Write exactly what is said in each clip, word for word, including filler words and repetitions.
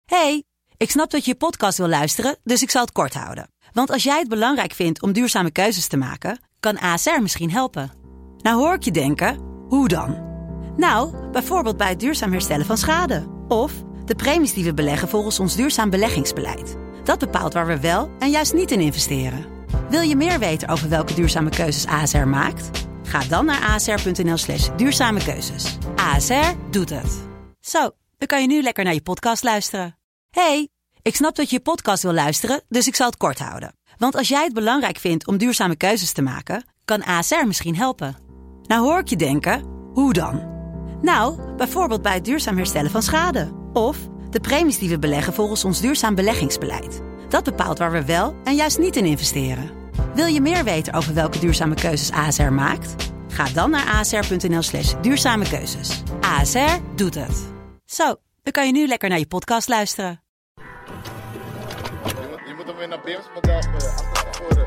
Hey, ik snap dat je je podcast wil luisteren, dus ik zal het kort houden. Want als jij het belangrijk vindt om duurzame keuzes te maken, kan A S R misschien helpen. Nou hoor ik je denken, hoe dan? Nou, bijvoorbeeld bij het duurzaam herstellen van schade. Of de premies die we beleggen volgens ons duurzaam beleggingsbeleid. Dat bepaalt waar we wel en juist niet in investeren. Wil je meer weten over welke duurzame keuzes A S R maakt? Ga dan naar asr.nl slash duurzame keuzes. A S R doet het. Zo, dan kan je nu lekker naar je podcast luisteren. Hey, ik snap dat je je podcast wil luisteren, dus ik zal het kort houden. Want als jij het belangrijk vindt om duurzame keuzes te maken, kan A S R misschien helpen. Nou hoor ik je denken, hoe dan? Nou, bijvoorbeeld bij het duurzaam herstellen van schade. Of de premies die we beleggen volgens ons duurzaam beleggingsbeleid. Dat bepaalt waar we wel en juist niet in investeren. Wil je meer weten over welke duurzame keuzes A S R maakt? Ga dan naar asr.nl slash duurzame keuzes. A S R doet het. Zo, dan kan je nu lekker naar je podcast luisteren. Je moet, je moet hem weer naar Beams model spelen. Achter voren.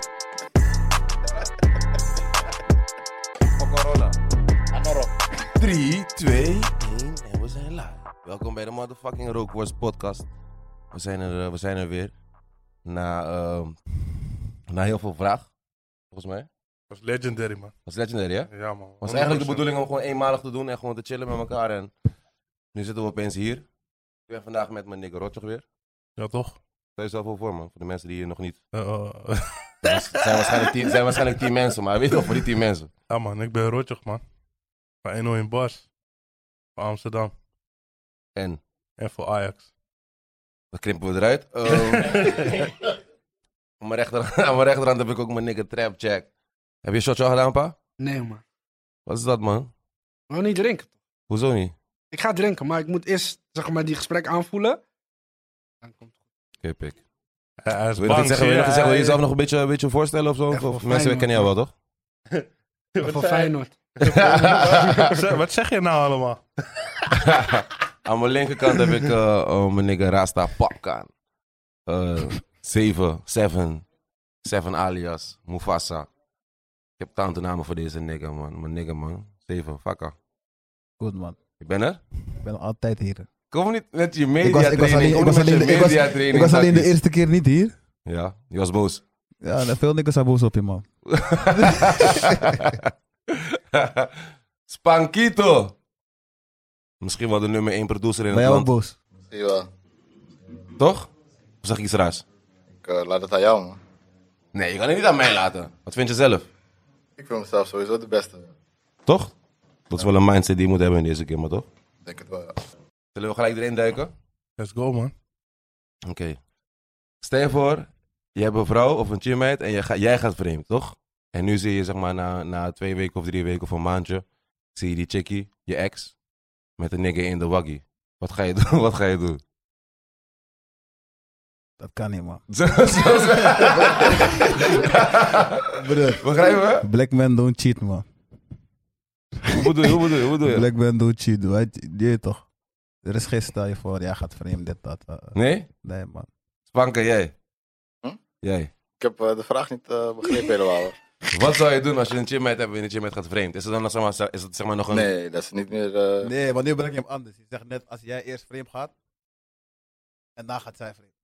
Van corona. Amarok. drie, twee, één en we zijn live. Welkom bij de motherfucking Rookworst podcast. We zijn er, uh, we zijn er weer. Na, uh, na heel veel vraag, volgens mij. Dat was legendary, man. Dat is legendary, hè? Ja, man. Het was eigenlijk de bedoeling om gewoon eenmalig te doen en gewoon te chillen met elkaar. En nu zitten we opeens hier. Ik ben vandaag met mijn nigger Rotjoch weer. Ja, toch? Stel jezelf wel voor, man. Voor de mensen die hier nog niet... Uh, uh, Het zijn waarschijnlijk tien, zijn waarschijnlijk tien mensen, maar weet je wel, voor die tien mensen. ja, man. Ik ben Rotjoch, man. Van één nul in Bars. Voor Amsterdam. En, En voor Ajax. dat krimpen we eruit. Um, aan, mijn rechter, aan mijn rechterhand heb ik ook mijn nigger Trap Jack. Heb je een shotje al gedaan, pa? Nee, man. Wat is dat, man? Ik wil niet drinken. Hoezo niet? Ik ga drinken, maar ik moet eerst zeg maar, die gesprek aanvoelen. Dan komt het goed. Oké, pik. Ja, hij is Wil je bang. nog iets zeggen? Wil je nog iets zeggen? Wil je hij- jezelf nog een beetje, een beetje voorstellen of zo? Echt Of wel mensen fijn, kennen jou wel, toch? Van Feyenoord. Wat- Wat zeg je nou allemaal? Aan mijn linkerkant heb ik uh, oh, mijn nigger Rasta Popkan. Uh, zeven, seven, seven alias Mufasa. Ik heb tante namen voor deze nigger, man. Mijn nigger, man. Zeven, fakka. Goed, man. Je bent er? Ik ben altijd hier. Kom niet met je Ik was, ik was alleen, mediatraining. ik was alleen, de, ik was, ik was alleen de eerste keer niet hier. Ja, je was boos. Ja, en veel niks zijn boos op je, man. Spankito. Misschien wel de nummer één producer in Ben het jij ook land. boos? Zie je wel. Toch? Of zeg ik iets raars? Ik uh, laat het aan jou, man. Nee, je kan het niet aan mij laten. Wat vind je zelf? Ik vind mezelf sowieso de beste. Toch? Dat is wel een mindset die je moet hebben in deze keer, maar toch? Ik denk het wel, ja. Zullen we gelijk erin duiken? Let's go, man. Oké. Okay. Stel je voor, je hebt een vrouw of een chillmeid en je ga, jij gaat vreemd, toch? En nu zie je zeg maar na, na twee weken of drie weken of een maandje, zie je die chickie, je ex, met een nigger in de waggie. Wat ga je doen? Wat ga je doen? Dat kan niet, man. Zo, zo, zo. Begrijpen we? Black men don't cheat, man. Hoe bedoel je? Hoe bedoel je? Hoe bedoel je? Black men don't cheat. Weet je, je weet toch? Er is geen stel je voor, jij gaat vreemd, dit, dat. Uh, Nee? nee, man. Spanker, jij? Hm? Jij? Ik heb uh, de vraag niet uh, begrepen helemaal. Wat zou je doen als je een chillmeid hebt en een chillmeid gaat vreemd? Is het dan nog, zeg maar, is het, zeg maar, nog een... Nee, dat is niet meer... Uh... Nee, want nu breng je hem anders. Je zegt net, als jij eerst vreemd gaat, en dan gaat zij vreemd.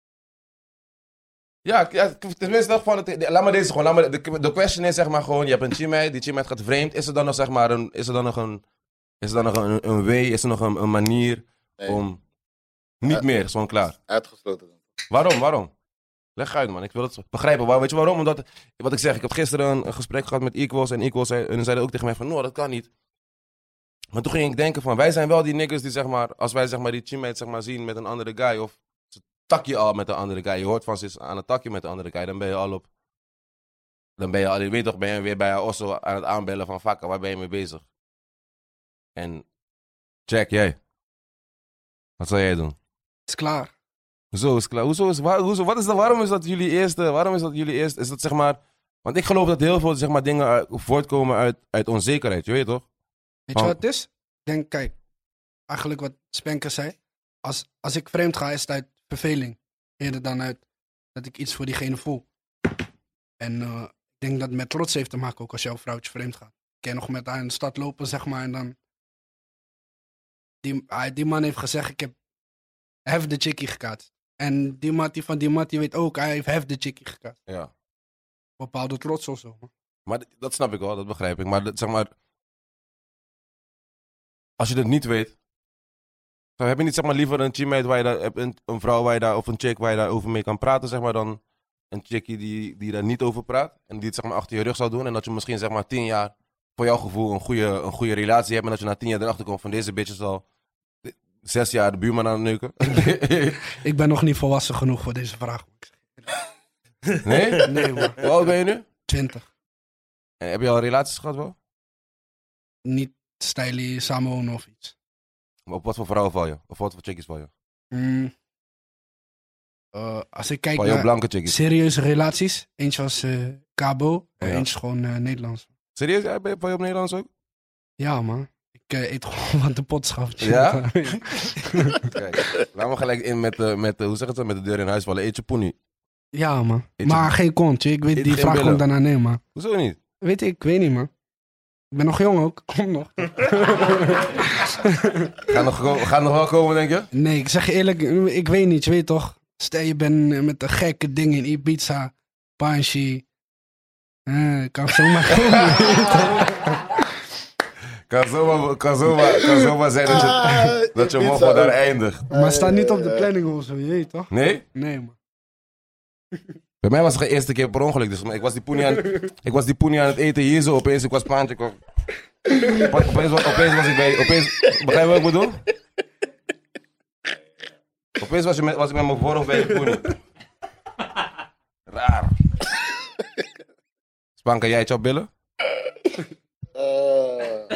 Ja, ja, tenminste, van het, de, laat maar deze gewoon. Laat maar, de, de question is zeg maar gewoon, je hebt een chillmeid, die chillmeid gaat vreemd. Is er dan nog zeg maar een, is er dan nog een, is er dan nog een, een way, is er nog een, een manier Nee. om, niet Ja. meer, gewoon klaar. Uitgesloten. Waarom, waarom? Leg uit man, ik wil het begrijpen. Waar, weet je waarom? Omdat, wat ik zeg, ik heb gisteren een, een gesprek gehad met Equals en Equals zei, en zeiden ook tegen mij van, no, dat kan niet. Maar toen ging ik denken van, wij zijn wel die niggas die zeg maar, als wij zeg maar die chillmeid zeg maar zien met een andere guy of takje al met een andere guy. Je hoort van ze is aan het takje met een andere guy. Dan ben je al op... Dan ben je al... Je weet toch, ben je weer bij haar osso aan het aanbellen van... Fakka, waar ben je mee bezig? En... Jack, jij? Wat zou jij doen? Het is klaar. Hoezo is het klaar? Hoezo is... Waar, hoezo, wat is dat? Waarom is dat jullie eerste... Waarom is dat jullie eerste... Is dat zeg maar... Want ik geloof dat heel veel zeg maar, dingen uit, voortkomen uit, uit onzekerheid. Je weet toch? Weet je Oh. wat het is? Ik denk, kijk, eigenlijk wat Spenker zei. Als, als ik vreemd ga, is het uit verveling. Eerder dan uit dat ik iets voor diegene voel. En uh, ik denk dat het met trots heeft te maken ook als jouw vrouwtje vreemd gaat. Ik kan nog met haar in de stad lopen, zeg maar, en dan... Die, ah, die man heeft gezegd, ik heb Hij heeft de chickie gekaatst. En die Mattie van die Mattie weet ook, hij heeft hef de chickie gekaatst. Ja. Bepaalde trots of zo, man. Maar d- dat snap ik wel, dat begrijp ik. Maar dat- zeg maar, als je het niet weet, dan heb je niet zeg maar liever een teammate waar je daar, heb een, een vrouw waar je daar, of een chick waar je daarover mee kan praten, zeg maar, dan een chickie die, die daar niet over praat en die het zeg maar achter je rug zou doen en dat je misschien zeg maar tien jaar voor jouw gevoel een goede, een goede relatie hebt en dat je na tien jaar erachter komt van deze bitch is al zes jaar de buurman aan het neuken. Ik ben nog niet volwassen genoeg voor deze vraag. Nee? Nee, man. Hoe oud ben je nu? twintig. En heb je al relaties gehad wel? Niet stijlie, samenwonen of iets. Maar op wat voor vrouwen val je? Of wat voor chickies val je? Mm. Uh, als ik kijk Val je op naar blanke chickies? serieuze relaties. Eentje was uh, Cabo en Ja. eentje gewoon uh, Nederlands. Serieus? Ja, ben je- val je op Nederlands ook? Ja, man. Ik uh, eet gewoon van de potschafje. Ja? Kijk, laat me gelijk in met, de, met de, hoe zeg het zo, met de deur in huis vallen. Eet je poenie. Ja, man. Eet je- Maar geen kont. Ik weet, Eet die geen vraag billen? komt daarna nee, man. Hoezo niet? Weet ik, ik weet niet, man. Ik ben nog jong ook. Kom nog. Gaat nog, ko- gaat nog wel komen, denk je? Nee, ik zeg je eerlijk, ik weet niet, je weet toch. Stel je bent met de gekke dingen in Ibiza, Banshee. Eh, kan zomaar komen. Kan zomaar, kan zomaar, kan zomaar zijn dat je, dat je moffel daar eindigt. Maar het staat niet op de planning of zo, je weet toch? Nee? Nee, man. Bij mij was het de eerste keer per ongeluk. Dus ik was die poenie aan, ik was die poenie aan het eten hier zo. Opeens, ik was paantje. Ik was, opeens, was- opeens was ik bij... Opeens, begrijp je wat ik bedoel? Opeens was, je met, was ik met mijn voorhoofd bij de poenie. Raar. Span, kan jij het jou billen? Eh.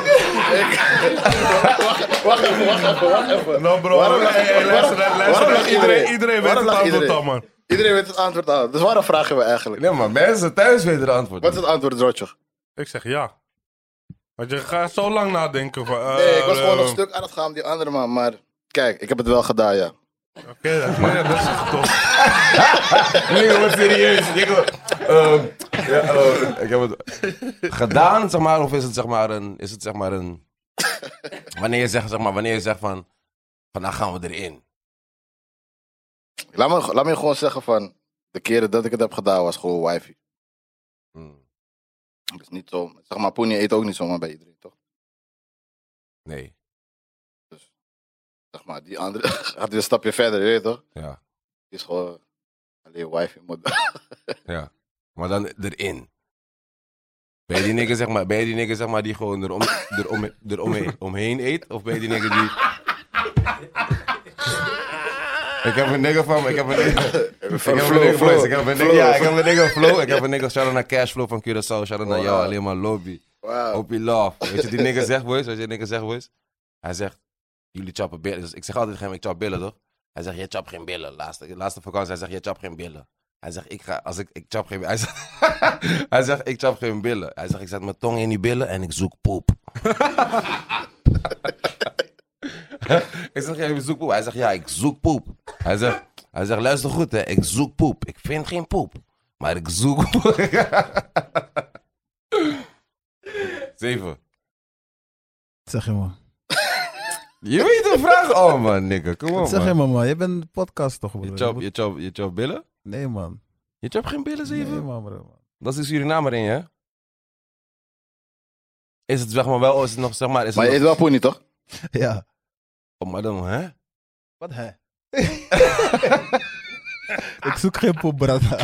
Wacht, wacht even, wacht even, wacht even. Nou bro, Waarom hey, hey, luister, waarom- luister, waarom lacht iedereen, iedereen weet Waarom het lacht antwoord iedereen? al, man. Iedereen weet het antwoord aan. Dus waarom vragen we eigenlijk? Nee, maar mensen thuis weten het antwoord. Wat is het antwoord, Rotjoch? Ik zeg ja. Want je gaat zo lang nadenken van... eh, Nee, ik was gewoon eh, nog een stuk aan het gaan met die andere man. Maar kijk, ik heb het wel gedaan, ja. Oké, dat, nee, dat is toch... Nigga, wat serieus. Nigga, ehm, ja, eh, ik heb het gedaan, zeg maar, of is het zeg maar een, is het zeg maar een, wanneer je zegt, zeg maar, wanneer je zegt van, van nou gaan we erin. Laat me, laat me gewoon zeggen van, de keren dat ik het heb gedaan was gewoon wifi. Hmm, Dat is niet zo, zeg maar, Poenie eet ook niet zomaar bij iedereen, toch? nee, Zeg maar, die andere gaat weer een stapje verder, je weet toch? ja, Die is gewoon alleen wifi model. ja. Maar dan erin. Ben je die nigger, zeg maar, ben je die nigger, zeg maar, die gewoon erom, erom, erom, omheen eet? Of ben je die nigger die... Ik heb een nigger van, ik heb een nigger... Ik heb een Flow, nigger, flow, boys. Ik heb een nigger, flow. ja, ik heb een nigger flow. Ik heb een nigger, shout-out naar Cashflow van Curaçao. Shout-out naar jou, Wow. alleen maar lobby. Wauw. Hope you love. Weet je die nigger zegt, boys? Weet je die nigger zegt, boys? Hij zegt, jullie chappen billen. Dus ik zeg altijd tegen hem, ik chap billen, toch? Hij zegt, jij chapt geen billen. Laatste, laatste vakantie, hij zegt, jij chapt geen billen. Hij zegt, ik ga, als ik, ik chap geen billen. Hij zegt, hij zegt, ik chap geen billen. Hij zegt, ik zet mijn tong in die billen en ik zoek poep. Ik zeg, ja, je zoekt poep. Hij zegt, ja, ik zoek poep. Hij zegt, hij zegt, luister goed, hè. Ik zoek poep. Ik vind geen poep. Maar ik zoek poep. Zeven. Zeg je man. Je weet de vraag al, man, nigga. Kom op, Zeg je man. man, man. Je bent een podcast toch, bro? Je Je chop, moet- je chop, je chop billen? Nee, man. Je chop geen billen, zeven? Nee, man, bro. Man. Dat is de Surinamer in je, hè? Is het zeg maar wel, is het nog, zeg maar... Is het Maar je eet nog... wel Poenie, toch? Ja. Oh, maar dan, hè? Wat hè? Ik zoek geen poep, brada.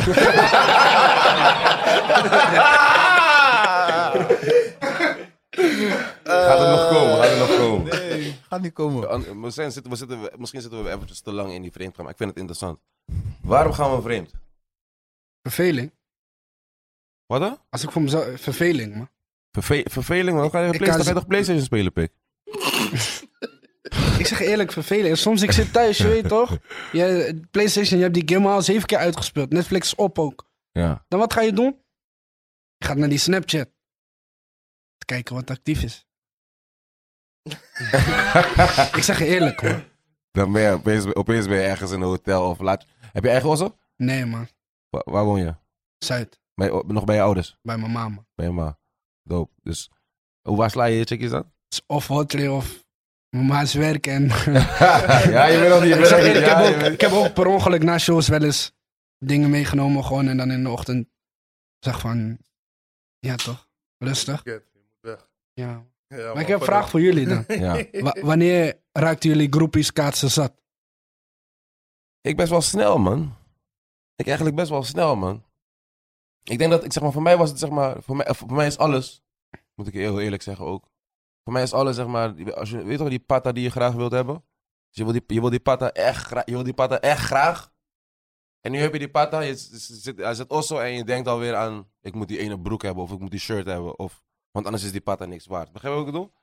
Gaat het nog komen? Gaat het nog komen? Nee, gaat niet komen. An- We zijn, zitten, we zitten, we- misschien zitten we eventjes te lang in die vreemd gaan, maar ik vind het interessant. Waarom gaan we vreemd? Verveling. Wat dan? Als ik voor mezelf... Verveling, man. Verve verveling, man. Dan ga je, Ik play, kan dan ga je z- toch PlayStation spelen, pik? Ik zeg eerlijk, verveling. Soms ik zit thuis, je weet toch? Je, PlayStation, je hebt die game al zeven keer uitgespeeld. Netflix is op ook. Ja. Dan wat ga je doen? Je gaat naar die Snapchat. Kijken wat actief is. Ik zeg je eerlijk, hoor. Dan ben je, opeens, opeens ben je ergens in een hotel of laat... Heb je eigen osso? Nee, man. Waar, waar woon je? Zuid. Bij, nog bij je ouders? Bij mijn mama. Bij je ma. Doop. Dus, hoe waar sla je je chickies dan? Het is of Hotley of Mijn ma's werk en... Ja, je bent nog niet... Je ik, bent zeg nog niet eerlijk, ik, ja, heb je ook, bent- ik heb ook per ongeluk na shows wel eens dingen meegenomen gewoon. En dan in de ochtend zeg van... Ja, toch? Rustig. Kid, je moet weg. Ja. Ja, Maar ik heb een vraag voor jullie dan. Ja. Wa- wanneer raakten jullie groepies kaatsen zat? Ik best wel snel, man. Ik eigenlijk best wel snel, man. Ik denk dat, ik zeg maar, voor mij was het, zeg maar, voor mij, voor mij is alles, moet ik heel eerlijk zeggen ook. Voor mij is alles, zeg maar, die- als je, weet je toch die patta die je graag wilt hebben? Dus je wil die, je wil die patta echt graag, je wil die patta echt graag. En nu heb je die patta, je zit, hij zit osso en je denkt alweer aan, ik moet die ene broek hebben of ik moet die shirt hebben. Of, want anders is die patta niks waard. Begrijp je wat ik bedoel?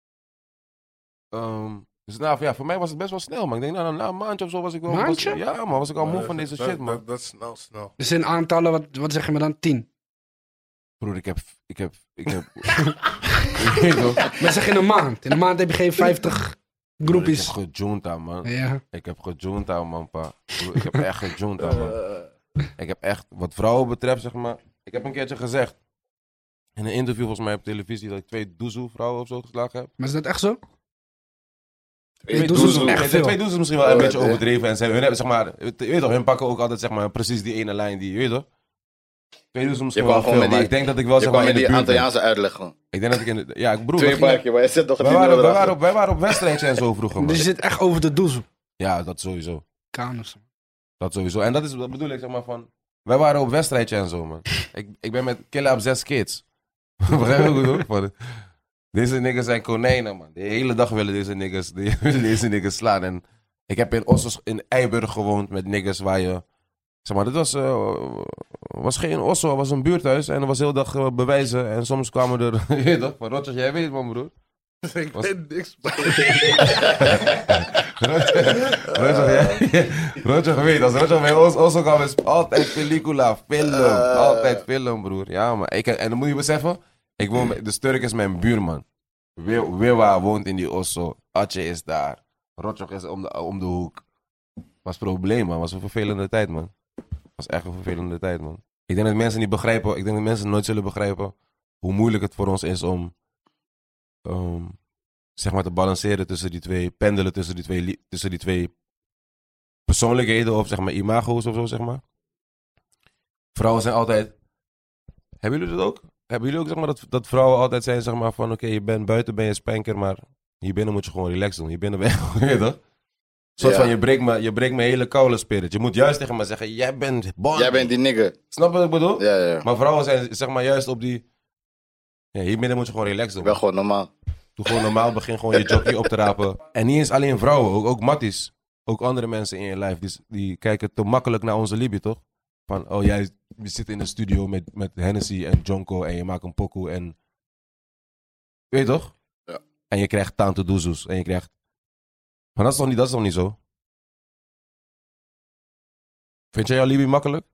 Ehm, dus nou, ja, voor mij was het best wel snel, man. Ik denk, nou, na een maandje of zo was ik wel... was- Maandje? ja, man, was ik al moe van deze Dat- shit, man. Dat, dat is snel, snel. Dus in aantallen, wat, wat zeg je me dan? Tien? Broer, ik heb... Ik heb... Ik heb... Ik weet toch? Maar zeg in een maand. In een maand heb je geen vijftig Ik groepies. heb gejoond aan, man. Ja. Ik heb gejoond aan, man, pa. Broer, ik heb echt gejoond aan, man. Ik heb echt... Wat vrouwen betreft, zeg maar... Ik heb een keertje gezegd... In een interview, volgens mij op televisie... dat ik twee doezoe vrouwen of zo geslagen heb. Maar is dat echt zo? Twee doezoe doezoe. echt Nee, veel. twee doezoe misschien wel Oh, een beetje ja. overdreven. En zij, hun hebben, zeg maar... Je weet toch, hun pakken ook altijd, zeg maar... Precies die ene lijn die... Je weet toch? Twee doezoe Je misschien kwam wel gewoon veel. met Maar die, ik denk dat ik wel, je zeg kwam maar, met in de die buurt ben. Antilliaanse uitleg gewoon. Ik denk dat ik in de... Ja, broer... Twee we gingen- parkje, maar je zit nog het Wij video waren, wij, erachter. waren op, wij waren op wedstrijdje en zo vroeger, man. Dus je zit echt over de doezel. Ja, dat sowieso. Kanus. Dat sowieso. En dat is, dat bedoel ik, zeg maar, van... Wij waren op wedstrijdje en zo, man. Ik, ik ben met Killa op zes kids. Begrijp je wat ik bedoel? Van, deze niggas zijn konijnen, man. De hele dag willen deze niggas, die- deze niggas slaan. En ik heb in Ossos, in Eiburg gewoond met niggas waar je... Zeg maar, dit was, eh, was geen Osso, het was een buurthuis. En er was heel dag eh, bewijzen. En soms kwamen er... Je weet toch? Van Rotjes, jij weet het, man, broer. Ik Was- weet niks. Roger weet, als Roger bij ons Osso kwam, is altijd pellicula, film, altijd film, broer. Ja, maar ik, en dan moet je beseffen, ik woon, met- de Sturk is mijn buurman. Wil- Wilwa woont in die Osso, Atje is daar, Roger is om de, om de hoek. Was probleem, man, was een vervelende tijd, man. Was echt een vervelende tijd, man. Ik denk dat mensen niet begrijpen, ik denk dat mensen nooit zullen begrijpen hoe moeilijk het voor ons is om... ehm, zeg maar te balanceren tussen die twee, pendelen tussen die twee, li- tussen die twee persoonlijkheden of zeg maar imago's of zo, zeg maar. Vrouwen zijn altijd... Hebben jullie dat ook? Hebben jullie ook, zeg maar, dat, dat vrouwen altijd zijn, zeg maar, van oké, je bent buiten, ben je spanker, maar hier binnen moet je gewoon relaxed doen. Hier binnen ben je gewoon, weet je toch? Een soort Ja. van, je breekt, me, je breekt mijn hele koude spirit. Je moet juist tegen me zeggen, jij bent bond. Jij bent die nigger. Snap je wat ik bedoel? Ja, ja, ja. Maar vrouwen zijn, zeg maar, juist op die... Ja, hier binnen moet je gewoon relaxed doen. Ik ben gewoon normaal. Doe gewoon normaal, begin gewoon je jockey op te rapen. En niet eens alleen vrouwen, ook, ook matties. Ook andere mensen in je lijf, die, die kijken te makkelijk naar onze Libië, toch? Van, oh jij je zit in de studio met, met Hennessy en Jonko en je maakt een pokoe en... Weet je toch? Ja. En je krijgt tante doezoes en je krijgt... Maar dat is toch niet, dat is toch niet zo? Vind jij jouw Libië makkelijk?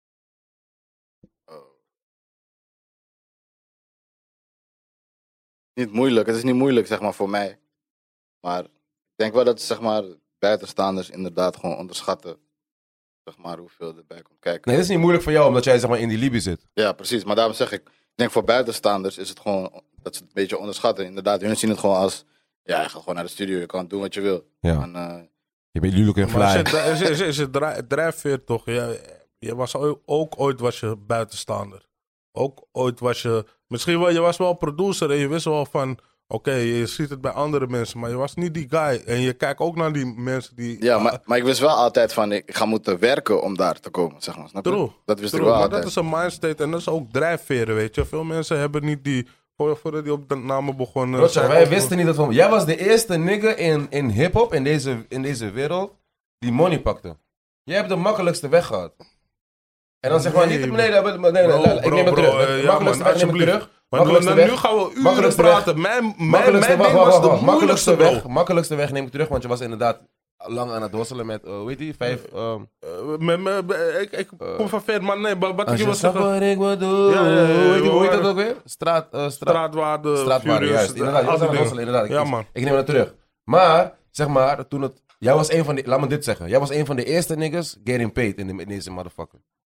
Niet moeilijk, het is niet moeilijk, zeg maar, voor mij. Maar ik denk wel dat, zeg maar, buitenstaanders inderdaad gewoon onderschatten, zeg maar, hoeveel erbij komt kijken. Nee, dat is niet moeilijk voor jou, omdat jij zeg maar in die Libië zit. Ja, precies. Maar daarom zeg ik, ik denk voor buitenstaanders is het gewoon dat ze het een beetje onderschatten. Inderdaad, hun zien het gewoon als, ja, je gaat gewoon naar de studio, je kan doen wat je wil. Ja. En, eh, Je bent Luluk en Maar Fly. is het, is, is, is het drijf- drijfveer toch? Je, je was ook, ook ooit was je buitenstaander. Ook ooit was je... Misschien wel, je was wel producer en je wist wel van... Oké, je ziet het bij andere mensen, maar je was niet die guy. En je kijkt ook naar die mensen die... ja, maar, maar ik wist wel altijd van, ik ga moeten werken om daar te komen, zeg maar. Snap je? True. Dat wist True, ik wel maar altijd. dat is een mindstate en dat is ook drijfveren, weet je. Veel mensen hebben niet die... voor- Voordat die op de namen begonnen... Roger, zijn wij ook- wisten niet dat we... Jij was de eerste nigger in, in hip-hop, in deze, in deze wereld, die money pakte. Jij hebt de makkelijkste weg gehad. En dan zeg maar Nee, niet... Nee, nee, nee, nee, nee, Bro, nee, ik bro, neem het bro, terug. eh, De ja, makkelijkste man, weg neem ik alsjeblieft. terug. Maar Makkelijkste nu, weg. nu gaan we uren Makkelijkste praten. weg. Mijn, mijn, Makkelijkste, mijn wacht, ding wacht, was wacht, de wacht. moeilijkste, Makkelijkste bro. weg, makkelijkste weg neem ik terug, want je was inderdaad lang aan het hosselen met, uh, hoe heet die, vijf... ehm, Eh, met- met- met- ik ik kom van ver, maar nee, maar wat ik als je je wil snapt zeggen... wat ik bedoel. Ja, ja, ja, ja, Hoe heet die- hoe heet we dat waren- ook weer? Straat, eh, straat, Straatwaarde, Straatwaarde, Furious, juist. Inderdaad, je was aan het dingen. hosselen, inderdaad. Ik, Ja, ik- man. Ik neem dat terug. Maar, zeg maar, toen het... Jij was een van de... Laat me dit zeggen. Jij was een van de eerste niggas getting paid in, de, in deze motherfucker.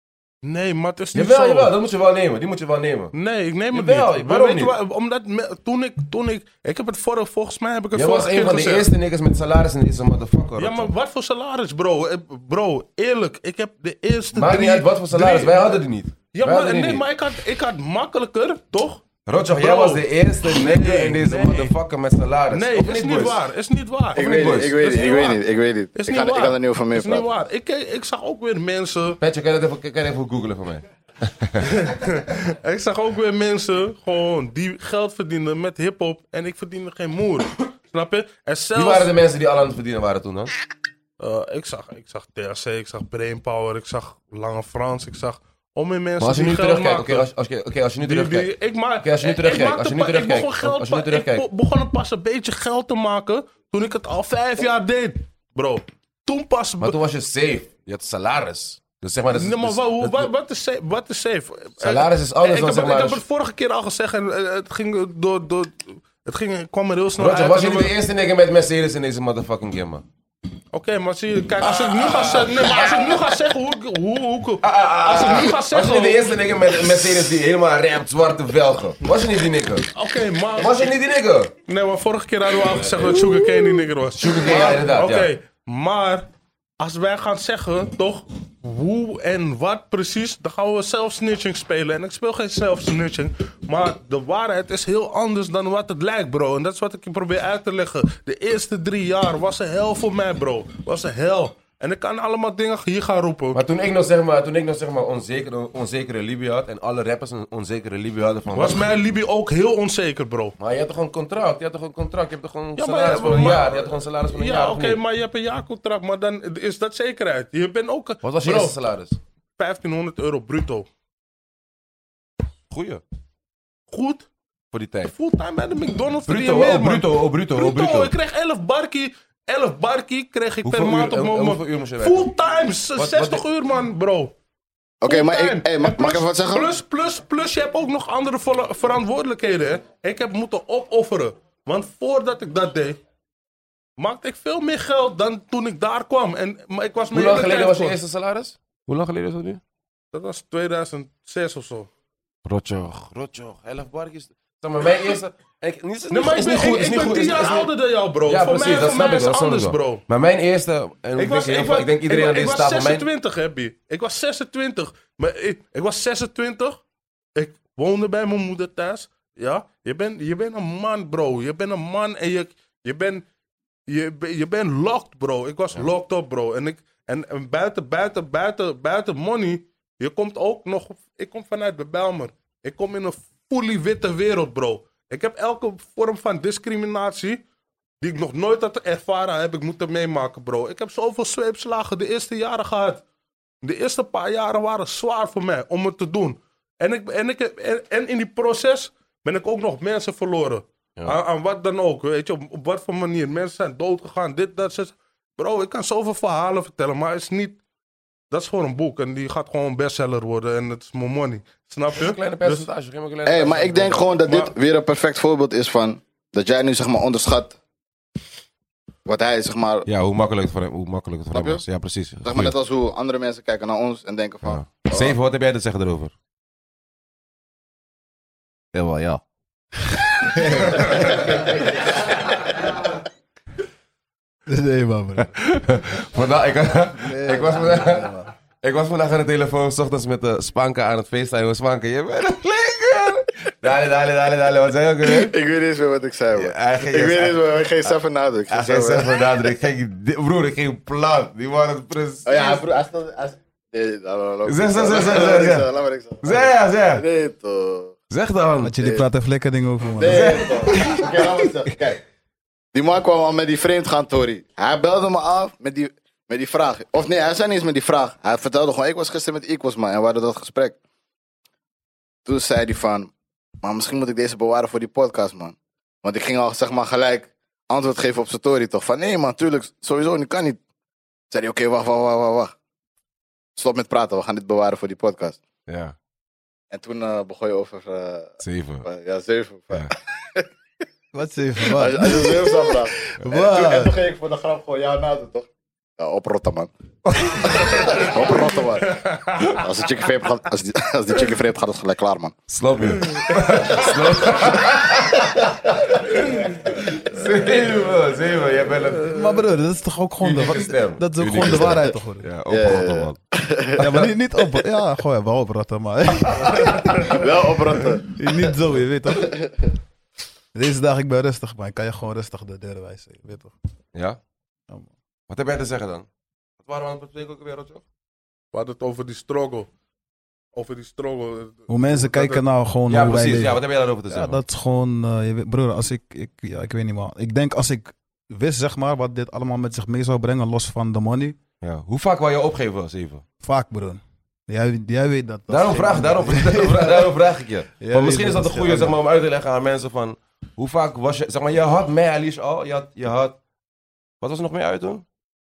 Nee, maar het is niet Jawel, zo. jawel, dat moet je wel nemen. Die moet je wel nemen. Nee, ik neem het Jawel, niet. waarom Weet je niet? waar- omdat me- toen ik, toen ik, ik heb het vorige, volgens mij heb ik het Jij vorige was een keer van de gezegd. eerste niggas met salaris in deze motherfucker. Ja, maar wat voor salaris, bro? Eh, Bro, eerlijk, ik heb de eerste Maakt drie... niet uit wat voor salaris, drie- wij hadden die niet. Ja, Wij maar, hadden die nee, niet. maar ik had, ik had makkelijker, toch? Rotjoch, Bro. jij was de eerste nigger in deze nee. motherfucker met salaris. Nee, Of is niet boys? waar. Is niet waar. Ik Of weet niet, niet, boys? ik weet Is niet, ik niet weet waar. niet, ik weet niet. Is Ik niet kan, ik waar. kan er niet over meer Is niet praten. waar. Ik, ik zag ook weer mensen... Petje, kan je dat even, kan je even googlen voor mij? Ik zag ook weer mensen gewoon die geld verdienen met hip-hop en ik verdiende geen moer. Snap je? En zelfs, Wie waren de mensen die al aan het verdienen waren toen dan? eh, ik, zag, ik zag T H C, ik zag Brainpower, ik zag Lange Frans, ik zag om in mensen Maar als je die nu geld terugkijkt, oké, maakten. als, als, oké, als je nu Die- terugkijkt. die- ik maak, Oké, als je nu ik- terugkijkt, ik als je maakte nu pa- terugkijkt, Ik begon, geld als je nu pa- terugkijkt. ik be- begon pas een beetje geld te maken toen ik het al vijf jaar deed, bro. Toen pas... Maar toen was je safe. Je had salaris. Dus zeg maar, dat is, Nee, maar dus- wa- hoe- dat- wat, wat, is safe, wat is safe? Salaris is Eh, anders ik dan heb, zeg maar- Ik heb het vorige keer al gezegd en eh, het ging door... door het ging, kwam er heel snel Roger, uit. was je En niet dan- de eerste nigger met Mercedes in deze motherfucking game, man? Oké, maar zie je, kijk, als ik nu ga zeggen... Nee, maar als ik nu ga zeggen hoe... ik- hoe, hoe als ik nu ga Was je zeggen... niet de eerste nigger met een Mercedes die helemaal ramt, zwarte velgen? Was je niet die nigger? Oké, maar... Was je niet die nigger? Nee, maar vorige keer hadden we al gezegd dat Sugar Cane die nigger was. Sugar Cane, ja, inderdaad, Oké, ja. maar als wij gaan zeggen, toch, hoe en wat precies, dan gaan we self-snitching spelen. En ik speel geen self-snitching, maar de waarheid is heel anders dan wat het lijkt, bro. En dat is wat ik je probeer uit te leggen. De eerste drie jaar was een hel voor mij, bro. Was een hel. En ik kan allemaal dingen hier gaan roepen. Maar toen ik nog zeg maar, toen ik nog zeg maar onzekere, onzekere Libië had en alle rappers een onzekere Libië hadden van... Was mijn Libië ook heel onzeker, bro. Maar je had toch een contract? Je had toch een contract? Je hebt toch gewoon Ja, maar- salaris voor een maar- jaar? Je had toch een salaris voor een jaar? Ja, of oké, niet? maar je hebt een jaarcontract, maar dan is dat zekerheid. Je bent ook... Wat was je bro, eerste salaris? vijftienhonderd euro bruto. Goeie. Goed. Voor die tijd. Fulltime bij de McDonald's verdien je Bruto, meer, oh man. bruto, oh bruto, oh Bruto, bruto. ik kreeg elf barkie. elf barkie kreeg ik Hoeveel per uur- maand op en- en mijn... hoeveel uur moest je werken? Fulltime, z- Wat- zestig wat- uur, man, bro. Oké, maar ik, Fulltime. hey, mag, En mag ik plus- even wat zeggen? Plus, plus, plus, je hebt ook nog andere volle- verantwoordelijkheden, hè. Ik heb moeten opofferen. Want voordat ik dat deed, maakte ik veel meer geld dan toen ik daar kwam. En, maar ik was Hoe mijn lang hele geleden tijd was je kort. eerste salaris? Hoe lang geleden is dat nu? Dat was tweeduizend zes of zo. Rotjoch, rotjoch, elf barkjes. Zeg maar, mijn eerste... Ik, niet, is Nee, maar ik is ben, niet goed, ik, is ik niet ben goed. tien is- jaar is niet- ouder dan jou, bro. Ja, voor precies, mij, dat voor snap mij ik. is Dat het is anders, anders, bro. Maar mijn eerste... En ik, Ik was, denk, ik, heel- was, ik denk iedereen ik, aan deze ik was tafel... Mijn, zesentwintig, Happy. Ik was zesentwintig. Maar ik, ik was zesentwintig. Ik woonde bij mijn moeder thuis. Ja, je bent, je bent een man, bro. Je bent een man en je, je bent je, ben- je bent locked, bro. Ik was locked up, bro. En, ik, en, en buiten, buiten, buiten, buiten money, je komt ook nog... Ik kom vanuit de Bijlmer. Ik kom in een fully witte wereld, bro. Ik heb elke vorm van discriminatie die ik nog nooit had ervaren, heb ik moeten meemaken, bro. Ik heb zoveel zweepslagen de eerste jaren gehad. De eerste paar jaren waren zwaar voor mij om het te doen. En, ik, en, ik, en, en in die proces ben ik ook nog mensen verloren. Ja. Aan, aan wat dan ook, weet je, op, op wat voor manier. Mensen zijn doodgegaan, dit, dat, zes. Bro, ik kan zoveel verhalen vertellen, maar het is niet... Dat is gewoon een boek en die gaat gewoon een bestseller worden en het is mijn money. Snap je? een kleine Dus- percentage. geef me een kleine Hey, maar ik denk gewoon dat dit Maar- weer een perfect voorbeeld is van... Dat jij nu zeg maar onderschat... Wat hij zeg maar... Ja, hoe makkelijk het voor hem, hoe makkelijk het voor hem Snap was. Ja, precies. Zeg maar net als hoe andere mensen kijken naar ons en denken van... Ja. Zeven, wat heb jij te zeggen erover? Heel wel, ja. Nee, man, bro. Vandaag, ik, Nee, ik, was man. vandaag, Nee, man. ik was vandaag aan de telefoon, 's ochtends met de Spanka aan het feesten. Spanka, je bent een flikker! Dale, dale, dale, dale. Wat zei je ook alweer? Ik weet niet eens meer wat ik zei, man. Ja, hij ging ik weet eens- niet eens meer, ik ging zelf een nadruk. Ik Hij ging ging zelf- zelf nadruk. Ik ging, di- broer, ik ging plat. Die waren het precies. Oh ja, broer, hij stond... hij st- Nee, laat maar, laat maar. Zeg, zeg, zeg, zeg, Laat maar, zeg, ik zeg. Laat maar, ik zeg. Zeg, ja, zeg. Nee, toch. Zeg dan. Want jullie praten flikker dingen over, man. Nee, toch. Oké, laat me zeggen. Kijk. Die man kwam al met die vreemdgaan, Tori. Hij belde me af met die, met die vraag. Of nee, hij zei niet eens met die vraag. Hij vertelde gewoon, ik was gisteren met Equals, man. En we hadden dat gesprek. Toen zei hij van... Maar misschien moet ik deze bewaren voor die podcast, man. Want ik ging al, zeg maar, gelijk antwoord geven op zijn Tori, toch? Van, nee, man, tuurlijk, sowieso niet, kan niet. Zei hij, oké, wacht, wacht, wacht, wacht, wacht. Stop met praten, we gaan dit bewaren voor die podcast. Ja, En toen eh, begon je over... eh, zeven. eh, ja, zeven. Ja. Wat is even, Als je, wat? als je zeven zou vragen. En, Wat? toen- en toen ging ik voor de grap gewoon jou nadoen, toch? Ja, oprotten, man. Oprotten, man. Als die chicken vreemd gaat, als die, als die chicken vreemd gaat, is het gelijk klaar, man. Snap je? Snap Zeven, zeven. Jij bent een... Maar broer, dat is toch ook gewoon de, Unieke stem. dat is ook Unieke gewoon de stem. waarheid toch, hoor. Ja, oprotten, man. Ja, maar niet, niet op. Ja, gewoon wel oprotten, maar. Wel oprotten. Niet zo, je weet toch? Deze dag ik ben rustig, maar ik kan je gewoon rustig de deur wijzen, je weet toch? Ja? Ja, man. Wat heb jij te zeggen dan? Wat waren we aan het bespreken ook weer, Rotjoch? We hadden het over die struggle. Over die struggle. Hoe mensen Dat- kijken nou gewoon Ja, hoe wij precies. leven. Ja, wat heb jij daarover te Ja, zeggen? dat is gewoon, uh, je weet, broer, als ik, ik, ja, ik weet niet man. Ik denk als ik wist, zeg maar, wat dit allemaal met zich mee zou brengen, los van de money. Ja. Hoe vaak wou je opgeven, Zeven? Vaak, broer. Jij, jij weet dat. dat Daarom is vraag, geen- daarom, daarom, vraag, daarom vraag ik je. Ja, Want misschien weet is dat dat een goede, is- zeg maar, om uit te leggen aan mensen van... Hoe vaak was je... Zeg maar, je had mij Alice al. Je had, je had... Wat was er nog meer uit toen?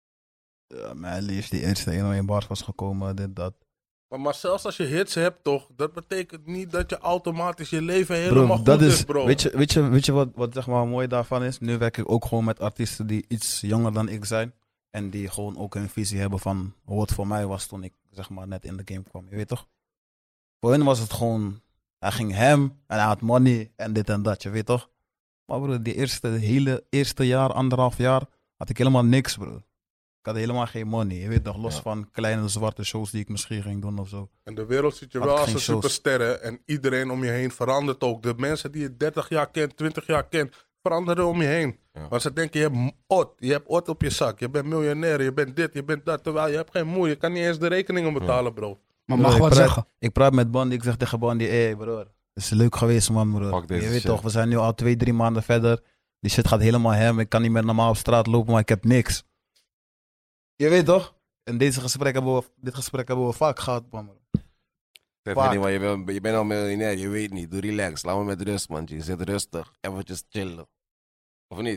Ja, mijn liefst, die eerste honderdéén bars was gekomen, dit, dat. Maar, maar zelfs als je hits hebt, toch, dat betekent niet dat je automatisch je leven helemaal Bro, goed dat is, is, bro. weet je, weet je, weet je wat, wat zeg maar mooi daarvan is? Nu werk ik ook gewoon met artiesten die iets jonger dan ik zijn. En die gewoon ook een visie hebben van hoe het voor mij was toen ik zeg maar net in de game kwam. Je weet toch? Voor hen was het gewoon, hij ging hem en hij had money en dit en dat, je weet toch? Maar bro, die eerste, hele eerste jaar, anderhalf jaar, had ik helemaal niks, bro. Ik had helemaal geen money, je weet toch? Los Ja. van kleine zwarte shows die ik misschien ging doen of zo. En de wereld ziet je Had wel ik als geen een shows. superster, hè. En iedereen om je heen verandert ook. De mensen die je dertig jaar kent, twintig jaar kent, veranderen om je heen. Ja. Want ze denken, je hebt ot, je hebt ot op je zak. Je bent miljonair, je bent dit, je bent dat. Terwijl je hebt geen moe, je kan niet eens de rekeningen betalen, bro. Maar Bro, mag ik wat praat- zeggen. Ik praat met Bandy, ik zeg tegen Bandy, hé hey, broer, het is leuk geweest man broer. Fuck deze Je weet shit. toch, we zijn nu al twee, drie maanden verder. Die shit gaat helemaal hem, ik kan niet meer normaal op straat lopen, maar ik heb niks. Je weet toch? En deze gesprek hebben we, dit gesprek hebben we vaak gehad, man. Zeg Vaak. niet, maar je bent, je bent al miljonair, je weet niet. Doe relax, laat me met rust, man. Je zit rustig, eventjes chillen. Of niet?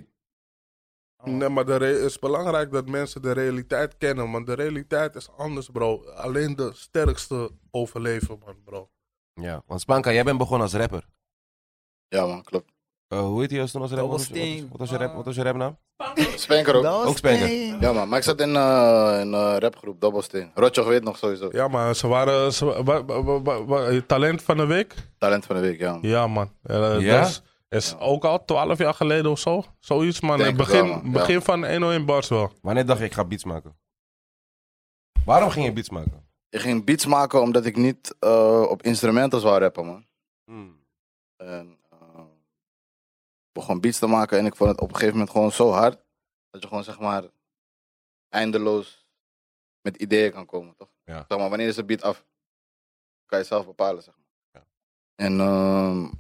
Nee, maar het is belangrijk dat mensen de realiteit kennen. Want de realiteit is anders, bro. Alleen de sterkste overleven, man, bro. Ja, want Spanka, jij bent begonnen als rapper. Ja, man, klopt. Uh, hoe heet hij als toen als rapper? Double Wat was- Sting. Wat was je rap? Wat was je rapnaam? Spanker ook. Ook Spanker. Ja, man. Maar ik zat in uh, een uh, rapgroep, Dobbelsteen. Rotjoch weet nog sowieso. Ja, maar ze waren... Ze, wa, wa, wa, wa- wa- talent van de week? Talent van de week, ja. Man. Ja, man. Eh, Ja? Dat is, is ook al twaalf jaar geleden of zo. Zoiets, man. Denk Het het begin, wel, man. Ja. begin van honderdéén bars wel. Wanneer dacht je, ik ga beats maken? Waarom ging je beats maken? Ik ging beats maken omdat ik niet uh, op instrumentals wou rappen, man. Hmm. En uh, ik begon beats te maken en ik vond het op een gegeven moment gewoon zo hard. Dat je gewoon, zeg maar, eindeloos met ideeën kan komen, toch? Ja. Zeg maar, wanneer is de beat af? Kan je zelf bepalen, zeg maar. Ja. En um, op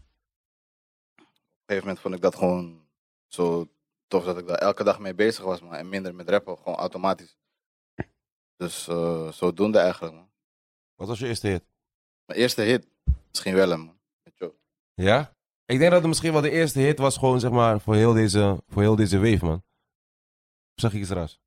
een gegeven moment vond ik dat gewoon zo tof dat ik daar elke dag mee bezig was, man. En minder met rappen, gewoon automatisch. Dus uh, zodoende eigenlijk, man. Wat was je eerste hit? Mijn eerste hit, misschien wel, hè, man. Met Joe. Ja? Ik denk dat het misschien wel de eerste hit was, gewoon zeg maar, voor heel deze, voor heel deze wave, man. Of zeg ik iets raars?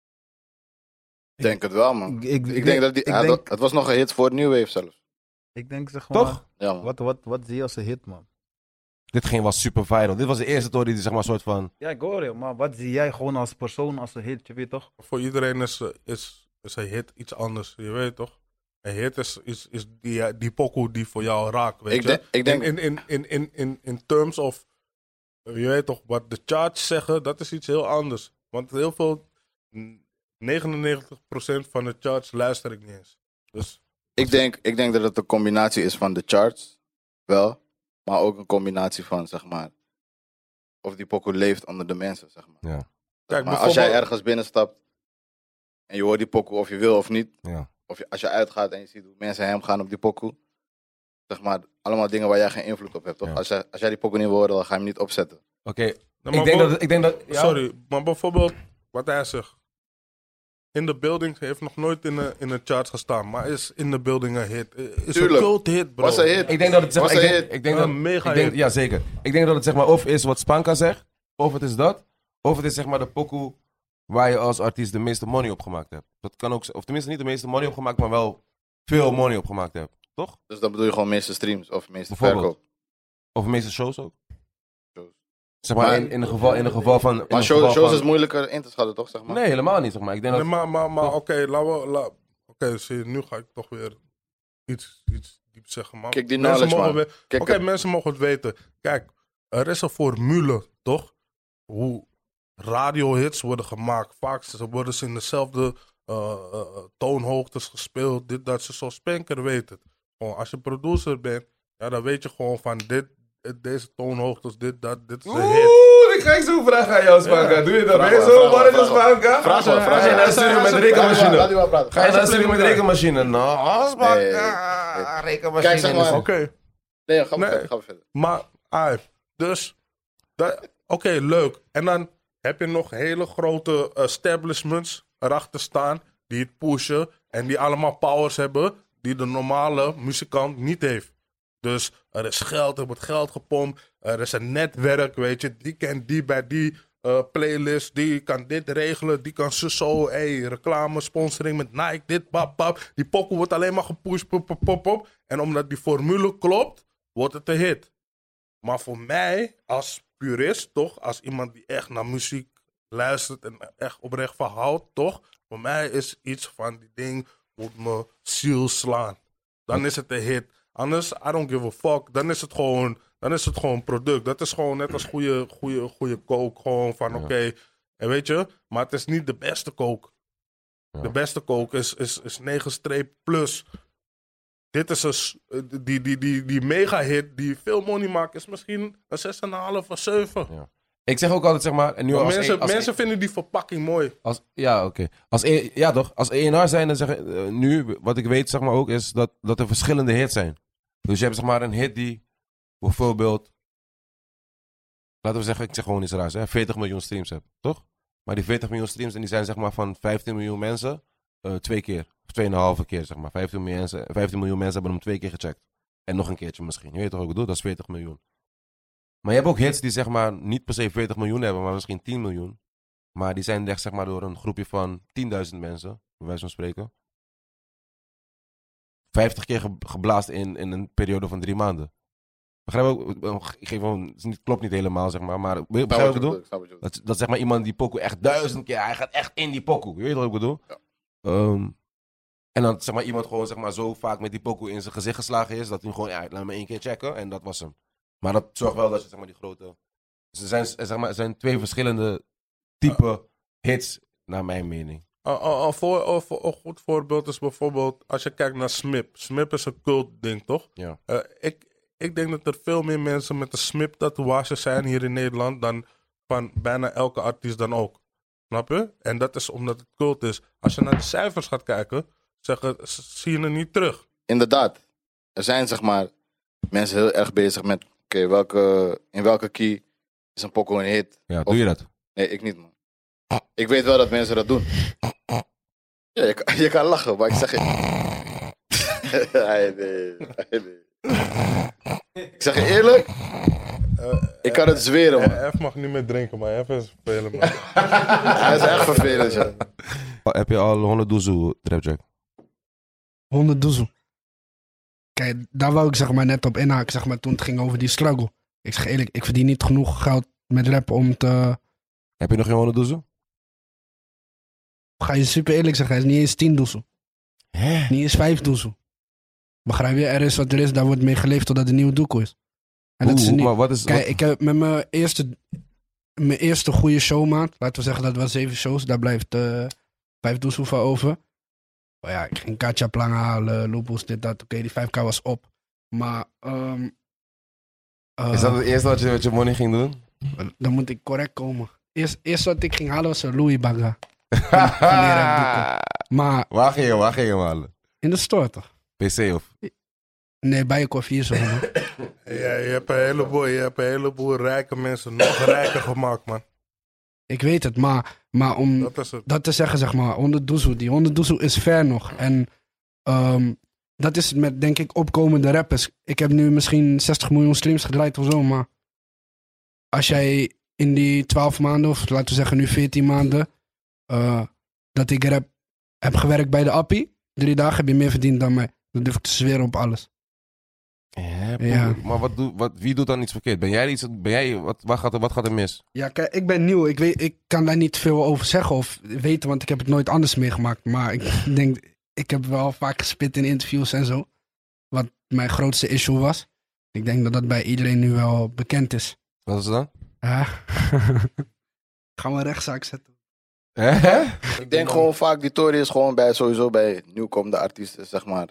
Ik denk het wel, man. Ik, ik, Ik denk dat die, ik, hij- denk, het was nog een hit voor New Wave zelfs. ik denk zeg maar, Toch? Ja, man. Wat, wat, wat zie je als een hit, man? Dit ging was super viral. Dit was de eerste tory die zeg maar soort van... Ja, ik hoor je, maar wat zie jij gewoon als persoon als een hit, je weet toch? Voor iedereen is, eh, is, is een hit iets anders. Je weet toch? Een hit is, is, is die, die pokoe die voor jou raakt, weet Ik je? denk- ik denk- In, in, in, in, in, in terms of... Je weet toch, wat de charts zeggen, dat is iets heel anders. Want heel veel... negenennegentig procent van de charts luister ik niet eens. Dus... Ik denk, ik denk dat het een combinatie is van de charts, wel. Maar ook een combinatie van, zeg maar, of die pokoe leeft onder de mensen, zeg maar. Ja. Kijk, Maar als bijvoorbeeld- jij ergens binnenstapt en je hoort die pokoe of je wil of niet, Ja. of je, als je uitgaat en je ziet hoe mensen hem gaan op die pokoe, zeg maar, allemaal dingen waar jij geen invloed op hebt, toch? Ja. Als, jij, als jij die pokoe niet wil horen, dan ga je hem niet opzetten. Oké, Nou, maar ik denk voor- dat... Ik denk dat ja. Sorry, maar bijvoorbeeld wat hij zegt. In the Building heeft nog nooit in de, in de charts gestaan, maar is in the Building een hit. Is een Tuurlijk. cult hit, bro. Was een hit. Ik denk dat het zeg maar... Was Ik een denk, hit. ik denk Een dat... mega ik denk, hit. ja, zeker. Ik denk dat het zeg maar of is wat Spanka zegt, of het is dat, of het is zeg maar de pokoe waar je als artiest de meeste money op gemaakt hebt. Dat kan ook... Of tenminste niet de meeste money opgemaakt, maar wel veel money opgemaakt hebt. Toch? Dus dan bedoel je gewoon meeste streams of meeste Bijvoorbeeld. verkoop. Of de meeste shows ook. Zeg maar, Maar- in, in een geval, in een geval van... in Maar een show, geval shows van- is moeilijker in te schatten, toch? Zeg maar. Nee, helemaal niet, zeg maar. Ik denk Nee, dat... maar maar, maar oké, laten we... La, oké, zie je, nu ga ik toch weer iets, iets diep zeggen, man. Kijk, die Mensen knowledge, mogen man. we- Kijk, Oké, het- mensen mogen het weten. Kijk, er is een formule, toch? Hoe radiohits worden gemaakt. Vaak ze- worden ze in dezelfde uh, uh, toonhoogtes gespeeld. Dit, dat, ze zoals Spanker weet het. Gewoon, als je producer bent, ja, dan weet je gewoon van dit, deze toonhoogtes, dit, dat, dit is de hit. Oeh, ik ga ik zo vragen aan jou, Spanka. Doe je dat? Vraag Ben je maar, zo vraag maar, warm in vraag maar. Spanka? Vraag maar, vraag Ga je maar. naar de studio met de Laat rekenmachine? die wel praten. Ga je naar de Ga studio je met de praten. rekenmachine? Nou, Spanka. Nee. Rekenmachine. Kijk, zeg maar. Oké. Nee, ga maar Nee. verder. Ga maar verder. Maar, ah, dus, dat- oké, leuk. En dan heb je nog hele grote establishments erachter staan die het pushen en die allemaal powers hebben die de normale muzikant niet heeft. Dus er is geld, er wordt geld gepompt, er is een netwerk, weet je. Die kent die bij die eh, playlist, die kan dit regelen, die kan zo zo, hey, reclame, sponsoring met Nike, dit, pap, pap. Die pokoe wordt alleen maar gepusht, pop, pop, pop, pop. En omdat die formule klopt, wordt het een hit. Maar voor mij, als purist, toch, als iemand die echt naar muziek luistert en echt oprecht van houdt, toch, voor mij is iets van die ding moet me ziel slaan. Dan is het een hit. Anders, I don't give a fuck. Dan is het gewoon, dan is het gewoon product. Dat is gewoon net als goede, goede, goede coke. Gewoon van, oké, en weet je, maar het is niet de beste coke. Ja. De beste coke is, is, is negen streep plus. Dit is een, s- die, die, die, die mega hit die veel money maakt, is misschien een zes komma vijf of zeven. Ja. Ik zeg ook altijd, zeg maar... En nu Maar als mensen, een- als mensen vinden die verpakking mooi. Als, ja, oké. Als E- Ja, toch? Als E en R zijn, dan zeg ik, eh, nu, wat ik weet, zeg maar ook, is dat, dat er verschillende hits zijn. Dus je hebt, zeg maar, een hit die, bijvoorbeeld, laten we zeggen, ik zeg gewoon iets raars, hè, veertig miljoen streams hebt, toch? Maar die veertig miljoen streams, en die zijn, zeg maar, van vijftien miljoen mensen, eh, twee keer. Of tweeënhalve keer, zeg maar. vijftien miljoen, mensen, vijftien miljoen mensen hebben hem twee keer gecheckt. En nog een keertje misschien. Je weet toch wat ik bedoel? Dat is veertig miljoen. Maar je hebt ook hits die, zeg maar, niet per se veertig miljoen hebben, maar misschien tien miljoen. Maar die zijn echt, zeg maar, door een groepje van tienduizend mensen, bij wijze van spreken. vijftig keer ge- geblaast in, in een periode van drie maanden. Begrijp je ook? Ik geef gewoon, het is niet- klopt niet helemaal, zeg maar. Maar begrijp je wat ik bedoel? Ik snap wat je bedoelt. Dat, dat zeg maar iemand die pokoe echt duizend keer, hij gaat echt in die pokoe. Je weet wat ik bedoel? Ja. Ehm, en dan zeg maar iemand gewoon zeg maar, zo vaak met die pokoe in zijn gezicht geslagen is, dat hij gewoon, ja, laat me één keer checken en dat was hem. Maar dat zorgt wel dat je zeg maar die grote... Dus er zijn, zeg maar, er zijn twee verschillende type hits, naar mijn mening. Een- een- een voor- een voor- een goed voorbeeld is bijvoorbeeld als je kijkt naar Smip. Smip is een cult ding, toch? Ja. Eh, ik, ik denk dat er veel meer mensen met een Smip tatoeage zijn hier in Nederland dan van bijna elke artiest dan ook. Snap je? En dat is omdat het cult is. Als je naar de cijfers gaat kijken, zeggen, s- zie je het niet terug. Inderdaad. Er zijn zeg maar mensen heel erg bezig met, oké, welke, in welke key is een pokoe een hit? Ja, Of- doe je dat? Nee, ik niet, man. Ik weet wel dat mensen dat doen. Ja, je, kan, je kan lachen, maar ik zeg je... Hey, nee, hey, nee. Ik zeg je eerlijk, Eh, ik kan het zweren, man. eh, F mag niet meer drinken, maar F is vervelend, man. Hij is echt vervelend, ja. Heb je al honderd doezoe, Trapjack? honderd doezel. Kijk, daar wou ik zeg maar net op inhaken, zeg maar, toen het ging over die struggle. Ik zeg eerlijk, ik verdien niet genoeg geld met rap om te... Heb je nog geen honderd doezoe? Ga je super eerlijk zeggen, hij is niet eens tien doezel. Hè? Niet eens vijf doezel. Begrijp je? Er is wat er is, daar wordt mee geleefd totdat de nieuwe doekoe is. En dat is Hoe, niet... maar wat is... Kijk, wat- ik heb met mijn eerste, mijn eerste goede showmaat, laten we zeggen dat was zeven shows, daar blijft uh, vijf doezel van over. Oh ja, ik ging Katja Plang halen, Lupus, dit, dat. Oké, die vijf k was op. Maar, um, uh, Is dat het eerste wat je met je money ging doen? dan moet ik correct komen. Eerst, eerst wat ik ging halen was een Louis Bagga. Van die rapdoeken. Maar Waar ging je, waar ging je hem halen? in de store toch? P C of? Nee, bij je koffie zo. man. Ja, je hebt een heleboel, je hebt een heleboel rijke mensen nog rijker gemaakt, man. Ik weet het, maar, maar om Dat is het. dat te zeggen, zeg maar, honderd doezoe. Die honderd doezoe is ver nog. En um, dat is het met, denk ik, opkomende rappers. Ik heb nu misschien zestig miljoen streams gedraaid of zo, maar als jij in die twaalf maanden, of laten we zeggen nu veertien maanden, uh, dat ik rap heb gewerkt bij de Appie, drie dagen heb je meer verdiend dan mij. Dat durf ik te zweren op alles. Ja, broer. Ja. Maar wat doe, wat, wie doet dan iets verkeerd? Ben jij iets, ben jij, wat, wat, gaat er, wat gaat er mis? Ja, kijk, ik ben nieuw. Ik, weet, ik kan daar niet veel over zeggen of weten, want ik heb het nooit anders meegemaakt. Maar ik denk, ik heb wel vaak gespit in interviews en zo. Wat mijn grootste issue was. Ik denk dat dat bij iedereen nu wel bekend is. Wat is het dan? Ja. Gaan we een rechtszaak zetten. Hè? Ik denk gewoon vaak, die Tory is gewoon bij, sowieso bij nieuwkomende artiesten, zeg maar.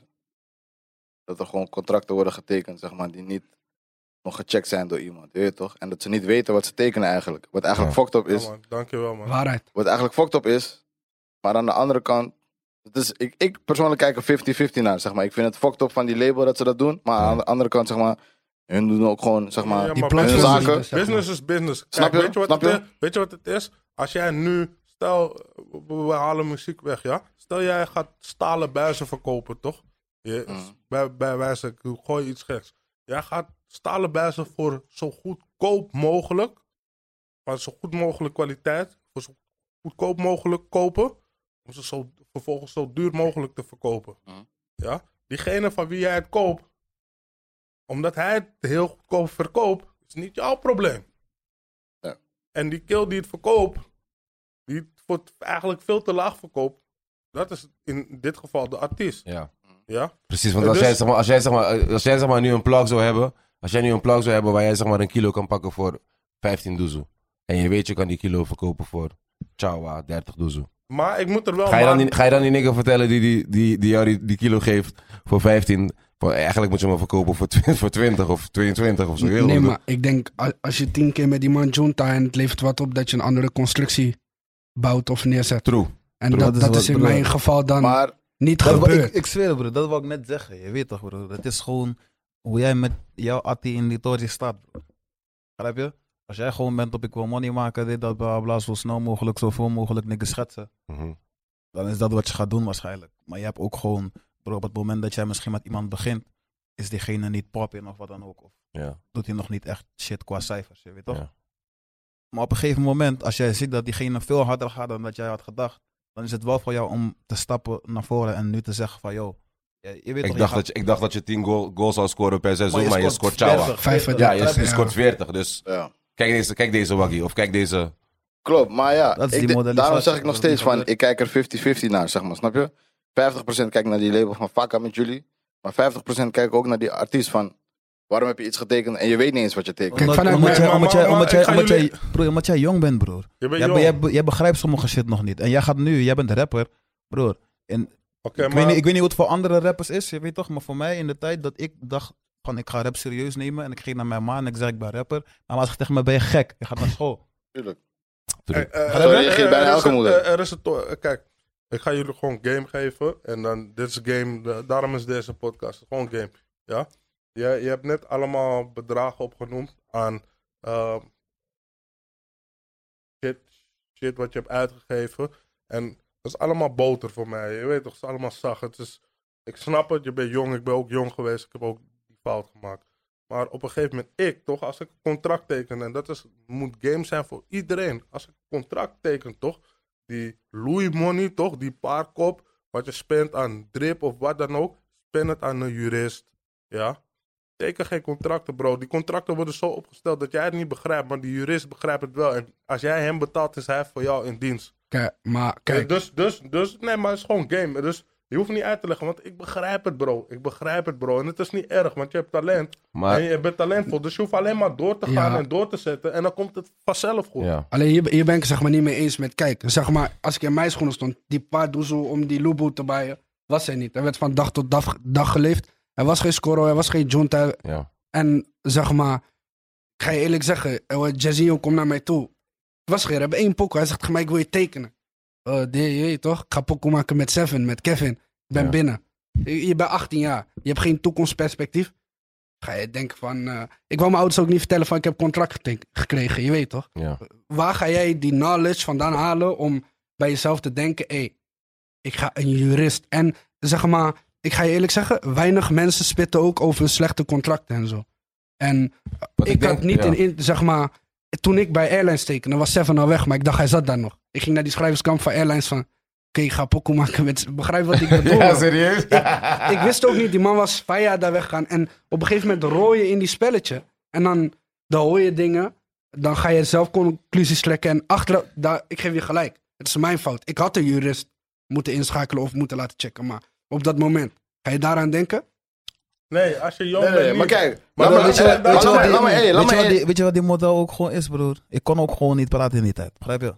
Dat er gewoon contracten worden getekend, zeg maar, die niet nog gecheckt zijn door iemand, je weet toch? En dat ze niet weten wat ze tekenen eigenlijk. Wat eigenlijk Ja. fucked up is. Ja, man. Dankjewel, man. Waarheid. Wat eigenlijk fucked up is. Maar aan de andere kant. Het is, ik, ik persoonlijk kijk er vijftig vijftig naar, zeg maar. Ik vind het fucked up van die label dat ze dat doen. Maar Ja. aan de andere kant, zeg maar. Hun doen ook gewoon, zeg maar. Ja, Die maar platforms hun business, zaken. dus, zeg maar. business is business. Kijk, Snap je? Weet je, wat Snap het je? is? Weet je wat het is? Als jij nu, stel, we we halen muziek weg, ja? Stel jij gaat stalen buizen verkopen, toch? Je, Mm. bij, bij wijze, ik gooi iets geks. Jij gaat stalen buizen voor zo goedkoop mogelijk, van zo goed mogelijk kwaliteit, voor zo goedkoop mogelijk kopen, om ze zo, vervolgens zo duur mogelijk te verkopen. Mm. Ja? Diegene van wie jij het koopt, omdat hij het heel goedkoop verkoopt, is niet jouw probleem. Ja. En die kill die het verkoopt, die het voor het eigenlijk veel te laag verkoopt, dat is in dit geval de artiest. Ja. Ja? Precies, want En als, dus- jij, zeg maar, als, jij, zeg maar, als jij zeg maar, nu een plug zou hebben, als jij nu een plug zou hebben waar jij zeg maar, een kilo kan pakken voor vijftien doezoe. En je weet je kan die kilo verkopen voor ciao, dertig doezoe. Maar ik moet er wel Ga je dan maar- die, ga je dan die nigger vertellen die, die, die, die jou die, die kilo geeft voor vijftien? Voor, eigenlijk moet je hem wel verkopen voor, tw- voor twintig of tweeëntwintig of zo. Heel Nee, goed. maar ik denk, a- als je tien keer met die man junta en het levert wat op, dat je een andere constructie bouwt of neerzet. True. En True. dat, Dat is dat wat is in bedoel mijn ik. geval dan Maar niet Dat wou- gebeurd. ik, ik zweer, bro, dat wou ik net zeggen. Je weet toch, bro. Het is gewoon hoe jij met jouw attie in die toren staat, bro. Begrijp je? Als jij gewoon bent op ik wil money maken, dit, dat, bla, bla, zo snel mogelijk, zoveel mogelijk niks schetsen. Mhm. Dan is dat wat je gaat doen waarschijnlijk. Maar je hebt ook gewoon, bro, op het moment dat jij misschien met iemand begint, is diegene niet popping of wat dan ook. Of Ja. doet hij nog niet echt shit qua cijfers, je weet toch? Ja. Maar op een gegeven moment, als jij ziet dat diegene veel harder gaat dan dat jij had gedacht, dan is het wel voor jou om te stappen naar voren en nu te zeggen van, yo, je, je weet Ik, toch, dacht je dat je, ik dacht dat je tien goal, goals zou scoren per seizoen, maar je, scoort veertig, ciao. vijfendertig. Ja, je, je Ja. scoort veertig. Dus ja. kijk deze, kijk deze waggie of kijk deze. Klopt, maar ja, Dat is ik die de- modalisatie, daarom zeg ik nog dat is steeds niet van, gebeurd. ik kijk er vijftig vijftig naar, zeg maar, snap je? vijftig procent kijk naar die label van Fakka met jullie, maar vijftig procent kijk ook naar die artiest van, waarom heb je iets getekend en je weet niet eens wat je tekent. Kijk, Omdat, vanuit omdat, mij- jij, maar- omdat, maar- jij, maar omdat, ik jij, ga omdat, jullie- jij, broer, omdat jij jong bent, broer. Je bent Jij, jong. jij, jij begrijpt sommige shit nog niet. En jij gaat nu, jij bent rapper, broer. En Oké, ik, maar weet niet, ik weet niet hoe het voor andere rappers is, je weet toch? Maar voor mij in de tijd dat ik dacht van ik ga rap serieus nemen en ik ging naar mijn ma en ik zeg ik ben rapper. Maar als ik tegen me ben je gek, je gaat naar school. Tuurlijk. Eh, eh, Zo er- reageert er- bijna er is elke een- moeder. eh, Er is een to- eh, kijk, ik ga jullie gewoon game geven. En dan, dit is game, de- daarom is deze podcast. Gewoon game, ja. Je, je hebt net allemaal bedragen opgenoemd aan eh, shit, shit wat je hebt uitgegeven. En dat is allemaal boter voor mij. Je weet toch, het is allemaal zacht. Het is, ik snap het, je bent jong, ik ben ook jong geweest. Ik heb ook die fout gemaakt. Maar op een gegeven moment, ik toch, als ik een contract teken, en dat is, moet game zijn voor iedereen. Als ik een contract teken, toch, die Louis money, toch, die paar kop, wat je spendt aan drip of wat dan ook, spend het aan een jurist. Ja. Teken geen contracten, bro. Die contracten worden zo opgesteld dat jij het niet begrijpt, maar die jurist begrijpt het wel. En als jij hem betaalt, is hij voor jou in dienst. Kijk, maar kijk, Dus, dus, dus, nee, maar het is gewoon game. Dus je hoeft niet uit te leggen, want ik begrijp het, bro. Ik begrijp het, bro. En het is niet erg, want je hebt talent. Maar En je bent talentvol, dus je hoeft alleen maar door te gaan Ja. en door te zetten. En dan komt het vanzelf goed. ja. alleen hier, hier ben ik zeg maar niet mee eens met, kijk, zeg maar, als ik in mijn schoenen stond, die paar doezel om die Lubu te buien, was er niet. Er werd van dag tot dag, dag geleefd. Er was geen score, er was geen junta. ja. En zeg maar, ik ga je eerlijk zeggen, eh, Jazzinho komt naar mij toe. Het was geen, we hebben één pokoe. Hij zegt tegen mij, ik wil je tekenen. Uh, de, je weet toch? Ik ga pokoe maken met Seven, met Kevin. Ik ben Ja. binnen. Je, je bent achttien jaar. Je hebt geen toekomstperspectief. Ga je denken van, uh, ik wou mijn ouders ook niet vertellen van, ik heb contract geteken- gekregen. Je weet toch? ja. Waar ga jij die knowledge vandaan halen om bij jezelf te denken, hé, hey, ik ga een jurist. En zeg maar, ik ga je eerlijk zeggen, weinig mensen spitten ook over slechte contracten en zo. En Wat ik, ik denk, had niet ja. in, in, zeg maar, toen ik bij Airlines tekende, was Seven al weg, maar ik dacht hij zat daar nog. Ik ging naar die schrijverskamp van Airlines van, okay, ga pokoe maken met... Begrijp wat ik bedoel? Ja, serieus? ik, ik wist ook niet, die man was vijf jaar daar weggegaan. En op een gegeven moment rooi je in die spelletje. En dan, dan hoor je dingen. Dan ga je zelf conclusies trekken. En achteraf, daar, ik geef je gelijk. Het is mijn fout. Ik had een jurist moeten inschakelen of moeten laten checken. Maar op dat moment, ga je daaraan denken? Nee, als je jong Nee, bent nee, maar niet. kijk. Maar laat me- weet je wat- eh, weet je laat wat me- die- laat me- hey, laat weet je me- wat die- weet je wat die model ook gewoon is, broer? Ik kon ook gewoon niet praten in die tijd. Begrijp je?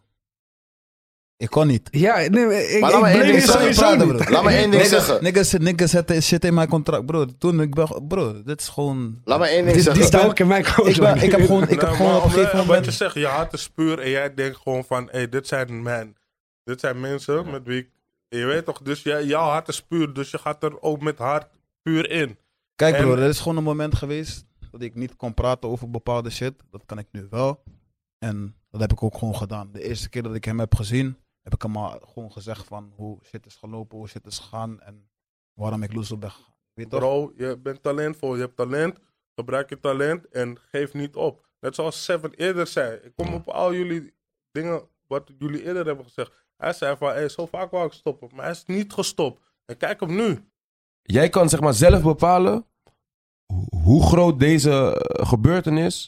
Ik kon niet. Ja, nee, ik, Maar laat me ik één blame ding je zeggen. sowieso Praten, niet. broer. Laat me één ding Niggas, zeggen. niggas, niggas zetten shit in mijn contract, bro. Toen ik ben, bro, dit is gewoon... Laat me één ding Die, die zeggen. staat ook in mijn coach. Ik, ben, ik heb gewoon, ik heb Nee, gewoon maar op een gegeven omdat- moment... Wat je zegt, je hart is puur en jij denkt gewoon van, hé, hey, dit zijn men. Dit zijn mensen met wie ik... Je weet toch, dus jij, jouw hart is puur, dus je gaat er ook met hart puur in. Kijk En- bro, er is gewoon een moment geweest dat ik niet kon praten over bepaalde shit. Dat kan ik nu wel. En dat heb ik ook gewoon gedaan. De eerste keer dat ik hem heb gezien, heb ik hem al gewoon gezegd van hoe shit is gelopen, hoe shit is gegaan en waarom ik loes op ben gegaan. Weet je toch? Bro, je bent talentvol, je hebt talent, gebruik je talent en geef niet op. Net zoals Seven eerder zei, ik kom op al jullie dingen, wat jullie eerder hebben gezegd. Hij zei van, hé, hey, zo vaak wou ik stoppen, maar hij is niet gestopt. En kijk hem nu. Jij kan zeg maar zelf bepalen ho- hoe groot deze eh, gebeurtenis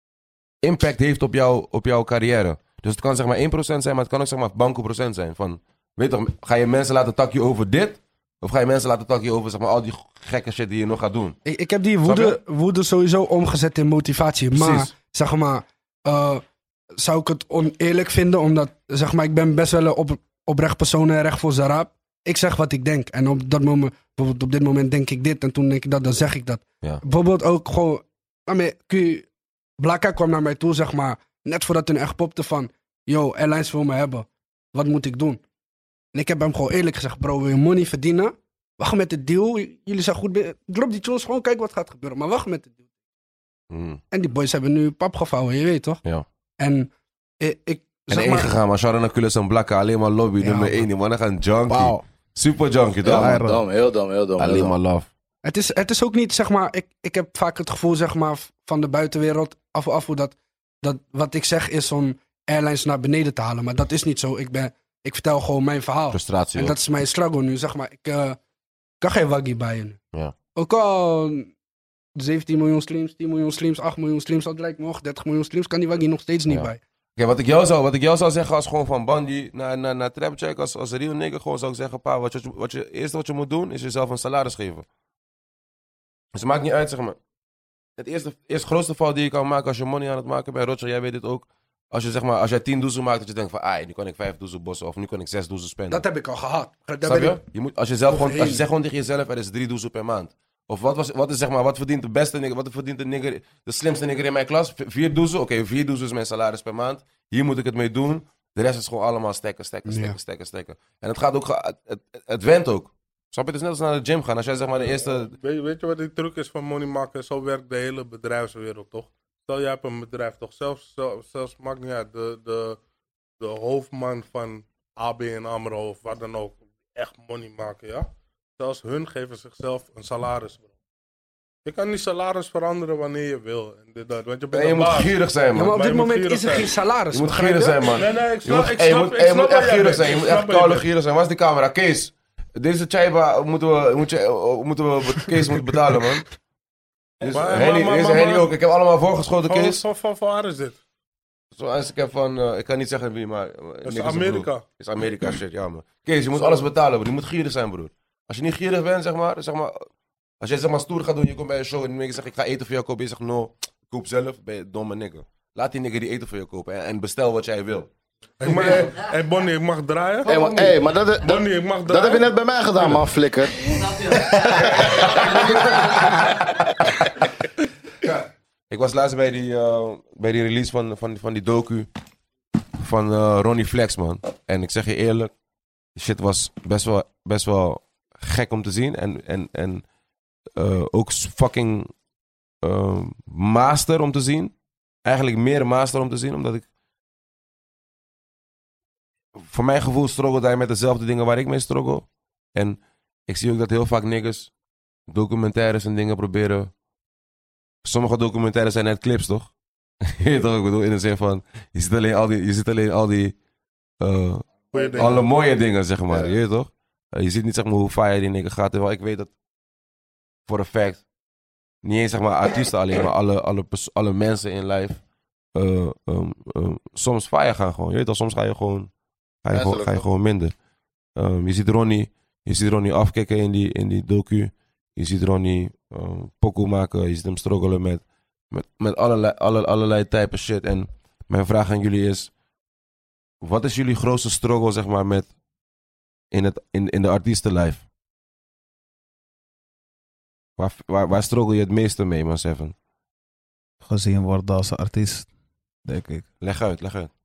impact heeft op, jou, op jouw carrière. Dus het kan zeg maar één procent zijn, maar het kan ook zeg maar banko procent zijn. Van, weet toch, ga je mensen laten takje over dit? Of ga je mensen laten takje over zeg maar, al die gekke shit die je nog gaat doen? Ik, ik heb die Snap woede, woede sowieso omgezet in motivatie. Maar, Precies. zeg maar, eh, zou ik het oneerlijk vinden, omdat, zeg maar, ik ben best wel een op, oprecht persoon en recht voor zijn raap. Ik zeg wat ik denk. En op dat moment, bijvoorbeeld op dit moment denk ik dit en toen denk ik dat, dan zeg ik dat. Ja. Bijvoorbeeld ook gewoon, daarmee, Q, Blakka kwam naar mij toe, zeg maar, net voordat hij echt popte van, yo, Airlines wil me hebben. Wat moet ik doen? En ik heb hem gewoon eerlijk gezegd, bro, wil je money verdienen? Wacht met de deal. Jullie zijn goed. be- Drop die tunes gewoon, kijk wat gaat gebeuren. Maar wacht met de deal. Mm, En die boys hebben nu pap gevouwen, je weet toch? ja. En ik, ik En zeg één maar... gegaan, maar Sharon Aculis en Blakka, alleen maar lobby, Ja, nummer man. één. Die mannen gaan junkie. Wauw. Super junkie, toch? Ja, man, dom, heel dom, heel dom. heel Alleen dom. maar love. Het is, het is ook niet, zeg maar... Ik, ik heb vaak het gevoel, zeg maar, van de buitenwereld... af en af hoe dat, dat... Wat ik zeg is om airlines naar beneden te halen. Maar dat is niet zo. Ik, ben, ik vertel gewoon mijn verhaal. Frustratie. En ook. dat is mijn struggle nu, zeg maar. Ik uh, kan geen waggie bij je nu. Ja. Ook al zeventien miljoen streams, tien miljoen streams, acht miljoen streams, dat lijkt me nog dertig miljoen streams, kan die waggie nog steeds niet Ja. bij. Oké, wat ik jou zou, wat ik jou zou zeggen als gewoon van Bandy naar, naar, naar Trapcheck, als, als real nigger, gewoon zou ik zeggen, pa, wat je, wat je, eerste wat je moet doen, is jezelf een salaris geven. Dus het maakt niet uit, zeg maar. Het eerste, eerste grootste fout die je kan maken als je money aan het maken bent, Roger, jij weet dit ook. Als je zeg maar, als jij tien doezel maakt, dat je denkt van, ah, nu kan ik vijf doezel bossen, of nu kan ik zes doezel spenden. Dat heb ik al gehad. Daar Snap ben je? ik- Je moet, als je zelf gewoon, als je overheen. zegt gewoon tegen jezelf, er is drie doezel per maand. Of wat, was, wat is zeg maar, wat verdient de beste nigger, wat verdient de nigger, de slimste nigger in mijn klas? V- Vier doezel? Oké, vier doezel is mijn salaris per maand. Hier moet ik het mee doen. De rest is gewoon allemaal stekken, stekken, stekken, Ja. stekken, stekken. En het gaat ook, ge- het, het, het went ook. Snap je? Het is net als naar de gym gaan. Als jij zeg maar de eerste... Weet, je- weet je wat die truc is van money maken? Zo werkt de hele bedrijfswereld, toch? Stel, jij hebt een bedrijf, toch? Zelfs, zelfs, zelfs maakt niet uit, de, de, de hoofdman van A B N AMRO of wat dan ook, echt money maken, ja? Zelfs hun geven zichzelf een salaris, bro. Je kan die salaris veranderen wanneer je wil. En dit, dat, want je bent Nee, je een moet baas. gierig zijn, Ja, man. maar op Maar dit je moet moment gierig is er zijn. geen salaris. Je moet begrijp gierig zijn, man. Nee, nee, ik Je snap, moet, ik hey, je snap, moet, ik hey, je snap moet waar echt jij gierig bent. zijn. Je Ik moet snap echt waar je koude bent. gierig zijn. Waar is die camera? Kees. Deze chaiba moeten we, moet je, eh, moeten we Kees moet betalen, man. Dus Maar- maar- Henny, maar- deze maar- Henny maar- ook. Ik heb allemaal voorgeschoten, Van, Kees. van, van, van waar is dit? Zoals ik heb van, eh, ik kan niet zeggen wie, maar... eh, Dat is niks een Amerika. broer. is Amerika shit, ja man. Kees, je moet alles betalen, broer. Je moet gierig zijn, broer. Als je niet gierig bent, zeg maar, zeg maar... Als jij zeg maar stoer gaat doen, je komt bij een show en je zegt ik ga eten voor jou kopen. Je zegt no, koop zelf, ben je een domme nigger. Laat die nigger die eten voor je kopen en, en bestel wat jij wil. Hey, maar, hey, hey, Bonnie, ik mag draaien? Hé, maar, hey, maar dat, dat, Bonnie, ik mag draaien? dat heb je net bij mij gedaan, man, flikker. Ik was laatst bij die, eh, bij die release van, van, van die docu van eh, Ronnie Flex, man. En ik zeg je eerlijk, die shit was best wel, best wel gek om te zien. En, en, en eh, ook fucking eh, master om te zien. Eigenlijk meer master om te zien, omdat ik... Voor mijn gevoel struggelt hij met dezelfde dingen waar ik mee struggle. En ik zie ook dat heel vaak niggas documentaires en dingen proberen... Sommige documentaires zijn net clips, toch? Je weet toch, ik bedoel, in de zin van... Je ziet alleen al die... Je ziet alleen al die uh, Goeie dingen. Alle mooie dingen, zeg maar. Ja. Je weet toch? Uh, je ziet niet zeg maar, hoe fire die nigger gaat. Terwijl ik weet dat, voor een fact, niet eens zeg maar artiesten alleen, maar alle, alle, pers- alle mensen in life, uh, um, um, soms fire gaan gewoon. Je weet toch, soms ga je gewoon, ga je, Ja, gewoon, zullen ga je we- gewoon minder. Um, je ziet Ronnie, je ziet Ronnie afkicken in die, in die docu. Je ziet Ronnie um, pokoe maken. Je ziet hem struggelen met, met, met allerlei, alle, allerlei typen shit. En mijn vraag aan jullie is, wat is jullie grootste struggle, zeg maar, met in, het, in, in de artiestenlife? Waar, waar, waar struggle je het meeste mee, man, Seven? Gezien worden als artiest, denk ik. Leg uit, leg uit.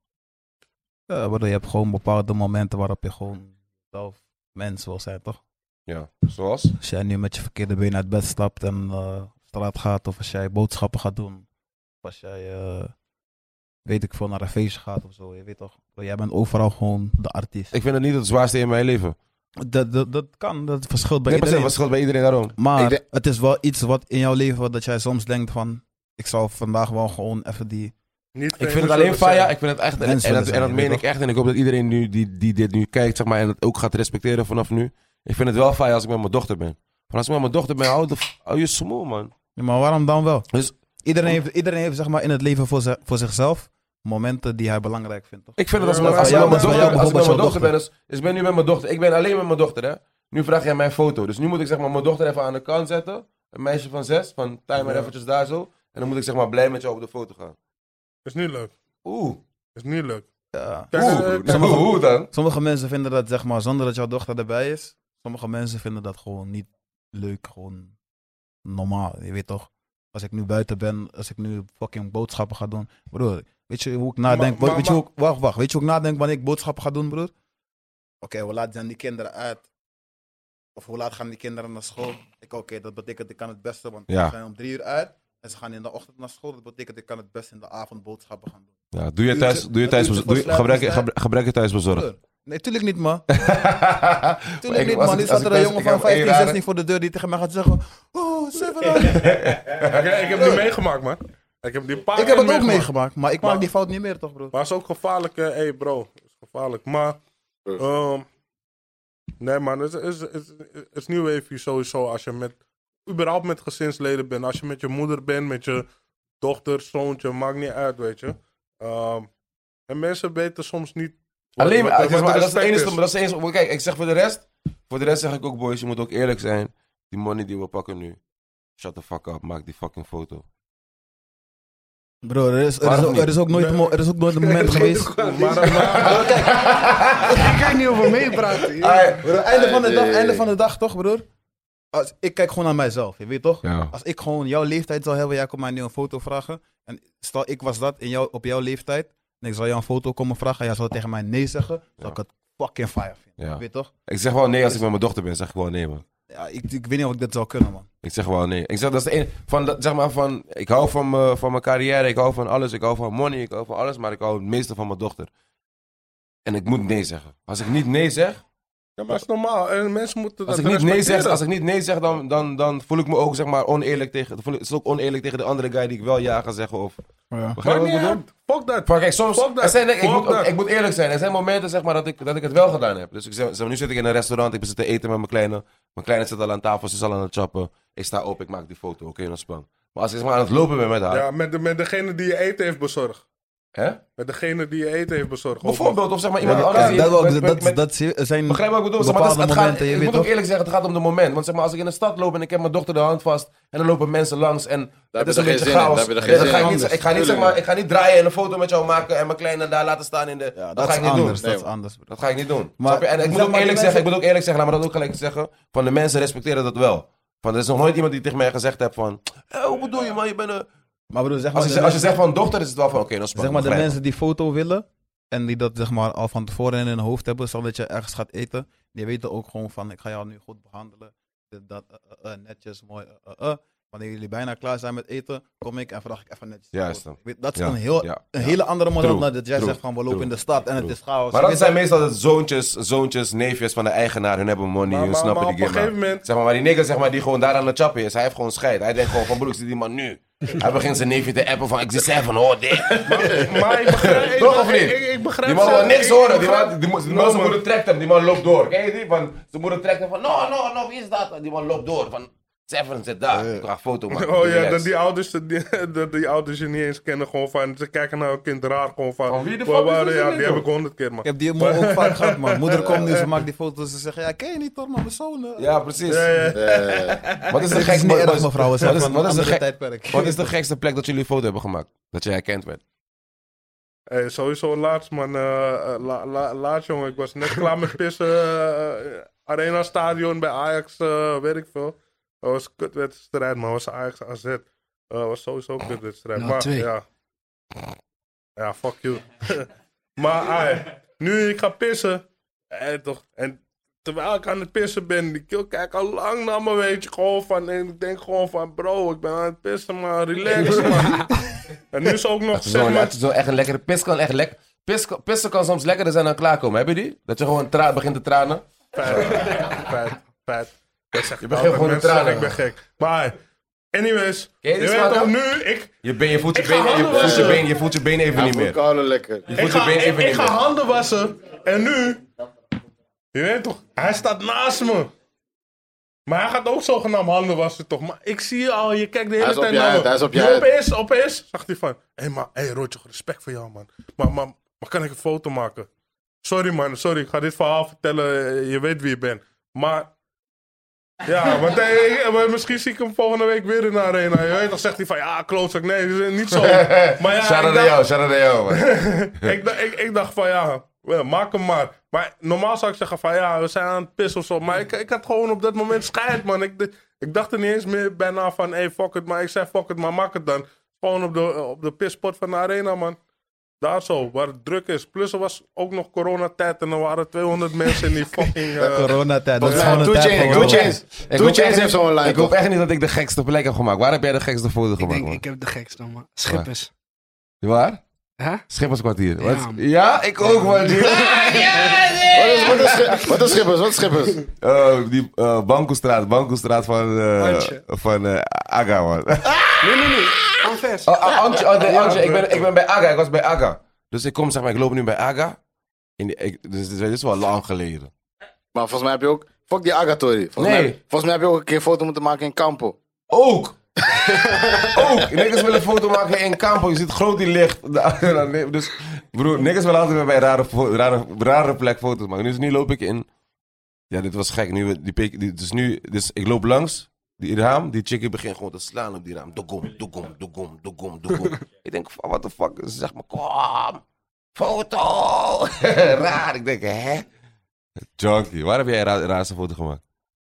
Ja, maar je hebt gewoon bepaalde momenten waarop je gewoon zelf mens wil zijn, toch? Ja, zoals? Als jij nu met je verkeerde been uit bed stapt en uh, op straat gaat, of als jij boodschappen gaat doen, of als jij, uh, weet ik veel, naar een feestje gaat of zo, je weet toch? Jij bent overal gewoon de artiest. Ik vind het niet het zwaarste in mijn leven. Dat, dat, dat kan, dat verschilt bij Nee, precies, iedereen. wat scheelt bij iedereen daarom? Maar Ik denk- het is wel iets wat in jouw leven, dat jij soms denkt van, ik zou vandaag wel gewoon even die... Niet Ik vind famous het alleen willen fire, zijn. ik vind het echt, en, Mensen en dat, willen en dat zijn, meen je ik weet echt. En ik hoop dat iedereen nu die, die dit nu kijkt, zeg maar, en het ook gaat respecteren vanaf nu. Ik vind het wel fire als ik met mijn dochter ben. Maar als ik met mijn dochter ben, hou, de, f- hou je smoel, man. Ja, maar waarom dan wel? Dus Iedereen heeft, iedereen heeft zeg maar in het leven voor, ze- voor zichzelf momenten die hij belangrijk vindt, toch? ik vind het als, Ja, ik- maar als ik bij met jou- mijn bij jou dochter, als ik met bijvoorbeeld mijn jouw dochter ben, dus, dus ik ben nu met mijn dochter. Ik ben alleen met mijn dochter, hè. Nu vraag jij mijn foto. Dus nu moet ik zeg maar mijn dochter even aan de kant zetten. Een meisje van zes, van time maar Ja. eventjes daar zo. En dan moet ik zeg maar blij met jou op de foto gaan. Is niet leuk. Oeh. Is niet leuk. Ja. Kijk, Oeh. eh, kijk, sommige- Hoe dan? Sommige mensen vinden dat, zeg maar, zonder dat jouw dochter erbij is, sommige mensen vinden dat gewoon niet leuk, gewoon normaal, je weet toch? Als ik nu buiten ben, als ik nu fucking boodschappen ga doen, broer, weet je hoe ik nadenk, Maar- maar- weet je hoe ik, wacht, wacht, weet je hoe ik nadenk wanneer ik boodschappen ga doen, broer? Oké, hoe laat zijn die kinderen uit? Of hoe laat gaan die kinderen naar school? Ik, oké, dat betekent ik kan het beste, want Ja. ze zijn om drie uur uit en ze gaan in de ochtend naar school, dat betekent ik kan het best in de avond boodschappen gaan doen. Ja, doe je thuis, doe je thuis, doe je, gebruik, je- gebruik, gebruik je thuisbezorgd. Broer, nee, tuurlijk niet, man. Tuurlijk Tuurlijk niet, man. Nu staat er een jongen van vijftien, zestien voor de deur die tegen mij gaat zeggen: Oh, Seven. ik, ik heb die meegemaakt, man. Ik heb die paar Ik heb keer het ook meegemaakt, maar ik maak Maar- die fout niet meer, toch, bro? Maar het is ook gevaarlijk, hé hey bro. Het is gevaarlijk. Maar, ehm, nee man, het is, het is, het is nieuw even sowieso als je met, überhaupt met gezinsleden bent. Als je met je moeder bent, met je dochter, zoontje, maakt niet uit, weet je. Ehm, en mensen weten soms niet wat- Alleen, wat- maar, wat zeg maar, dat is het respect enige. Dat is het enige. Kijk, ik zeg voor de rest. Voor de rest zeg ik ook, boys, je moet ook eerlijk zijn. Die money die we pakken nu. Shut the fuck up, maak die fucking foto. Bro, er is, er is, Waarom ook, niet? er is, ook, nooit een mo- er is ook nooit een moment geweest. Maar, maar, Ik kan niet over meepraten. Bro, einde, van de dag, Nee. einde van de dag, toch, broer? Als, ik kijk gewoon naar mijzelf, je weet toch? Ja. Als ik gewoon jouw leeftijd zou hebben, jij komt mij nu een foto vragen. En stel, ik was dat in jou, op jouw leeftijd. En ik zou jou een foto komen vragen. En jij zou tegen mij nee zeggen. Zou Ja. ik het fucking fire vinden. Ja. Je weet toch? Ik zeg wel nee als ik met mijn dochter ben. Zeg ik wel nee, man. Ja, ik, ik weet niet of ik dat zou kunnen, man. Ik zeg wel nee. Ik zeg, dat is de ene. Van, dat- zeg maar van, ik hou van, me, van mijn carrière, ik hou van alles. Ik hou van money, ik hou van alles. Maar ik hou het meeste van mijn dochter. En ik moet nee zeggen. Als ik niet nee zeg. ja, maar het is normaal. En mensen moeten dat Als ik niet nee zeg, respecteren. als ik niet nee zeg dan, dan, dan voel ik me ook zeg maar oneerlijk tegen. Voel ik, het is ook oneerlijk tegen de andere guy die ik wel ja ga zeggen. Of, Ja. begrijp je Maakt wat ik niet bedoel? uit. Fuck dat. Maar kijk, soms, Fuck that. er zijn, ik, Fuck moet, ook- that. ik moet eerlijk zijn, er zijn momenten zeg maar, dat, ik, dat ik het wel gedaan heb. Dus ik, zeg, zeg, nu zit ik in een restaurant, ik ben zitten eten met mijn kleine. Mijn kleine zit al aan tafel, ze is al aan het chappen. Ik sta op, ik maak die foto, oké, dan span. Maar als ik zeg maar, aan het lopen ben met haar, Ja, met, de, met degene die je eten heeft bezorgd. hè? Met degene die je eten heeft bezorgd. Bijvoorbeeld, of zeg maar iemand Ja, anders die... dat, wel- met- dat, met- met- dat zijn Begrijp je wat ik bedoel? Zeg maar, het, is- bepaalde het gaat, momenten, je ik weet moet ook toch? eerlijk zeggen, het gaat om de moment. Want zeg maar, als ik in de stad loop en ik heb mijn dochter de hand vast en dan lopen mensen langs en heb het je is er een geen beetje zin in, chaos. daar heb je er Ja, geen dan ga zin ik, in. niet, ik, ga niet, zeg Tuurlijk maar, niet. ik ga niet draaien en een foto met jou maken en mijn kleine daar laten staan in de... Ja, dat, dat, ga is ik niet anders, doen. dat Nee, is anders. bro. dat ga ik niet doen. Maar- Snap je? En ik moet zeg ook maar, eerlijk die zeggen, ik mensen- moet ook eerlijk zeggen, laat me dat ook gelijk te zeggen. Van de mensen respecteren dat wel. Van er is nog nooit iemand die tegen mij gezegd heeft van, "Eh, hoe bedoel je man, je bent een... Maar broer, zeg maar, Als je, de zegt- als je mensen- zegt van dochter is het wel van, oké, dan zeg maar de begrijp ik. mensen die foto willen en die dat zeg maar al van tevoren in hun hoofd hebben, stel dat je ergens gaat eten, die weten ook gewoon van ik ga jou nu goed behandelen, dit, dat, uh, uh, uh, netjes, mooi, uh, uh, uh. Wanneer jullie bijna klaar zijn met eten, kom ik en vraag ik even netjes. Juist foto. dan. Ik weet, dat is Ja, een, heel, ja, een ja. hele andere model True, dan dat jij true, zegt van we lopen true, in de stad en het true. is chaos. Maar Je dat weet zijn toch? meestal de zoontjes, zoontjes, neefjes van de eigenaar. Hun hebben money, Maar, hun maar, snappen maar op die een game. gegeven moment... Zeg maar, maar die nigger zeg maar, die gewoon daar aan het chappen is, hij heeft gewoon scheid. Hij denkt gewoon van broer, ik zie die man nu. Hij begint zijn neefje te appen van, ik zie Seven, hoor dit. Maar ik begrijp... Toch of niet? Ik, ik, ik begrijp... Die man wil zelf- niks ik- horen. ik Die begrijp- man, die, man- die No, man zijn man. moeder trekt hem. Die man loopt door. Ken je die? Van, zijn moeder trekt hem van, no, no, no, wie is dat? Die man loopt door. Van, Seven zit daar. Ik ga een foto maken. Oh ja, Relax. dat die ouders, die, dat die ouders je niet eens kennen. Gewoon van, ze kijken naar hun kind raar. Gewoon van, Van wie de waar- fuck is waar- dit Ja, dan, die heb joh? ik honderd keer, man. Ik heb die man ook vaak gehad, man. Moeder komt nu, ze maakt die foto's. Ze zegt, ja, ken je niet toch, man, mijn zoon. eh." Ja, precies. Ja, ja. Eh, Wat is de Het is gekste niet wat erg, is- mevrouw. Het is Wat is, van wat, een is de andere gek- tijdperk. wat is de gekste plek dat jullie een foto hebben gemaakt? Dat je herkend werd? Hey, sowieso laatst, man. eh, eh, la, la, laatst, jongen. Ik was net klaar met pissen. eh, Arena Stadion bij Ajax, eh, weet ik veel. Dat was een kutwedstrijd, man. Dat was Ajax A Z. Dat was sowieso een kutwedstrijd. nul Maar twee. ja. Ja, fuck you. maar ay, nu ik ga pissen. Eh, toch. En terwijl ik aan het pissen ben, die kill kijkt al lang naar me, weet je. Gewoon van, en ik denk gewoon van, bro, ik ben aan het pissen, man. Relax, man. En nu is ook nog, Zo, zeg maar... zo echt een lekkere pis kan echt lekker. Pis, pissen kan soms lekkerder zijn dan klaarkomen. Heb je die? Dat je gewoon tra- begint te tranen. Feit, feit, feit. Dat zeg Je ik begint altijd. gewoon te Mensen zeggen, tranen. Ik ben gek. Maar, anyways. Ken je Je die weet smaak toch, dan? nu, ik... Je, been, je voelt je Ik ga been, je handen voelt je wassen. been, je voelt je been even ja, niet moet meer. koude lekker. Je Ik voelt je ga, been ik, even ik niet ga meer. handen wassen. En nu... Je weet toch, hij staat naast me. Maar hij gaat ook zogenaamd handen wassen, toch? Maar ik zie je al, je kijkt de hele Hij is op tijd je naar uit, me. hij is op je Nu uit. Opeens, opeens, zegt hij van... Hé hey, man, hey, Roger, respect voor jou, man. Maar, maar, maar kan ik een foto maken? Sorry, man, sorry. Ik ga dit verhaal vertellen. eh, Je weet wie je bent. Maar... Ja, want hey, maar misschien zie ik hem volgende week weer in de arena. Je weet, dan zegt hij van, ja, klootzak. Nee, dat is niet zo. Maar ja, Shout out ik naar dacht- jou, shout out naar jou. man. ik, dacht- ik, ik dacht van ja, wel, maak hem maar. Maar normaal zou ik zeggen van ja, we zijn aan het pissen of zo. Maar ik, ik had gewoon op dat moment scheid, man. Ik, ik dacht er niet eens meer bijna van, hey, fuck it. Maar ik zei fuck it, maar maak het dan. Gewoon op de, op de pisspot van de arena, man. Daar zo, waar het druk is. Plus er was ook nog coronatijd en er waren tweehonderd mensen in die fucking... eh, Coronatijd, dat is Volgens mij gewoon een Two tijd Chainz, van Two corona. Chainz. Ik Two hoop Chainz echt heeft zo'n niet- line, Ik hoop toch? echt niet dat ik de gekste plek heb gemaakt. Waar heb jij de gekste foto Ik gemaakt, denk, man? ik heb de gekste, man. Schippers. Waar? Hè? Schipperskwartier. Ja, Wat? man. Ja, ik ook, man. Die, Wat is, wat is, schi- wat is Schippers? Wat is Schippers? Oh, die uh, Bankoestraat. Bankoestraat van, eh Antje. van eh, Aga, man. Nee, nee, nee. Anvers. Oh, oh, Antje, oh, nee, Antje, ik, ben, ik ben bij Aga. Ik was bij Aga. Dus ik kom, zeg maar, ik loop nu bij Aga. In die, ik, dus dit is wel lang geleden. Maar volgens mij heb je ook... Fuck die Agatori. Volgens, Nee. mij, volgens mij heb je ook een keer een foto moeten maken in Campo. Ook! Ook! Niggas willen een foto maken in Campo. Je ziet groot die licht. Dus, broer, niggas willen altijd bij rare, fo- rare, rare plek foto's maken. Dus nu loop ik in... Ja, dit was gek. Nu, die, pik- die, dus nu, dus ik loop langs die raam. Die chickie begint gewoon te slaan op die raam. Dogom, dogom, dogom, dogom, dogom. Ik denk, van, what the fuck? Ze zegt me, kom, foto! Raar. Ik denk, hè? Junkie. Waar heb jij een ra- raarste foto gemaakt?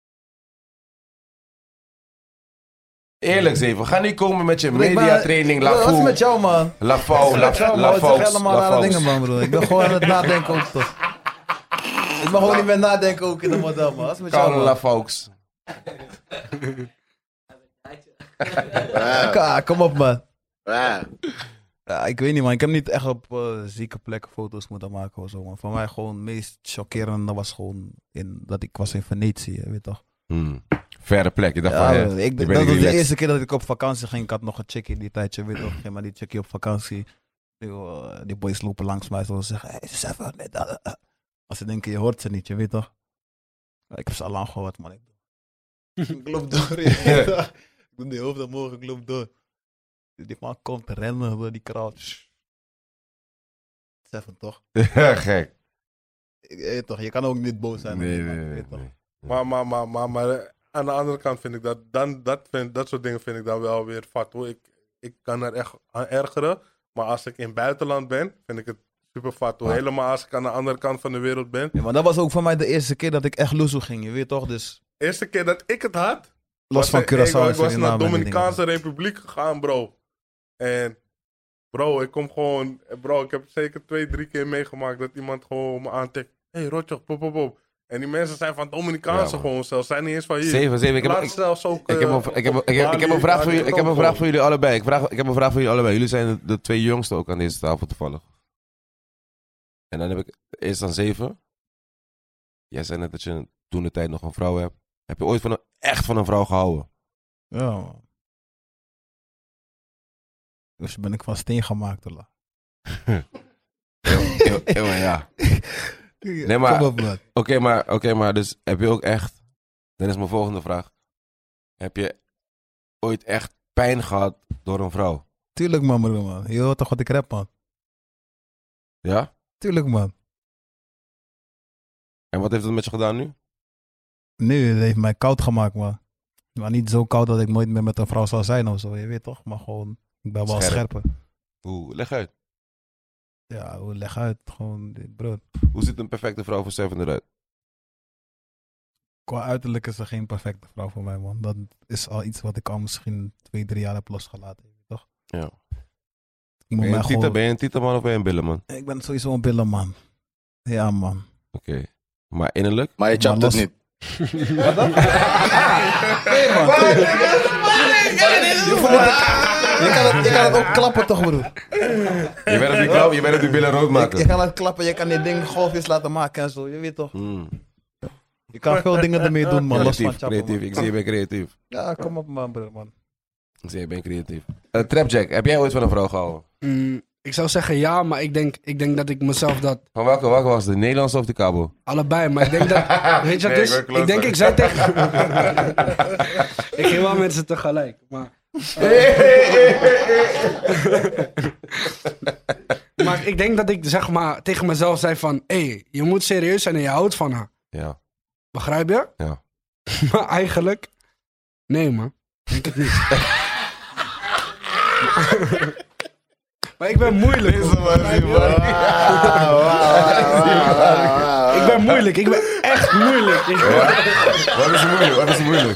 Eerlijk, Zeven. Ga niet komen met je Ik ben- mediatraining. La Wat is Fou. met jou, man? La Fou. La Met jou, La man. Wat zeg je Faux. allemaal La rare Faux. dingen, man, broer. Ik ben gewoon aan het nadenken ook, toch. Ik ben gewoon niet meer nadenken ook in de model, man. Wat is met jou, Koude La man? Faux. Ja. Ka, kom op, man. Ja. Ja, ik weet niet, man. Ik heb niet echt op eh, zieke plekken foto's moeten maken of zo, man. Voor mij gewoon het meest chockerende was gewoon in, dat ik was in Venetië, je weet toch. Hmm. Verre plek. Je dacht Ja, van, hè, ik, je dat bent was de relaxed. eerste keer dat ik op vakantie ging. Ik had nog een chickie die tijdje, weet toch. Ging maar die chickie op vakantie. Die, eh, die boys lopen langs mij zo en zeggen, hey, ze is even met dat. eh." Als ze denken, je hoort ze niet, je weet toch. Ja, ik heb ze al lang gehoord, man. Ik, ik loop door, je weet toch. Ik doe die hoofd omhoog, ik loop door. Die man komt rennen door die crowd. Seven, toch? Ja, gek. Ik weet toch, je kan ook niet boos zijn. op Nee, iemand, nee, je nee. weet toch. nee. Maar, maar, maar, maar, maar eh, aan de andere kant vind ik dat, dan, dat, vind, dat soort dingen vind ik dan wel weer fat hoor. Ik, ik kan er echt aan ergeren. Maar als ik in het buitenland ben, vind ik het super fat hoor. Ja. Helemaal als ik aan de andere kant van de wereld ben. Ja, maar dat was ook voor mij de eerste keer dat ik echt loezo ging, je weet toch. Dus De eerste keer dat ik het had, los van was Curaçao ik, ik, en ik was naar Suriname de en die Dominicaanse Republiek gegaan, bro. En bro, ik kom gewoon... Bro, ik heb zeker twee, drie keer meegemaakt dat iemand gewoon me aantikt. Hé, hey, Rotjoch, pop, pop, pop. En die mensen zijn van het Dominicaanse Ja, man. gewoon zelfs. Zijn niet eens van hier. Zeven, zeven. Ik heb, Laat ik, zelfs ook... ik, heb eh, een, ik, heb, ik, heb, ik heb een vraag voor jullie. Ik heb een vraag voor jullie allebei. Ik, vraag, ik heb een vraag voor jullie allebei. Jullie zijn de, de twee jongsten ook aan deze tafel toevallig. En dan heb ik eerst dan Zeven. Jij zei net dat je toen de tijd nog een vrouw hebt. Heb je ooit van een, echt van een vrouw gehouden? Ja, man. Dus ben ik van steen gemaakt. Hoor. Eeuw, eeuw, ja. Nee, maar... Kom op, man. Oké, okay, maar, okay, maar dus heb je ook echt... Dan is mijn volgende vraag. Heb je ooit echt pijn gehad door een vrouw? Tuurlijk, man, broer, man. Je hoort toch wat ik rap, man. Ja? Tuurlijk, man. En wat heeft het met je gedaan nu? Nu, het heeft mij koud gemaakt, man. Maar niet zo koud dat ik nooit meer met een vrouw zou zijn of zo, je weet toch? Maar gewoon, ik ben wel Scherp. scherper. Hoe? Leg uit. Ja, hoe leg uit, gewoon, dit brood. Hoe ziet een perfecte vrouw voor Seven eruit? Qua uiterlijk is er geen perfecte vrouw voor mij, man. Dat is al iets wat ik al misschien twee, drie jaar heb losgelaten, toch? Ja. Ik, moet Ben je, mij een titel, gewoon... ben je een titelman of ben je een billenman? ik ben sowieso een billenman. Ja, man. Oké. Okay. Maar innerlijk? Maar je chapt Maar het los- niet. Wat dan? Nee, man. Je kan, het, je kan het ook klappen, toch, broer? Je bent op die klap, je bent op die billen rood Je, maken. je kan het klappen, je kan die ding golfjes laten maken en zo, je weet toch? Hmm. Je kan veel dingen ermee doen, man. Los van Creatief, chappen, creatief. man. Ik zie je bent creatief. Ja, kom op, man, broer, man. Ik zie je bent creatief. Uh, Trapjack, heb jij ooit van een vrouw gehouden? Mm, ik zou zeggen ja, maar ik denk, ik denk dat ik mezelf dat... Van welke, welke was het? De Nederlandse of de Cabo? Allebei, maar ik denk dat... Weet je wat Nee, het is? ik ben Ik denk, klootzak. ik zei tegen... ik ging wel met ze tegelijk, maar... maar ik denk dat ik zeg maar tegen mezelf zei van... Hé, hey, je moet serieus zijn en je houdt van haar. Ja. Begrijp je? Ja. Maar eigenlijk... Nee, man. Ik denk het niet. Maar ik ben moeilijk. hoor. Ik ben moeilijk. Ik ben echt moeilijk. Ik ben- Wat is er moeilijk? Wat is er moeilijk?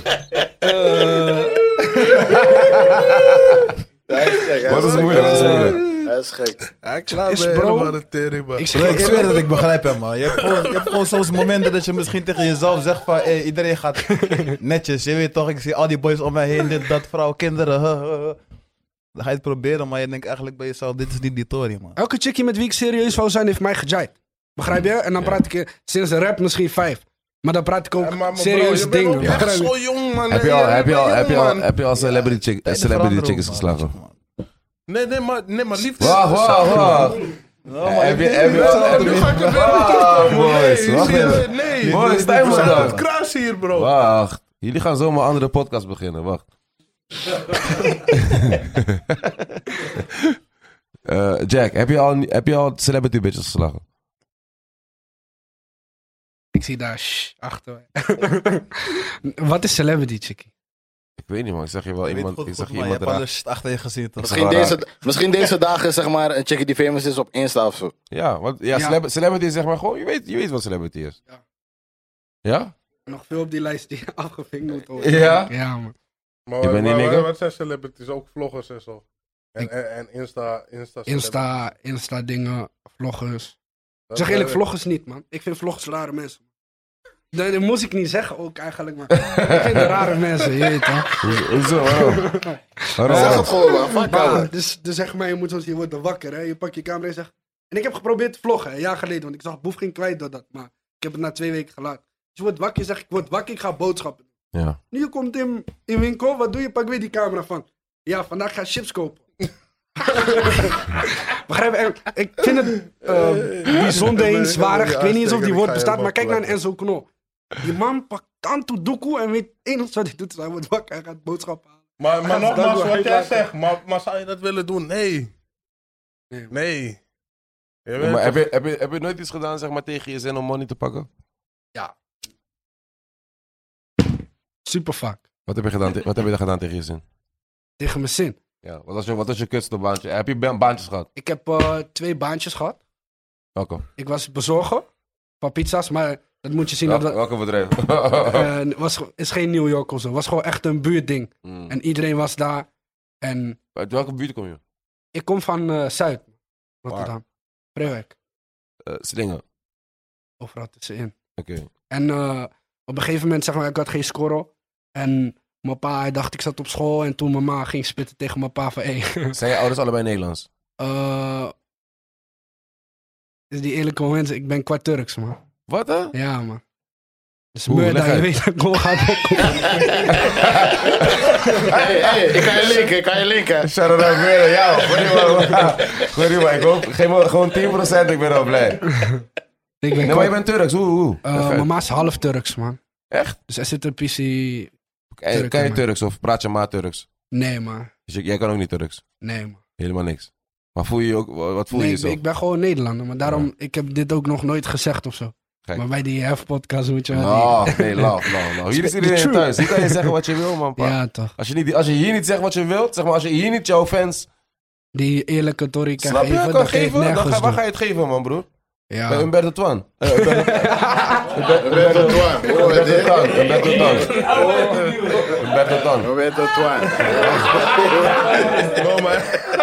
Hij is gek, hij Wat is is er gek. moeilijk? Wat is er moeilijk? Hij is gek. Hij klaar Is bij bro- helemaal de tering, man. Ik Bro, ik zeg zweer dat ik begrijp hem, man. Je hebt gewoon, je hebt gewoon soms momenten dat je misschien tegen jezelf zegt van... Hey, iedereen gaat netjes, je weet toch? Ik zie al die boys om mij heen, dit, dat, vrouw, kinderen. huh, huh, huh. Dan ga je het proberen, maar je denkt eigenlijk bij jezelf... Dit is niet die Tory, man. Elke chickie met wie ik serieus wou zijn, heeft mij gejaaid. Begrijp je? En dan praat ik eh, sinds de rap misschien vijf. Maar dan praat ik ook Ja, maar, maar bro, serieuze je bent dingen. ook echt Begrijp je? zo jong, man. Heb je al, heb je al, heb je al, heb je al celebrity, chick, Tijden celebrity veranderen chickens ook, geslagen? man. Nee, nee, maar, nee, maar liefde... Wacht, wacht, wacht. Heb je, heb je al, heb je al... Wacht, boys, wacht even. Nee, Boys, time we out zijn dan. het kruis hier, bro. Wacht. Jullie gaan zomaar een andere podcast beginnen, wacht. Eh, Jack, heb je, al, heb je al celebrity bitches geslagen? Ik zie daar shh, achter. Wat is celebrity chickie? Ik weet niet man, ik zeg je wel Je weet iemand, goed, ik goed, zeg je man. Je iemand hebt raar. alles achter je gezien, toch? Misschien Gewoon deze, misschien deze dagen zeg maar een chickie die famous is op Insta of zo. Ja, want ja, Ja. celeb- celebrity is zeg maar gewoon, je weet, je weet wat celebrity is. Ja. Ja? Nog veel op die lijst die afgevinkt moet worden. Ja? Ja, man. Maar, Je bent die maar- nigger? Wat zijn celebrities? Ook vloggers en zo. En, Ik- en, en Insta... Insta, Insta, Insta dingen, vloggers. Dat- Zeg eerlijk, dat- vloggers niet, man. Ik vind vloggers rare mensen. Dat, dat moest ik niet zeggen ook eigenlijk, maar ik vind de rare mensen, je weet toch. Hoezo? Hoezo? Waarom? Zeg Waarom? het gewoon, man. Fuck Maar, ouwe. dus, dus zeg maar, je, moet, je wordt wakker, hè. Je pakt je camera en zegt... En ik heb geprobeerd te vloggen, een jaar geleden, want ik zag Boef ging kwijt door dat. Maar ik heb het na twee weken gelaten. Dus je wordt wakker, je zegt, ik word wakker, ik ga boodschappen doen. Ja. Nu je komt in, in winkel, wat doe je? Pak weer die camera van. Ja, vandaag ga ik chips kopen. Begrijp je? En ik vind het uh, bijzonderheidswaardig. Ik weet niet eens of die woord bestaat, maar kijk naar een Enzo Knol. Die man pakt tanto doekoe en weet het enige wat hij doet, is hij wordt wakker en gaat boodschappen halen. Maar, maar Gaat het nogmaals, dan wat jij laten. zegt, maar, maar zou je dat willen doen? Nee. Nee. Nee. Je Ja, weet maar heb toch- je, heb, je, heb je nooit iets gedaan zeg maar, tegen je zin om money te pakken? Super fuck. Wat heb je gedaan, te- wat heb je gedaan tegen je zin? Tegen mijn zin. Ja, wat was je, wat was je kutste baantje? Heb je ba- baantjes gehad? Ik heb uh, twee baantjes gehad. Welke? Ik was bezorger van pizza's, maar dat moet je zien. Welke, dat we- welke bedrijf? uh, was, ge- is geen New York of zo. was gewoon echt een buurtding. Hmm. En iedereen was daar. En Uit welke buurt kom je? ik kom van uh, Zuid. Rotterdam. Vreewijk. Uh, Slingen. Overal tussenin. Oké. En uh, op een gegeven moment, zeg maar, ik had geen score. En mijn pa, hij dacht ik zat op school. En toen mijn ma ging spitten tegen mijn pa van, hé. Hey, Zijn je ouders allebei Nederlands? uh, is die eerlijke momenten, ik ben kwart Turks, man. Wat hè? Ja, man. Dus Oeh, Murda, leg je uit. weet dat ik gewoon ga opkomen. Hey, hey, ik kan je linken, ik kan je linken. Shout-out naar Murda, ja. Sorry man, ik hoop, geef me gewoon tien procent, ik ben al blij. Ik weet Nee, maar je bent Turks, hoe, hoe? Uh, Leg uit. mama is half Turks, man. Echt? Dus er zit een P C... Kan je, Turk, kan je man. Turks of praat je maar Turks? Nee, man. Dus je- jij kan ook niet Turks? Nee, man. Helemaal niks. Maar voel je je ook, wat voel je Nee, ik, jezelf? ik ben gewoon Nederlander, maar daarom... Ik heb dit ook nog nooit gezegd of zo. Kijk. Maar bij die Hef-podcast moet je wel... Oh, nee, love, love, love. Hier is The iedereen truth. thuis. Hier kan je zeggen wat je wil, man. die... Pa. Ja, toch. Als, je niet, als je hier niet zegt wat je wilt, zeg maar, als je hier niet jouw fans... Die eerlijke Tory kan Snap je? geven, Kan dan ga je het geven? Dan nergens ga, waar doen. ga je het geven, man, broer? Bij Ja. Umberto Twan. Eh, Umberto Roberto Twan. Hoe Umberto weet Twan. je? Umberto Twan. Umberto Twan. Roberto Twan. No, man.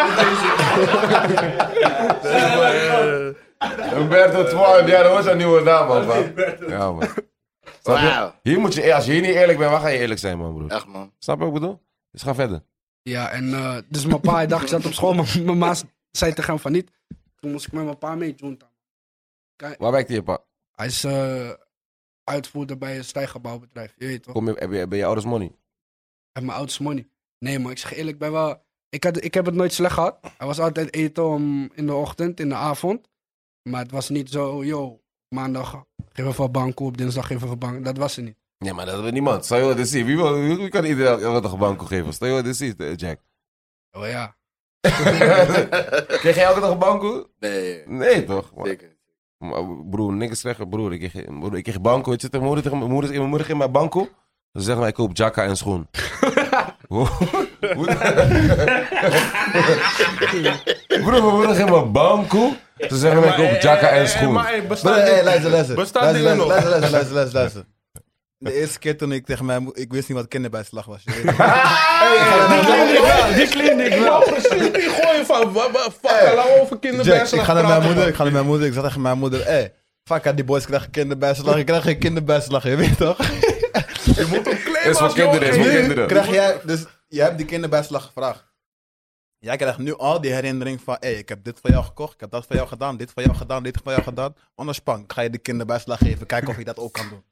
Umberto Twan, ja, dat was een nieuwe naam, man. man. Ja, man. Snap je? Wauw. Hier moet je, als je hier niet eerlijk bent, waar ga je eerlijk zijn, man, broer? Echt, man. Snap je wat ik bedoel? Dus ga verder. Ja, en uh, dus mijn pa, hij dacht, ik zat op school, maar mijn ma zei tegen hem van niet. Toen moest ik met mijn pa mee, Junta. Waar werkt je, pa? Hij is uh, uitvoerder bij een stijgerbouwbedrijf, je weet toch? Kom je, heb, je, heb je ouders money? En mijn ouders money. Nee, maar ik zeg eerlijk, ik ben wel... Ik, had, ik heb het nooit slecht gehad. Hij was altijd eten om in de ochtend, in de avond. Maar het was niet zo, yo, maandag geef even banko, op dinsdag geef even banko. Dat was er niet. Nee, maar dat wil niemand. Stel je wat dit ziet. Wie, wil, wie kan iedereen elke dag een banko geven? Stel je wat dit ziet, eh, Jack. Oh ja. Kreeg jij elke dag een banko? Nee, Nee, toch? Maar, zeker. maar broer, niks zeggen, broer. Ik kreeg, broer, ik kreeg banko. Ik zit tegen mijn moeder, tegen mijn moeder, mijn moeder geeft mij banko. Ze zeggen mij, ik koop jacka en schoen. Hoe- hoe- Broer, mijn moeder geeft me banko. Ze zeggen mij, ik koop jacka en schoen. Maar hey, Broer, bestaat hey, dit- luister, luister. Bestaat Luister, dingen nog? luister, luister, luister, luister, luister. De eerste keer toen ik tegen mij... mo- Ik wist niet wat kinderbijslag was. Je weet het. Die kliniek wel. Precies, die gooien van, wa- wa- fuck, laten we over Jack, kinderbijslag ik ga naar mijn praten, moeder, man. ik ga naar mijn moeder, ik zeg tegen mijn moeder, hé, hey, fuck, die boys krijgen kinderbijslag, ik krijg geen kinderbijslag, je weet toch? Je moet hem claimen Is voor als kinderen, is voor jongen. kinderen. Krijg jij, dus je hebt die kinderbijslag gevraagd. Jij krijgt nu al die herinnering van, hé, hey, ik heb dit voor jou gekocht, ik heb dat voor jou gedaan, dit voor jou gedaan, dit voor jou gedaan. Anders spank, ga je die kinderbijslag geven, kijken of je dat ook kan doen.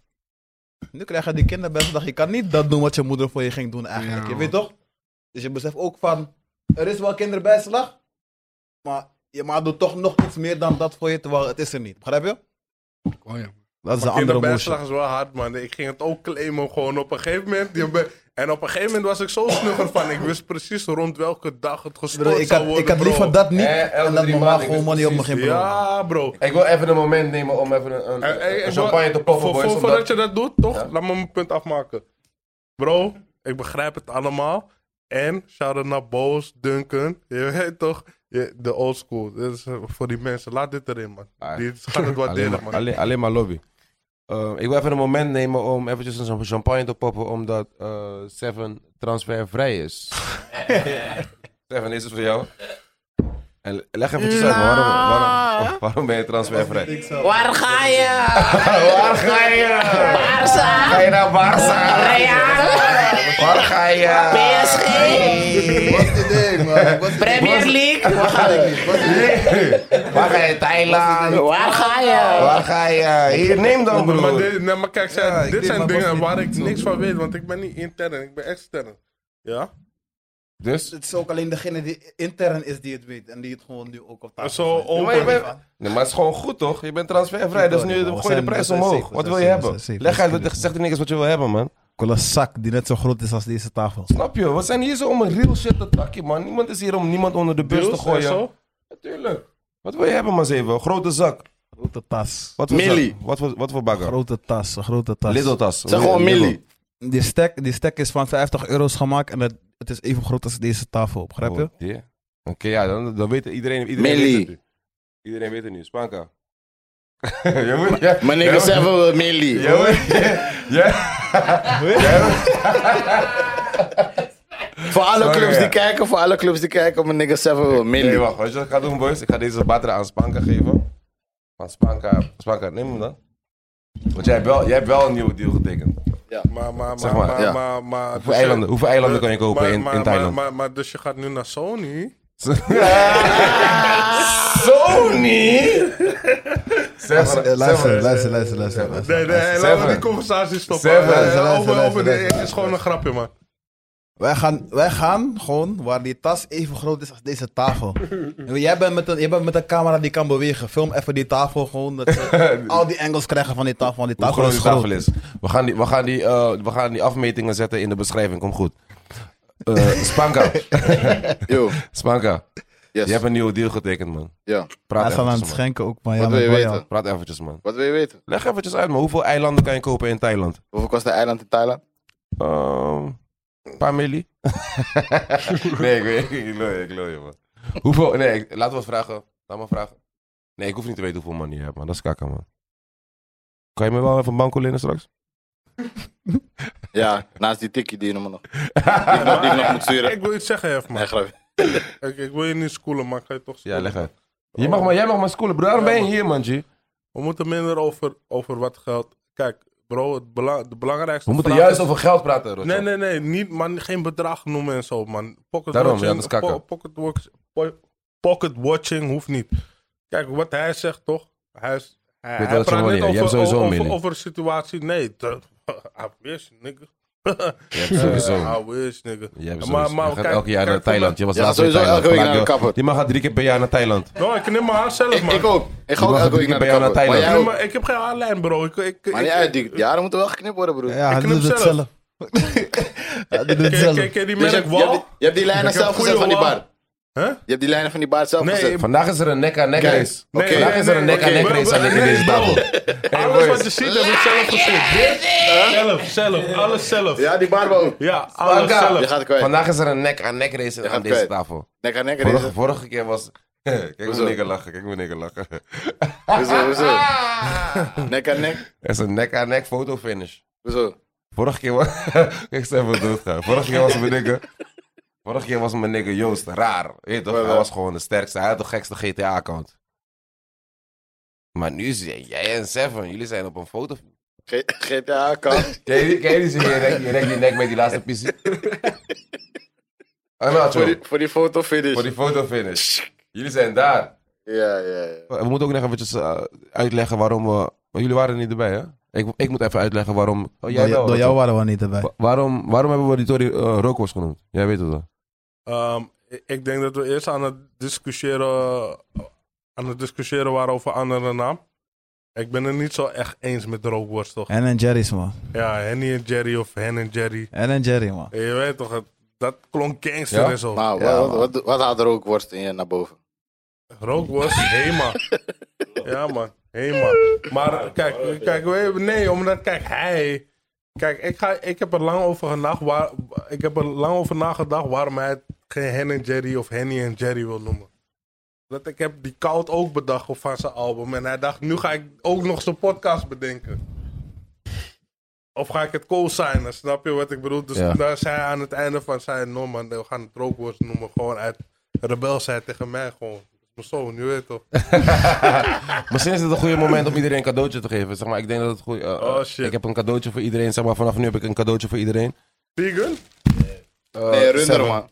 Nu krijg je die kinderbijslag, je kan niet dat doen wat je moeder voor je ging doen eigenlijk, Ja. je weet toch? Dus je beseft ook van, er is wel kinderbijslag, maar je maar doet toch nog iets meer dan dat voor je, terwijl het is er niet. Begrijp je? Oh ja. Dat is Maar een andere kinderbijslag motion. is wel hard, man. Ik ging het ook claimen gewoon op een gegeven moment. Je be- En op een gegeven moment was ik zo snugger van. Ik wist precies rond welke dag het gestort Broer, ik zou had, worden, ik had bro. liever dat niet, Eh, elke en dat drie mama maanden, gewoon ik money wist op me ging precies. belonen. Ja, bro. Ik wil even een moment nemen om even een, een, Hey, hey, een ik champagne wil- te poppen, voor- boys. voor- omdat- Voordat je dat doet, toch? Ja. Laat me mijn punt afmaken. Bro, ik begrijp het allemaal. En, shout-out naar Boos, Duncan. Je weet toch? Je- De old school. Dit is eh, voor die mensen. Laat dit erin, man. Ah. Die gaat het Alleen waarderen, maar, man. alleen, alleen maar lobby. Uh, ik wil even een moment nemen om eventjes een champagne te poppen, omdat uh, Seven transfervrij is. Seven, is het voor jou? En leg eventjes uit, man, waarom, waarom, waarom ben je transfervrij? Waar ga je? Waar ga je? Barça? Ga je naar Barça? Real? Waar ga je? P S G? Wat is het idee, man? Wat is het Premier League? Waar ga ik niet? Wat is het idee? Waar ga je? Thailand? Waar ga je? Waar ga je? Hier, neem dan, Maar, broer. dit, nee, maar kijk, zij- Ja, ik dit weet zijn maar dingen wat- waar ik niks van weet. Want ik ben niet intern, ik ben extern. Ja? Dus? Het is ook alleen degene die intern is die het weet en die het gewoon nu ook op tafel Zo zet. open. Maar, je bent, nee, maar het is gewoon goed, toch? Je bent transfervrij, dus nu We gooi je zijn- de prijs we zijn omhoog. safe, Wat we wil je zijn hebben? safe, we Leg zijn uit, safe. zeg de niks wat je wil hebben, man. Ik wil een zak die net zo groot is als deze tafel. Snap je? We zijn hier zo om een real shit te takje, man. Niemand is hier om niemand onder de bus te Deals en gooien. zo? Natuurlijk. Wat wil je hebben, man, zeven? Grote zak. Grote tas. Wat voor Millie. zak? Wat voor, wat voor bagger? Grote tas, een grote tas. Lidl tas. Zeg gewoon Lidl. milli. Die stack, die stack is van vijftig euro's gemaakt en het, het is even groot als deze tafel, begrijp je? Oh, die. Oké, ja, dan, dan weet iedereen, iedereen Millie. weet het nu. Iedereen weet het nu. Spanka. je moet, ja, Mijn niggas ja, hebben we milli. Ja, ja. Voor alle Sorry, clubs ja. die kijken, voor alle clubs die kijken, mijn niggas hebben we Nee, milli. wacht. Weet je wat ik ga doen, boys? Ik ga deze batter aan Spanka geven. Van Spanka, Spanka, neem hem dan. Want jij hebt wel, jij hebt wel een nieuwe deal getekend. Maar, maar, Zeg maar, maar, maar, ja. maar, maar- Hoeveel dus je- eilanden, hoeveel eilanden kan je kopen maar- in, maar- in Thailand? Maar, maar, maar dus je gaat nu naar Sony? Sony! Luister, Seven. luister, luister, luister, luister. Nee, nee, Seven. laten we die conversatie stoppen. Seven. Eh, Luister, luister, over, over luister, de, het is gewoon een grapje, man. Wij gaan, wij gaan gewoon waar die tas even groot is als deze tafel. Jij bent met een, jij bent met een camera die kan bewegen. Film even die tafel gewoon. Dat ze al die angles krijgen van die tafel. Want die Hoe tafel groot is die tafel groot. is. We gaan die, we, gaan die, uh, we gaan die afmetingen zetten in de beschrijving. Kom goed. Uh, Spanka. Yo, Spanka. yes. Je hebt een nieuwe deal getekend, man. Ja, Praat Hij is al aan het eventjes, man. schenken ook. Maar ja, wat met wil je Boyan. weten? Praat eventjes, man. Wat wil je weten? Leg eventjes uit, man. Hoeveel eilanden kan je kopen in Thailand? Hoeveel kost een eiland in Thailand? Ehm, een paar milli. Nee, ik weet ik lul je, ik lul je, man. Hoeveel, nee, ik- laten we het vragen. Laat me vragen. Nee, ik hoef niet te weten hoeveel man je hebt, man. Dat is kakken, man. Kan je me wel even een banco lenen straks? Ja, naast die tikkie die je nog, die ik nog, die ik nog moet sturen. Ik wil iets zeggen, even, man. Nee, grapje. Ik, ik wil je niet schoolen, maar ik ga je toch Ja, schoolen. leg uit. Je mag maar, jij mag maar schoolen, bro. Daarom Ja, ben je man. hier, man, G. We moeten minder over, over wat geld... Kijk, bro, het bela- de belangrijkste We moeten vraag juist is- over geld praten, Rotjo. Nee, nee, nee. Niet, man, geen bedrag noemen en zo, man. Pocket Daarom, watching, ja, dat is kakken. po- pocket, watch- po- pocket watching hoeft niet. Kijk, wat hij zegt, toch? Hij, is, hij, weet hij wel wat je praat wil net leren. Je over, hebt sowieso een over, mening. over een situatie. Nee, te- I wish, nigga. Je hebt sowieso. I wish, nigga. Je hebt Maar- sowieso. maar je gaat kijk- elke jaar kijk naar voor Thailand. Je was Je gaat laatst in sowieso Thailand. elke week naar Vandaag de je- kapper. Je mag gaat drie keer per jaar naar Thailand. No, ik neem mijn haar zelf, Ik, man. ik ook. Ik ga Je ook mag elke drie week keer naar bij de jou naar kapper. Maar Ik, jij neem ook. mijn- ik heb geen haarlijn, bro. Ik, ik, Maar ik- niet uit, ik- die jaren moeten wel geknipt worden, broer. Ja, hij knip doet het zelf. zelf. Hij doet het Ken- zelf. ken- ken je die Dus je, merk hebt- je, hebt Wal? die, je hebt die lijnen Ik heb zelf goede gezet van die wal. baard. Huh? Je hebt die lijnen van die baard zelf Nee, gezet. Vandaag is er een nek-aan-nek Nee. race. Oké. Vandaag Nee, is er een nee, nek-aan-nek oké. race aan de- in Nee, deze bro. tafel. Alles boys. wat je ziet heb ik zelf gezien. Dit? Zelf, zelf. Alles zelf. Ja, die baard ook. Ja, alles Spanka. Je zelf. gaat kwijt. Vandaag is er een nek-aan-nek race gaat aan deze kwijt. tafel. Nek aan nek Vorige, race. vorige keer was... Kijk hoe Hoezo? nigger lachen, kijk hoe nigger lachen. Hoezo, hoezo? Nek aan nek? Er is een nek-aan-nek fotofinish. Hoezo? Vorige keer was... Ik zou even doodgaan. Vorige keer was mijn nigger... Vorige keer was mijn nigger Joost raar. Weet je toch? Wat Hij dan? was gewoon de sterkste. Hij had de gekste G T A-account. Maar nu is jij en Seven, jullie zijn op een foto... G- GTA kan. Ken je die, ken je die zin? Je rekt je rekt die nek met die laatste pissie. Ah, nou, Voor die, Cho, voor die foto finish. voor die fotofinish. Jullie zijn daar. Ja, ja, ja. We moeten ook nog eventjes uh, uitleggen waarom we... want jullie waren er niet erbij, hè? Ik, ik moet even uitleggen waarom... Oh, jij Door, wel. door jou waren we niet erbij. Wa- Waarom, waarom hebben we die Tory uh, rookworst genoemd? Jij weet het wel. Ehm, ik- ik denk dat we eerst aan het discussiëren, aan het discussiëren waren over andere naam. Ik ben het niet zo echt eens met de rookworst, toch? En en Jerry's, man. Ja, Henny en Jerry of Hen en Jerry. En en Jerry, man. Je weet toch, het- dat klonk gangster Ja? en zo. Maar Ja, wat, man. wat, wat haalt er ook worst in je naar boven? Rookworst, Hema. Ja, man. Hema. Maar kijk, kijk, we- nee, omdat, kijk, hij... Kijk, ik, ga, ik heb er lang over gedacht, waar, ik heb er lang over nagedacht waarom hij het geen Hen en Jerry of Henny en Jerry wil noemen. Dat ik heb die koud ook bedacht op van zijn album. En hij dacht, nu ga ik ook nog zijn podcast bedenken. Of ga ik het co-signen, snap je wat ik bedoel? Dus Ja. daar zei hij aan het einde van, zei no man, we gaan het rookworst noemen. Gewoon uit rebelsheid tegen mij gewoon. Mijn zoon, je weet toch. Misschien is het een goede moment om iedereen een cadeautje te geven. Zeg maar, ik denk dat het goed... uh, Oh, shit. Ik heb een cadeautje voor iedereen. Zeg maar, vanaf nu heb ik een cadeautje voor iedereen. Vegan? Uh, Nee, runder, Seven. man.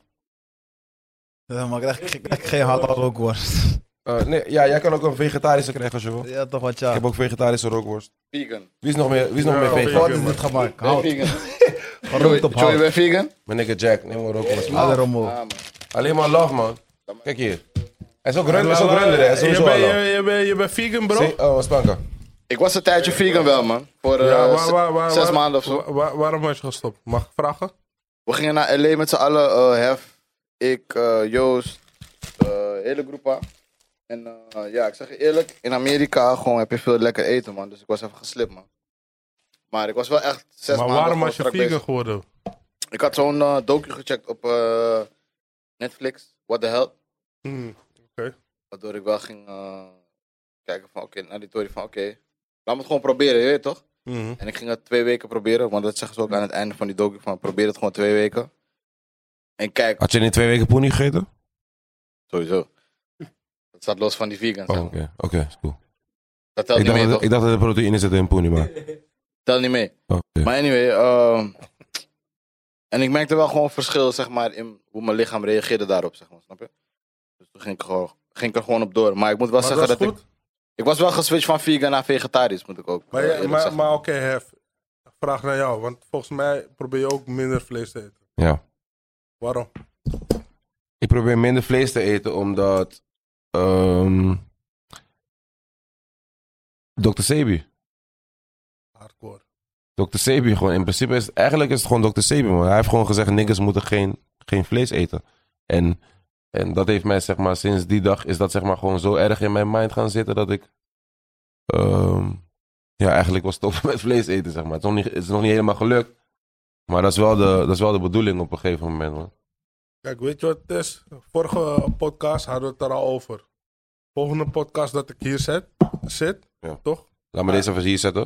Ja, maar ik krijg, ik krijg geen hard rookworst. Uh, nee, ja, jij kan ook een vegetarische krijgen als je wil. Ja, toch wat Ik ja. heb ook vegetarische rookworst. Vegan. Wie is nog meer, wie is nog Ja, meer oké. vegan? Wat is dit gemaakt? Ben je Hout. vegan? Gerookt op Joey, je hout. bent vegan? Mijn nigger Jack, neem maar rookworst. Ah, daarom ook. Ah, man. Alleen maar love, man. Kijk hier. Hij is ook run, hij is ook La- la- runder, hè. Hij is je, sowieso bent, al je, love. je, bent, je bent vegan, bro? Zie- Oh, Spanka. Ik was een tijdje vegan wel, man. Voor eh, Ja, waar- z- waar- waar- zes waar- maanden of zo. waar- waar- waarom was je gestopt? Mag ik vragen? We gingen naar L A met z'n allen. eh, Hef, ik, eh, Joost, eh hele groep aan. En eh, ja, ik zeg je eerlijk, in Amerika gewoon heb je veel lekker eten, man. Dus ik was even geslipt, man. Maar ik was wel echt zes maar maanden waarom gewoon was je strak vegan bezig. geworden? Ik had zo'n eh docu gecheckt op eh, Netflix. What the hell? Hmm. Waardoor ik wel ging eh, kijken van oké, naar die theorie van oké. laat me het gewoon proberen, je weet toch? Mhm. En ik ging het twee weken proberen, want dat zeggen ze ook aan het einde van die docu van probeer het gewoon twee weken. En kijk, Had je in twee weken poenie gegeten? sowieso. Dat staat los van die vegan, Oh, zeg oké. maar. Oké, is cool. Dat telt Ik niet dacht, mee, dat, toch? ik dacht dat er proteïne zit in poenie, maar... Telt niet mee. Oh, oké. Maar anyway, ehm, en ik merkte wel gewoon verschil, zeg maar, in hoe mijn lichaam reageerde daarop, zeg maar, snap je? Dus toen ging ik, gewoon, ging ik er gewoon op door. Maar ik moet wel Maar zeggen dat dat is ik... goed. Ik was wel geswitcht van vegan naar vegetarisch, moet ik ook Maar, uh, ja, eerlijk maar, zeggen. maar oké, Hef. Vraag naar jou, want volgens mij probeer je ook minder vlees te eten. Ja. Waarom? Ik probeer minder vlees te eten omdat... ehm dokter Sebi. Hardcore. dokter Sebi gewoon, in principe is het, eigenlijk is het gewoon dokter Sebi, man. Hij heeft gewoon gezegd, niggers moeten geen, geen vlees eten. En, en dat heeft mij, zeg maar, sinds die dag is dat, zeg maar, gewoon zo erg in mijn mind gaan zitten dat ik, ehm ja, eigenlijk was stoppen met vlees eten, zeg maar. Het is nog niet, het is nog niet helemaal gelukt, maar dat is wel de, dat is wel de bedoeling op een gegeven moment, man. Kijk, weet je wat het is? Vorige podcast hadden we het er al over. Volgende podcast dat ik hier zit, zit Ja. toch? Laat me deze even hier zetten.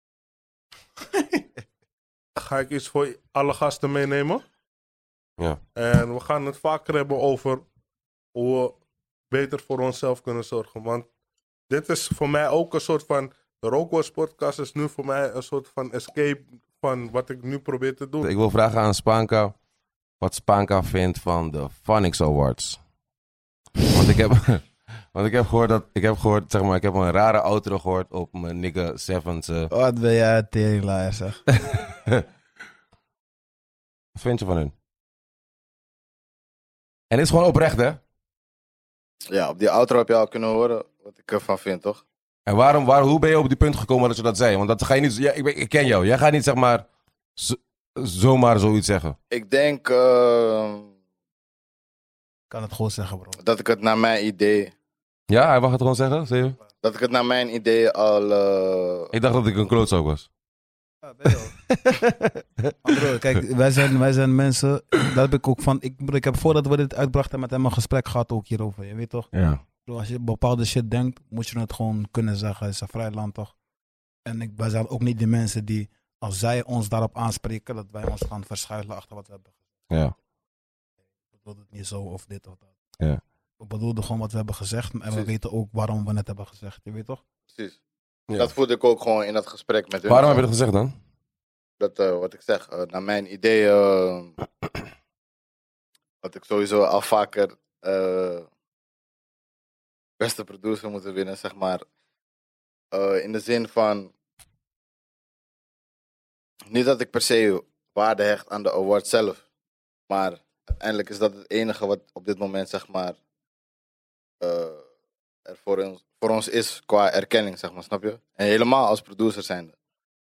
Ga ik iets voor alle gasten meenemen. Ja. En we gaan het vaker hebben over hoe we beter voor onszelf kunnen zorgen. Want dit is voor mij ook een soort van... De Rookwars podcast is nu voor mij een soort van escape van wat ik nu probeer te doen. Ik wil vragen aan Spanka wat Spanka vindt van de Phonics Awards. Want ik heb, want ik heb gehoord dat ik heb gehoord, zeg maar, ik heb een rare outro gehoord op mijn nigga Sevens. Uh. Wat ben jij teringlaaier, zeg. Wat vind je van hun? En dit is gewoon oprecht, hè? Ja, op die outro heb je al kunnen horen wat ik ervan vind, toch? En waarom, waar, hoe ben je op die punt gekomen dat je dat zei? Want dat ga je niet, ja, ik, ben- ik ken jou. Jij gaat niet, zeg maar, z- zomaar zoiets zeggen. Ik denk uh, Kan het gewoon zeggen, bro. dat ik het naar mijn idee... Ja, hij mag het gewoon zeggen, zie je? Dat ik het naar mijn idee al... uh, Ik dacht dat ik een klootzak was. Ja, ben je wel. Maar bro, kijk, wij zijn, wij zijn mensen, dat heb ik ook van, ik, bro, ik heb voordat we dit uitbrachten met hem een gesprek gehad ook hierover, je weet toch? Ja. Bro, als je bepaalde shit denkt, moet je het gewoon kunnen zeggen, het is een vrij land toch? En ik, wij zijn ook niet de mensen die, als zij ons daarop aanspreken, dat wij ons gaan verschuilen achter wat we hebben gezegd. Ja. Ik bedoel het niet zo of dit of dat. Ja. We bedoelden gewoon wat we hebben gezegd en we Precies. weten ook waarom we het hebben gezegd, je weet toch? Precies. Ja. Dat voelde ik ook gewoon in dat gesprek met hun. Waarom heb je dat gezegd dan? Dat, uh, wat ik zeg, uh, naar mijn idee... Uh, dat ik sowieso al vaker... Uh, beste producer moeten winnen, zeg maar. Uh, in de zin van... Niet dat ik per se waarde hecht aan de award zelf. Maar uiteindelijk is dat het enige wat op dit moment, zeg maar... Uh, er voor ons, voor ons is qua erkenning, zeg maar, snap je? En helemaal als producer zijnde.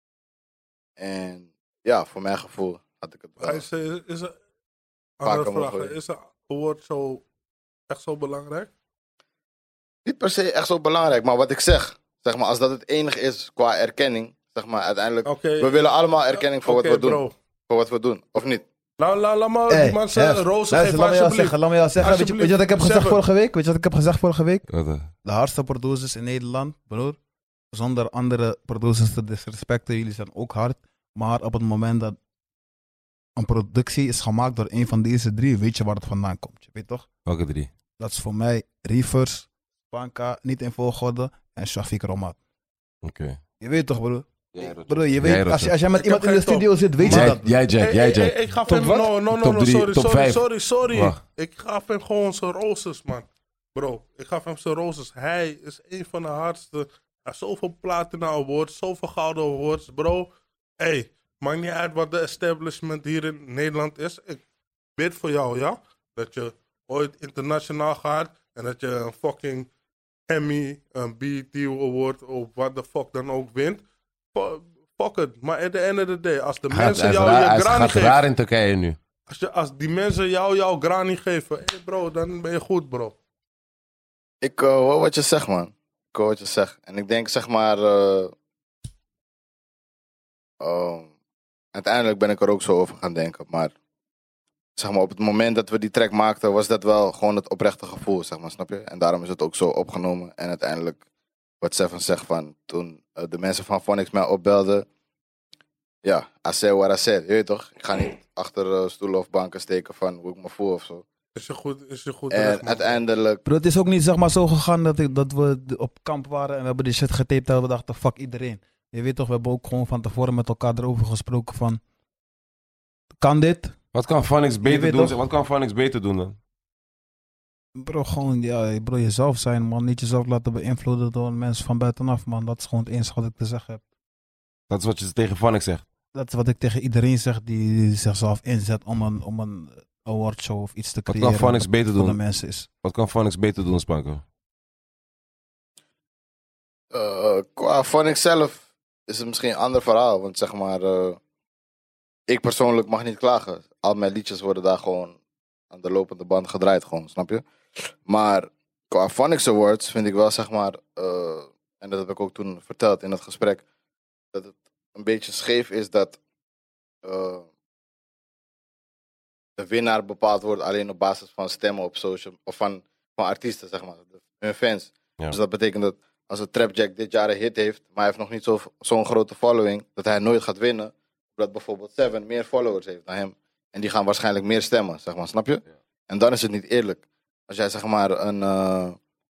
En ja, voor mijn gevoel had ik het wel. Is, is, is er, Vaker andere mogen vraag, we- is de award zo echt zo belangrijk? Niet per se echt zo belangrijk, maar wat ik zeg, zeg maar, als dat het enige is qua erkenning, zeg maar, uiteindelijk, Oké. we willen allemaal erkenning voor Oké, wat we doen. bro. Voor wat we doen, of niet? Laat la, la maar Hey, die mensen Hef, rozen luister, geven laat me jou alsjeblieft. zeggen, laat me jou zeggen. Weet je, weet je wat ik heb gezegd Alsjeblieft, vorige week? Weet je wat ik heb gezegd vorige week? Wat, uh, De hardste producers in Nederland, broer. Zonder andere producers te disrespecten, jullie zijn ook hard. Maar op het moment dat een productie is gemaakt door een van deze drie, weet je waar het vandaan komt. Je weet toch? welke drie? Dat is voor mij Reefers, Spanka, niet in volgorde, en Shafiq Romat. Oké. Je weet toch, broer? Jij, Rotter. Broer, je Jij, weet, als, Rotter. je, als jij met Ik iemand heb in de geen studio zit, weet je Jij, dat. jij, Jack, Hey, jij, hey, Jack. hey, ik gaf Top hem, wat? no, no, no, Top no, drie, sorry, top sorry, vijf. sorry, sorry. Wacht. Ik gaf hem gewoon zijn roses, man. Bro, ik gaf hem zijn roses. Hij is een van de hardste. Hij heeft zoveel platina awards, zoveel gouden awards, bro. Hey, maakt niet uit wat de establishment hier in Nederland is. Ik bid voor jou, ja? Dat je ooit internationaal gaat en dat je een fucking Emmy, een B E T Award of wat de fuck dan ook wint. Fu- Fuck it. Maar at the end of the day, als de Hij gaat- mensen hij is jou raar- je hij granny gaat geven... raar in Turkije nu. Als, je, als die mensen jou jouw granny geven, hey bro, dan ben je goed, bro. Ik uh, hoor wat je zegt, man. Ik hoor wat je zegt. En ik denk, zeg maar... uh, uh, uiteindelijk ben ik er ook zo over gaan denken. Maar, zeg maar, op het moment dat we die track maakten, was dat wel gewoon het oprechte gevoel, zeg maar, snap je? En daarom is het ook zo opgenomen. En uiteindelijk, wat Seven zegt van, toen uh, de mensen van Phonics mij opbelden... Ja, I said what I said, je weet toch? Ik ga niet achter uh, stoelen of banken steken van hoe ik me voel of zo. Is je goed, is je goed En recht, man. uiteindelijk... Bro, het is ook niet zeg maar zo gegaan dat, ik, dat we de- op kamp waren en we hebben die shit getaped en we dachten fuck iedereen. Je weet toch, we hebben ook gewoon van tevoren met elkaar erover gesproken van, kan dit? Wat kan Phonics beter weet doen? toch? Wat kan Phonics beter doen dan? Bro, gewoon ja, bro, jezelf zijn, man. Niet jezelf laten beïnvloeden door mensen van buitenaf, man. Dat is gewoon het enige wat ik te zeggen heb. Dat is wat je tegen Vanix zegt. Dat is wat ik tegen iedereen zeg die zichzelf inzet om een, om een awardshow of iets te Wat creëren. kan Vanix dat beter voor de doen? mensen is. Wat kan Vanix beter doen, Spanko? Uh, qua Phonics zelf is het misschien een ander verhaal. Want zeg maar, uh, ik persoonlijk mag niet klagen. Al mijn liedjes worden daar gewoon aan de lopende band gedraaid, gewoon, snap je? Maar qua Phonics Awards vind ik wel, zeg maar, uh, en dat heb ik ook toen verteld in het gesprek, dat het een beetje scheef is dat uh, de winnaar bepaald wordt alleen op basis van stemmen op social, of van, van artiesten, zeg maar, hun fans. Ja. Dus dat betekent dat als een Trapjack dit jaar een hit heeft, maar hij heeft nog niet zo, zo'n grote following, dat hij nooit gaat winnen, dat bijvoorbeeld Seven meer followers heeft dan hem. En die gaan waarschijnlijk meer stemmen, zeg maar, snap je? Ja. En dan is het niet eerlijk. Als jij, zeg maar, een... Uh...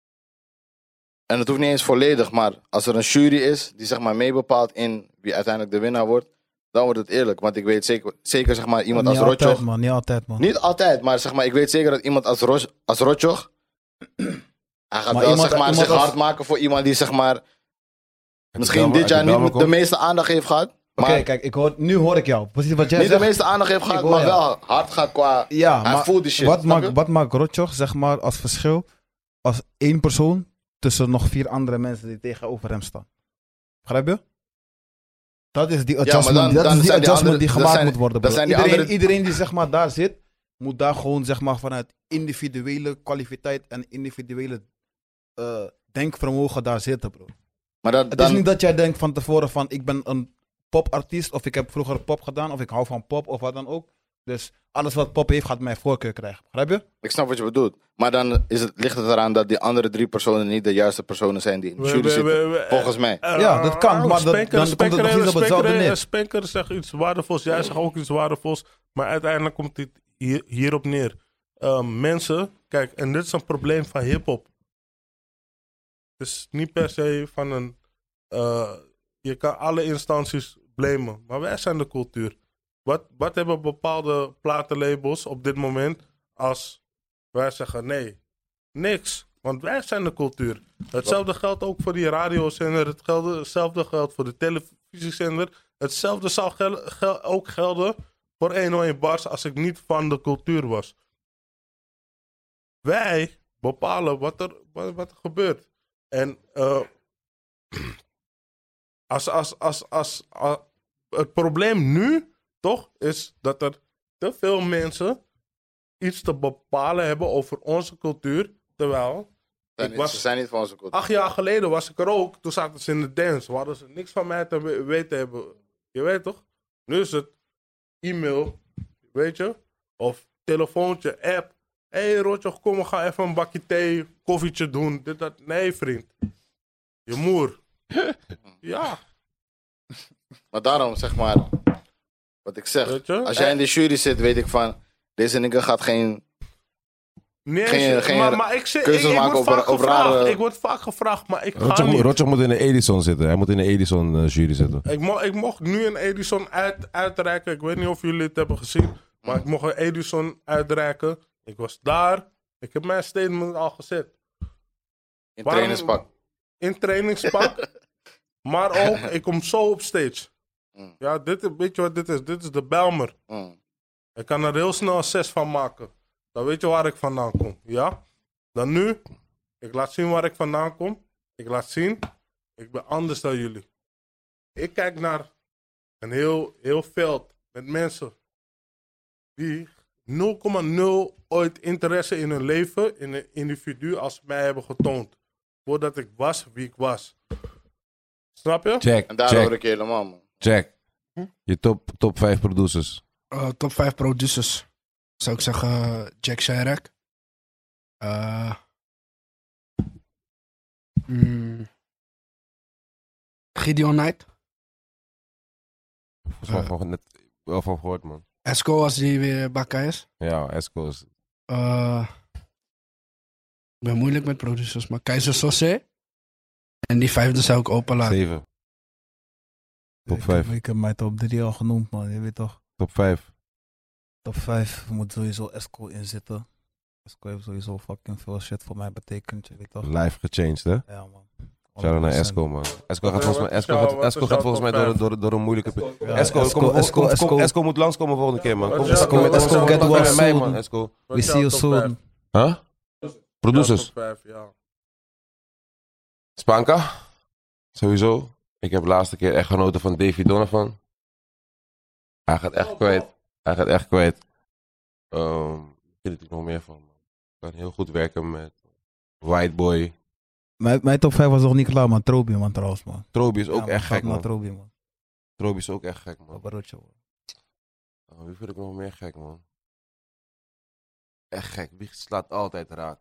En het hoeft niet eens volledig, maar als er een jury is die, zeg maar, meebepaalt in wie uiteindelijk de winnaar wordt, dan wordt het eerlijk. Want ik weet zeker, zeker zeg maar, iemand niet als altijd, Rotjoch... man. Niet altijd, man. Niet altijd, maar zeg maar, ik weet zeker dat iemand als, Ro- als Rotjoch... hij gaat Maar wel, iemand- zeg maar, iemand zich als- hard maken voor iemand die, zeg maar, misschien Belmer- dit jaar uit de Belmer niet de komt? meeste aandacht heeft gehad. Oké, Maar kijk, ik hoor, nu hoor ik jou. Precies wat jij niet de zegt. meeste aandacht heeft gehad, hoor maar jou. wel hard gaat qua... Ja, hij maar voelt die shit, wat, snap maakt, je? wat maakt Rotjoch, zeg maar, als verschil als één persoon tussen nog vier andere mensen die tegenover hem staan? Begrijp je? Dat is die maar adjustment, dan- dat dan is die zijn die adjustment andere- die dat gemaakt zijn- moet worden. dat bro. zijn die Iedereen, andere- iedereen die zeg maar, daar zit, moet daar gewoon zeg maar, vanuit individuele kwaliteit en individuele eh, denkvermogen daar zitten, bro. Maar dat, Het dan, is niet dat jij denkt van tevoren van ik ben een popartiest of ik heb vroeger pop gedaan of ik hou van pop of wat dan ook. Dus alles wat pop heeft gaat mijn voorkeur krijgen. Begrijp je? ik snap wat je bedoelt. Maar dan is het, ligt het eraan dat die andere drie personen niet de juiste personen zijn die in de jury zitten. Volgens mij. Ja, dat kan, maar dat- Spenker, dan komt het nog Spenker- niet op hetzelfde Spenker- neer. Spenker zegt iets waardevols, jij zegt ook iets waardevols. Maar uiteindelijk komt het hier, hierop neer. Um, mensen, kijk, en dit is een probleem van hip-hop. Het is niet per se van een. Uh, je kan alle instanties blamen, maar wij zijn de cultuur. Wat, wat hebben bepaalde platenlabels op dit moment als wij zeggen nee? Niks, want wij zijn de cultuur. Hetzelfde geldt ook voor die radiozender, het geldt, hetzelfde geldt voor de televisiezender. Hetzelfde zal gel, gel, ook gelden voor honderdéén Bars als ik niet van de cultuur was. Wij bepalen wat er, wat, wat er gebeurt. En uh, als, als, als, als, als, het probleem nu, toch, is dat er te veel mensen iets te bepalen hebben over onze cultuur. Terwijl, Zijn ik niet- was, Ze zijn niet van onze cultuur. acht jaar geleden was ik er ook. Toen zaten ze in de dance. We hadden ze niks van mij te we- weten hebben. Je weet toch? Nu is het e-mail, weet je? Of telefoontje, app. Hé hey, Rotjoch, kom, we gaan even een bakje thee, koffietje doen. Dit, dat. Nee, vriend. Je moer. Ja, Maar daarom, zeg maar, wat ik zeg. weet je? Als jij in de jury zit, weet ik van, deze nigga gaat geen... Nee, geen- geen maar, maar ik, zit, ik, keuzes ik maken word over- vaak over gevraagd. rare- Ik word vaak gevraagd, maar ik ga Rotjoch, niet. moet- Rotjoch moet in de Edison zitten. Hij moet in de Edison eh, jury zitten. Ik, mo ik mocht nu een Edison uit uitreiken. Ik weet niet of jullie het hebben gezien. Maar ik mocht een Edison uitreiken. Ik was daar. Ik heb mijn statement al gezet. In Waarom- trainingspak. In trainingspak. Maar ook, ik kom zo op stage. Mm. Ja, dit, weet je wat dit is? Dit is de Belmer. Mm. Ik kan er heel snel een zes van maken. Dan weet je waar ik vandaan kom. Ja? Dan nu, ik laat zien waar ik vandaan kom. Ik laat zien, ik ben anders dan jullie. Ik kijk naar een heel, heel veld met mensen die nul komma nul ooit interesse in hun leven, in een individu als mij hebben getoond. Voordat ik was wie ik was. Snap je? Check, En daar hoor check, ik je helemaal, man. check. Je top, top vijf producers. Uh, top vijf producers. Zou ik zeggen uh, Jack Chirac. Uh, mm, Gideon Knight. Volgens mij Eh. gewoon net wel van gehoord, man. Esco als die weer bakka is. Ja, Esco is... Uh, ik ben moeilijk met producers, maar Keizer Sosé. En die vijfde zou ik open laten. Zeven. Top Ik vijf. heb, ik heb mijn top drie al genoemd, man. Je weet toch. Top vijf. Top vijf moet sowieso Esco in zitten. Esco heeft sowieso fucking veel shit voor mij betekend, je weet toch? Live gechanged, hè? Ja, man. Shout out naar Esco, man. Esco gaat volgens mij, Esco gaat, Esco gaat volgens mij door, door, door een moeilijke... Ja, Esco, Esco, kom, kom, Esco, kom, Esco. kom, Esco moet langskomen volgende keer, man. Kom, Esco, Esco, met Esco, Esco, get get well met mij, soon. man. Esco. We see you soon. Huh? Producers. Ja, top vijf, ja. Spanka. Sowieso. Ik heb de laatste keer echt genoten van Davy Donovan. Hij gaat echt kwijt. Hij gaat echt kwijt. Um, ik vind er nog meer van. Ik kan heel goed werken met White Boy. Mijn, mijn top vijf was nog niet klaar, man. Trobi, man, trouwens, man. Trobi is ook Ja, man, echt gaat gek, naar man. Trobi, man. Trobi is ook echt gek, man. Barbarotje, man. Oh, wie vind ik nog meer gek, man? Echt gek. Wie slaat altijd raak?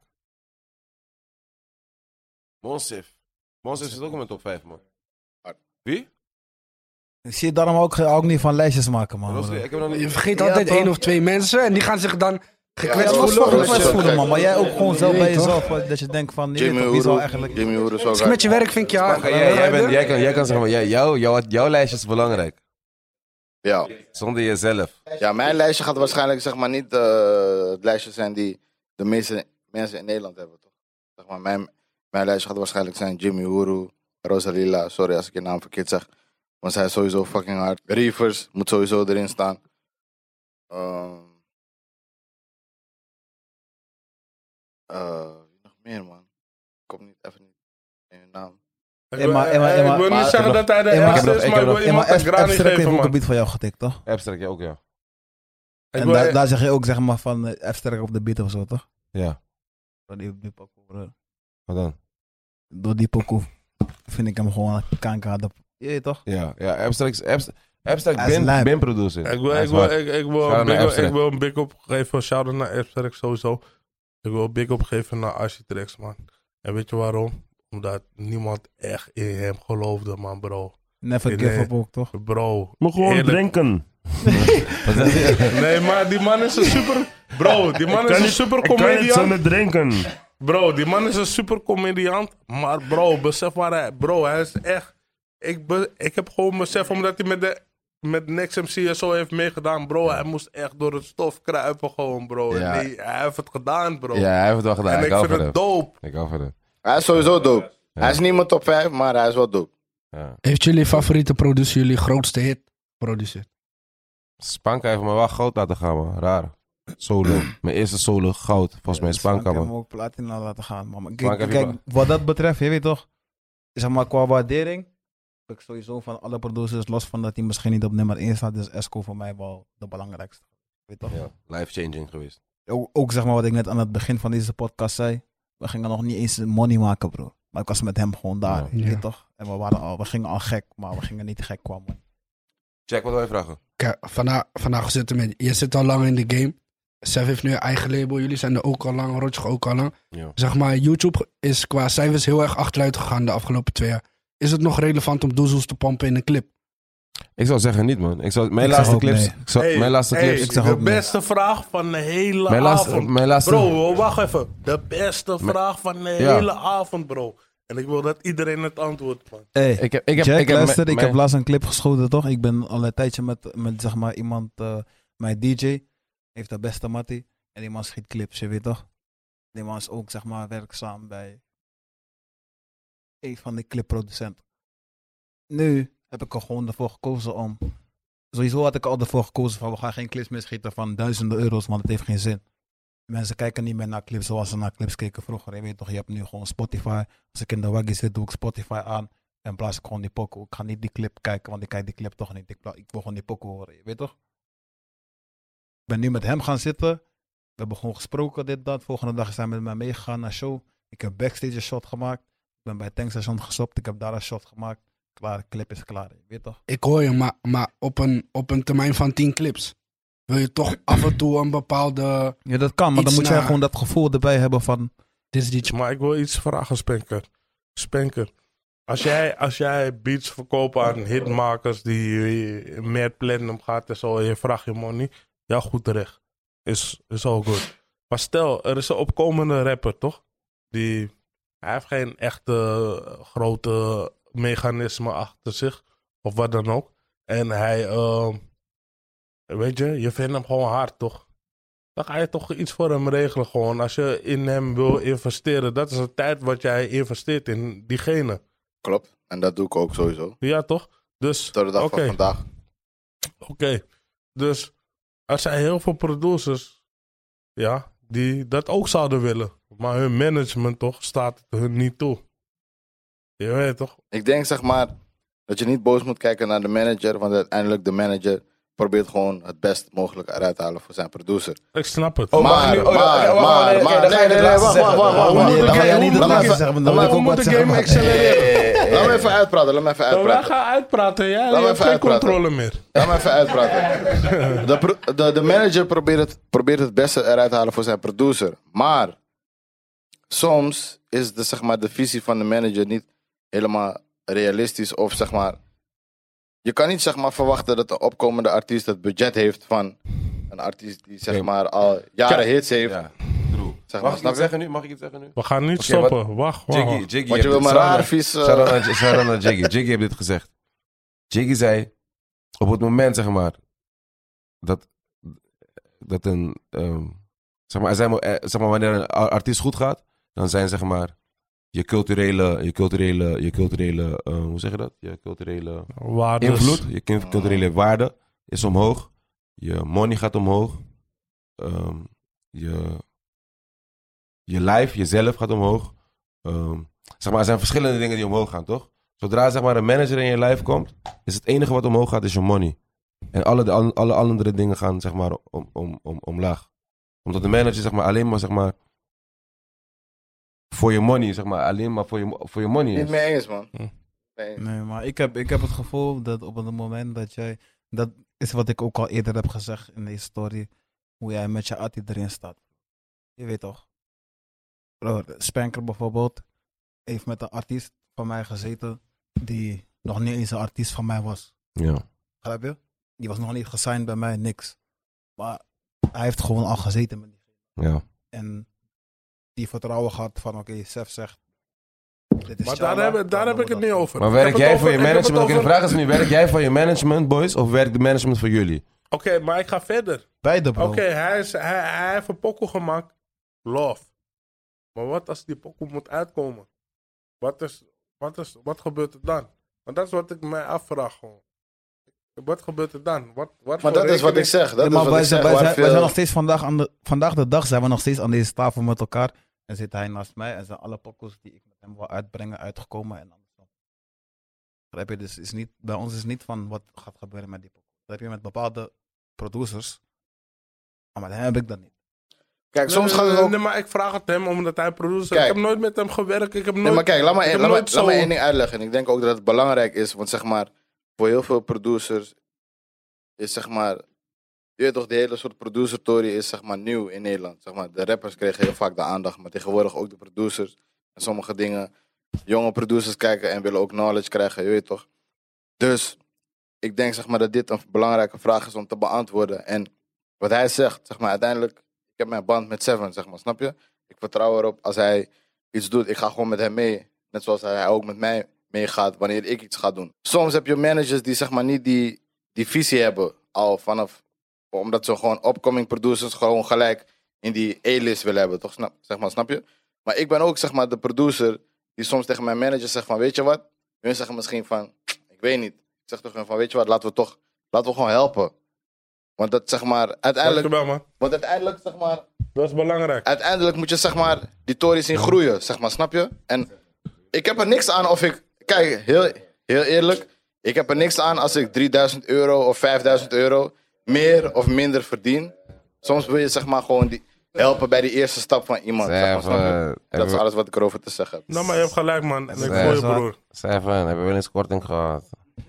Monsif. Monsif zit ook in mijn top vijf, man. Wie? Ik zie daarom ook, ook niet van lijstjes maken, man. Rosli, ik heb nog Je niet... vergeet Ja, altijd toch? één of twee mensen en die gaan zich dan gekwetst Ja, Ja, dat voelen. was ook toch- best voelen, man. Maar jij ook gewoon zelf Je bij weet toch? jezelf, eh, dat je denkt van, je weet Jimmy toch, wie zou Uru. eigenlijk... Jimmy Uru is ook Als je met je werk vind je hard. Spanka, jij, jij, bent, jij, kan, jij kan zeggen, maar jij, jouw, jouw, jouw lijstje is belangrijk. Ja. Zonder jezelf. Ja, mijn lijstje gaat waarschijnlijk zeg maar niet eh, het lijstje zijn die de meeste mensen in Nederland hebben, toch? Zeg maar, mijn, mijn lijstje gaat waarschijnlijk zijn Jimmy Uru, Rosalila, sorry als ik je naam verkeerd zeg. Want zij is sowieso fucking hard. Reavers moet sowieso erin staan. Ehm uh, wie nog meer, man? Ik kom niet even niet in je naam. Ik Hey, wil, maar- hey, maar- eh, hey, ik maar- wil maar- niet zeggen dat hij de Hey, maar- ergste ik heb is, nog- maar ik ik wil heb Ja, maar iemand een graan Abstract geven, heeft ook man. een beat van jou getikt, toch? Abstract, jij ook, ja. Ik En wil- daar, daar zeg je ook, zeg maar, van eh, Abstract op de beat of zo, toch? Ja. Door die, die pokoe, bro. Wat dan? Door die pokoe vind ik hem gewoon kanker. Je weet toch? Ja, ja. Abstract, is- abstract, abstract Hij is bin, lijp. bin producer. Ik wil, Hij ik is wil, hard. ik, ik wil, Shout-out een naar big, Abstract. ik wil een big up geven, shout-out naar Abstract sowieso. Ik wil een big up geven naar Architects, man. En weet je waarom? Omdat niemand echt in hem geloofde, man, bro. Never Nee. give up ook, toch? Bro. Moet gewoon eerlijk. drinken. Nee, maar die man is een super... Bro, die man Ik is kan een niet- super Ik kan niet comedian. zonder drinken. Bro, die man is een super comediant. Maar bro, besef waar hij... Bro, hij is echt... Ik, be, ik heb gewoon besef omdat hij met de... Met Next M C en zo heeft meegedaan, bro. Hij moest echt door het stof kruipen gewoon, bro. Ja. Nee, hij heeft het gedaan, bro. Ja, hij heeft het wel gedaan. en ik ik hou vind van het hem. dope. Ik hou van hem. Hij is sowieso dope. Ja. Hij is niet mijn top vijf, maar hij is wel dope. Ja. Heeft jullie favoriete producer jullie grootste hit produceerd? Spanka heeft me wel goud laten gaan, man. Raar. Solo. Mijn eerste solo goud. Volgens mij Spanka, Ik heb man. hem ook platina laten gaan. Maar kijk, Spanka kijk, heb je wat dat betreft, je weet toch, zeg maar qua waardering, heb ik sowieso van alle producers, los van dat hij misschien niet op nummer één staat, is Esco voor mij wel de belangrijkste. Weet toch? Ja, life-changing geweest. Ook, ook zeg maar wat ik net aan het begin van deze podcast zei, we gingen nog niet eens money maken, bro. Maar ik was met hem gewoon daar, Ja. je Ja. weet toch? En we, waren al, we gingen al gek, maar we gingen niet gek qua money. Check, wat wil je vragen? Kijk, vandaag, vandaag zitten met, je zit al lang in de game. Sef heeft nu een eigen label, jullie zijn er ook al lang, Rotjoch ook al lang. Ja. Zeg maar, YouTube is qua cijfers heel erg achteruit gegaan de afgelopen twee jaar. Is het nog relevant om doezoes te pompen in een clip? Ik zou zeggen niet, man. Ik zou, mijn, Ik zeg laatste ook clips, nee. ik zou, Hey, mijn laatste hey, clips... ik zeg de ook nee. beste vraag van de hele Mijn laatste... avond. Mijn laatste Bro, wacht even. De beste Mijn- vraag van de Ja. hele avond, bro. En ik wil dat iedereen het antwoordt, man. Hey, ik heb, ik heb, Jack, ik heb, luister, mijn- ik heb laatst een clip geschoten, toch? Ik ben al een tijdje met, met zeg maar, iemand, eh, mijn D J, heeft de beste mattie. En die man schiet clips, je weet toch? Die man is ook, zeg maar, werkzaam bij een van de clipproducenten. Nu heb ik er gewoon ervoor gekozen om... Sowieso had ik al ervoor gekozen van, we gaan geen clips meer schieten van duizenden euro's, want het heeft geen zin. Mensen kijken niet meer naar clips zoals ze naar clips keken vroeger. Je weet toch, je hebt nu gewoon Spotify. Als ik in de waggie zit, doe ik Spotify aan. En blaas ik gewoon die pokoe. Ik ga niet die clip kijken, want ik kijk die clip toch niet. Ik, bla- ik wil gewoon die pokoe horen, je weet toch? Ik ben nu met hem gaan zitten. We hebben gewoon gesproken, dit, dat. Volgende dag zijn we met mij meegegaan naar show. Ik heb backstage een shot gemaakt. Ik ben bij het tankstation gestopt. Ik heb daar een shot gemaakt. Klaar, de clip is klaar, je weet toch? Ik hoor je, maar, maar op, een, op een termijn van tien clips wil je toch af en toe een bepaalde... Ja, dat kan, maar dan Iets moet jij naar- gewoon dat gevoel erbij hebben van... Dit is die Maar ik wil iets vragen, Spenker. Spenker, als jij, als jij beats verkoopt aan hitmakers die eh, meer platinum gaat en zo, en je vraagt je money, ja, goed terecht. Is, is all good. Maar stel, er is een opkomende rapper, toch? Die, hij heeft geen echte eh, grote mechanisme achter zich, of wat dan ook. En hij, eh, weet je, je vindt hem gewoon hard, toch? dan ga je toch iets voor hem regelen gewoon. Als je in hem wil investeren, dat is een tijd wat jij investeert in diegene. Klopt. En dat doe ik ook sowieso. Ja, toch? Dus, Tot de dag oké. van vandaag. Oké. Okay. Dus, er zijn heel veel producers, ja, die dat ook zouden willen. Maar hun management toch, staat het hun niet toe. Je weet toch? Ik denk zeg maar dat je niet boos moet kijken naar de manager. Want uiteindelijk de manager probeert gewoon het best mogelijk eruit te halen voor zijn producer. Ik snap het. Oh, mag Maar, ik nu- oh, maar, ja, wacht, maar, nee, maar, oké, dan ga nee, je nee, het nee, laatste wacht, zeggen. wacht, wacht, Hoe wacht. moet ik- Dan ga jij niet hoe het moet ik- laatste zeggen, dan laat wil ik me- ook Hoe wat moet de zeggen. game maar- accelereren? Laat me even uitpraten, laat me even Dan wij uitpraten. gaan uitpraten, ja? me Je hebt even geen uitpraten. controle meer. Laat me even uitpraten. De, pro- de, de manager probeert het, probeert het beste eruit te halen voor zijn producer. Maar soms is de, zeg maar, de visie van de manager niet helemaal realistisch. Of zeg maar, je kan niet zeg maar, verwachten dat de opkomende artiest het budget heeft van een artiest die zeg Oké. maar, al jaren hits heeft. Ja, true. Zeg maar, Mag ik snap iets je? zeggen nu? Mag ik iets zeggen nu? We gaan niet Oké, stoppen. Wacht, wacht, Jiggy, wacht. Jiggy. Want je wil heeft- maar shout-out- raar vies... eh, shout-out naar- shout-out naar Jiggy. Jiggy heeft dit gezegd. Jiggy zei, op het moment zeg maar, dat, dat een, ehm, zeg maar, er zijn, eh, zeg maar, wanneer een a- artiest goed gaat, dan zijn zeg maar, je culturele, je culturele, je culturele, eh, hoe zeg je dat? Je culturele Waardes. invloed, je kin- culturele waarde is omhoog. Je money gaat omhoog. Ehm, je, je life, jezelf gaat omhoog. Ehm, zeg maar, er zijn verschillende dingen die omhoog gaan, toch? Zodra zeg maar, een manager in je life komt, is het enige wat omhoog gaat, is je money. En alle, de- alle, alle andere dingen gaan zeg maar, om, om, om, omlaag. Omdat de manager zeg maar, alleen maar, zeg maar voor je money, zeg maar, alleen maar voor je, voor je money Niet is. mee eens, man. Hm. Nee eens. Nee, maar ik heb, ik heb het gevoel dat op het moment dat jij... Dat is wat ik ook al eerder heb gezegd in deze story. Hoe jij met je artiest erin staat. Je weet toch? Bro, Spanker bijvoorbeeld heeft met een artiest van mij gezeten die nog niet eens een artiest van mij was. Ja. Begrijp je? Die was nog niet gesigned bij mij, niks. Maar hij heeft gewoon al gezeten met die. Ja. En die vertrouwen gehad van oké, Sef zegt. Dit is Maar daar Chala, heb, daar dan heb ik doen het we niet dat. over. Maar Ik werk heb het jij over- voor je ik heb het management? Oké, de over- vraag is nu, werk jij voor je management, boys? Of werkt de management voor jullie? Oké, maar ik ga verder. Beide bro. Oké, hij, is- hij, hij heeft een pokoe gemaakt. Love. Maar wat als die pokoe moet uitkomen? Wat, is, wat, is, wat gebeurt er dan? Want dat is wat ik mij afvraag gewoon. Wat gebeurt er dan? Wat, wat Maar voor dat is wat ik rekening- zeg. Dat Nee, is maar wat wij ik zijn, zeg. wij, waar zijn, wij veel- zijn nog steeds vandaag, aan de, vandaag de dag zijn we nog steeds aan deze tafel met elkaar. En zit hij naast mij en zijn alle pokkels die ik met hem wil uitbrengen uitgekomen. En andersom. Begrijp je? Dus is niet, bij ons is het niet van wat gaat gebeuren met die pokkels. Dat heb je met bepaalde producers. Maar met hem heb ik dat niet. Kijk, Nee, soms nee, gaat het nee, ook... nee, maar ik vraag het hem omdat hij producer. Kijk. Ik heb nooit met hem gewerkt. Ik heb nooit... Nee, maar kijk, laat me, ik heb laat, me, nooit laat me zo- één ding uitleggen. En ik denk ook dat het belangrijk is, want zeg maar, voor heel veel producers is zeg maar, je weet toch, de hele soort producer-tory is zeg maar nieuw in Nederland. Zeg maar, de rappers kregen heel vaak de aandacht, maar tegenwoordig ook de producers. En sommige dingen, jonge producers kijken en willen ook knowledge krijgen, je weet toch. Dus, ik denk zeg maar dat dit een belangrijke vraag is om te beantwoorden. En wat hij zegt, zeg maar, uiteindelijk, ik heb mijn band met Seven, zeg maar, snap je? Ik vertrouw erop, als hij iets doet, ik ga gewoon met hem mee. Net zoals hij ook met mij meegaat wanneer ik iets ga doen. Soms heb je managers die zeg maar niet die, die visie hebben, al vanaf, omdat ze gewoon upcoming producers gewoon gelijk in die A-list willen hebben, toch? Snap, zeg maar, snap je? Maar ik ben ook zeg maar de producer die soms tegen mijn manager zegt van, weet je wat? Hun zeggen misschien van, ik weet niet. Ik zeg tegen hun van, weet je wat, laten we toch, laten we gewoon helpen. Want dat zeg maar, uiteindelijk, Dankjewel, man. want uiteindelijk zeg maar, Dat is belangrijk. uiteindelijk moet je zeg maar die tories zien groeien, zeg maar, snap je? En ik heb er niks aan of ik, kijk, heel, heel eerlijk, ik heb er niks aan als ik drieduizend euro of vijfduizend euro meer of minder verdien. Soms wil je zeg maar gewoon die, helpen bij die eerste stap van iemand, zeg maar, snap je? Dat is alles wat ik erover te zeggen heb. Nou, maar je hebt gelijk, man. En ik Ja, voel je, zo. broer. Seven, hebben we wel eens korting gehad?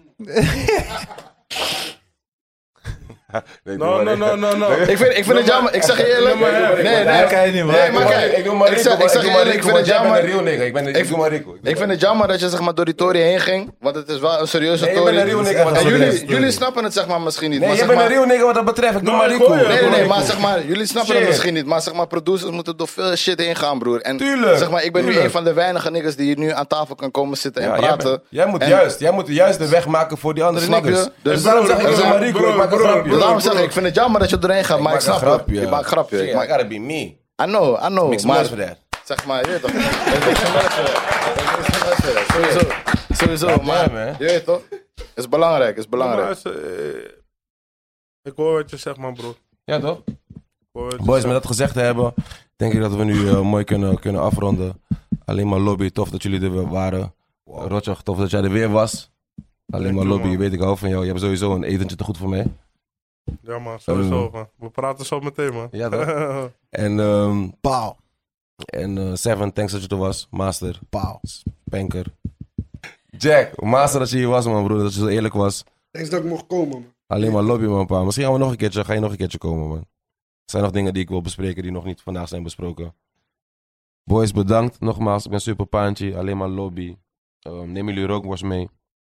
Nee, No, no, no, no, no. Ik vind, ik vind het jammer, ik zeg je eerlijk. maar ja, Nee, nee, dat kan je niet, man. nee, maar kijk, ik doe maar ik Rico, zeg, ik zeg doe je maar eerlijk, ik Rico, vind het want jij bent jammer. een real nigga. Ik ben, ik doe maar Rico. Ik vind het jammer dat je zeg maar door die tory heen ging, want het is wel een serieuze Nee, ik tory. ben een real nigga wat dat En jullie, betreft. jullie snappen het zeg maar misschien niet. Nee, maar je zeg bent maar, een real nigga wat dat betreft. Ik doe Nou, maar ik Rico. hoor je. Nee, nee, nee, Rico. maar zeg maar, jullie snappen het Shit. misschien niet, maar zeg maar, producers moeten door veel shit heen gaan, broer. En Tuurlijk, zeg maar, ik ben nu tuurlijk. een van de weinige niggas die hier nu aan tafel kan komen zitten en Ja, jij, praten. bent- jij moet En- juist, jij moet juist de weg maken voor die andere Snap je? niggas. Dus Dus daarom zeg ik, ik broer, doe maar Rico, ik maak een broer, grapje. broer, daarom zeg ik, ik vind het jammer dat je er doorheen gaat, maar ik snap het. Je maakt grapje. Shit, I Maar- gotta be me. I know, I know. Make some Maar noise for that. zeg maar, je weet toch. Ik weet some noise for that. Ik weet some noise for that. Sowieso. Sowieso, Ja, maar man. je weet toch. Is belangrijk, is belangrijk. Maar, eh, ik hoor wat je zegt, man, bro. Ja, toch? Ik hoor wat je Boys, zegt. met dat gezegd te hebben, denk ik dat we nu uh, mooi kunnen, kunnen afronden. Alleen maar lobby, tof dat jullie er weer waren. Wow. Rotjoch, tof dat jij er weer was. Alleen Thank maar you, lobby, man. je weet ik hou van jou. Je hebt sowieso een etentje te goed voor mij. Ja, man, sowieso, Um, man. We praten zo meteen, man. Ja, toch? En, um, Pauw. en uh, Seven, thanks dat je er was. Master, Pauw. Spanker. Jack, master dat je hier was, man, broer. Dat je zo eerlijk was. Thanks dat ik mocht komen, man. Alleen maar lobby, man, pa. Misschien gaan we nog een keertje, ga je nog een keertje komen, man. Er zijn nog dingen die ik wil bespreken die nog niet vandaag zijn besproken. Boys, bedankt nogmaals. Ik ben super paantje. Alleen maar lobby. Um, neem jullie rookworst mee.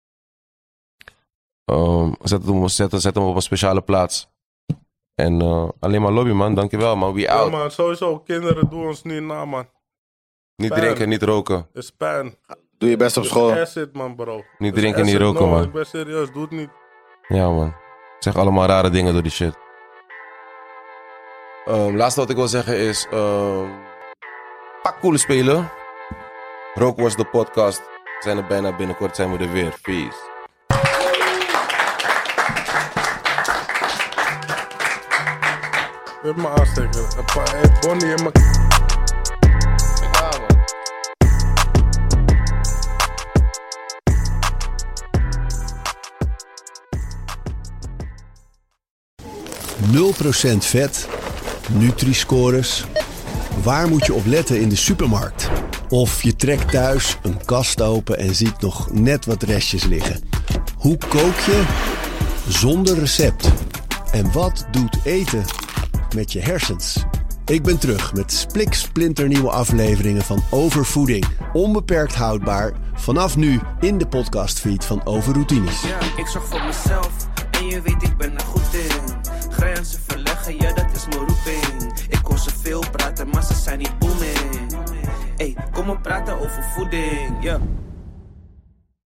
Um, zet, hem, zet, zet hem op een speciale plaats. En uh, alleen maar lobby, man. Dankjewel, man. We Ja, out. man, sowieso. Kinderen, doen ons niet na, man. Niet Pijn. drinken, niet roken. Is pijn. Doe je best op Het school. is acid, man, bro. Niet Het is drinken, niet acid, roken, no, man. Ik ben serieus, doe het niet. Ja, man. Ik zeg allemaal rare dingen door die shit. Um, laatste wat ik wil zeggen is... Um, pak coole spelen. Rookworst de podcast. We zijn er bijna, binnenkort zijn we er weer. Peace. Even mijn aansteken. Een paar- Hey, Bonnie in mijn... Ja, man. nul procent vet, Nutri-scores. Waar moet je op letten in de supermarkt? Of je trekt thuis een kast open en ziet nog net wat restjes liggen. Hoe kook je zonder recept? En wat doet eten met je hersens? Ik ben terug met spliksplinternieuwe afleveringen van Overvoeding. Onbeperkt houdbaar, vanaf nu in de podcastfeed van Overroutines. Ja, ik zorg voor mezelf en je weet ik ben er goed in. Grenzen verleggen, ja dat is mijn roeping. Ik hoor ze veel praten, maar ze zijn niet booming. Ey, kom maar praten over voeding, ja.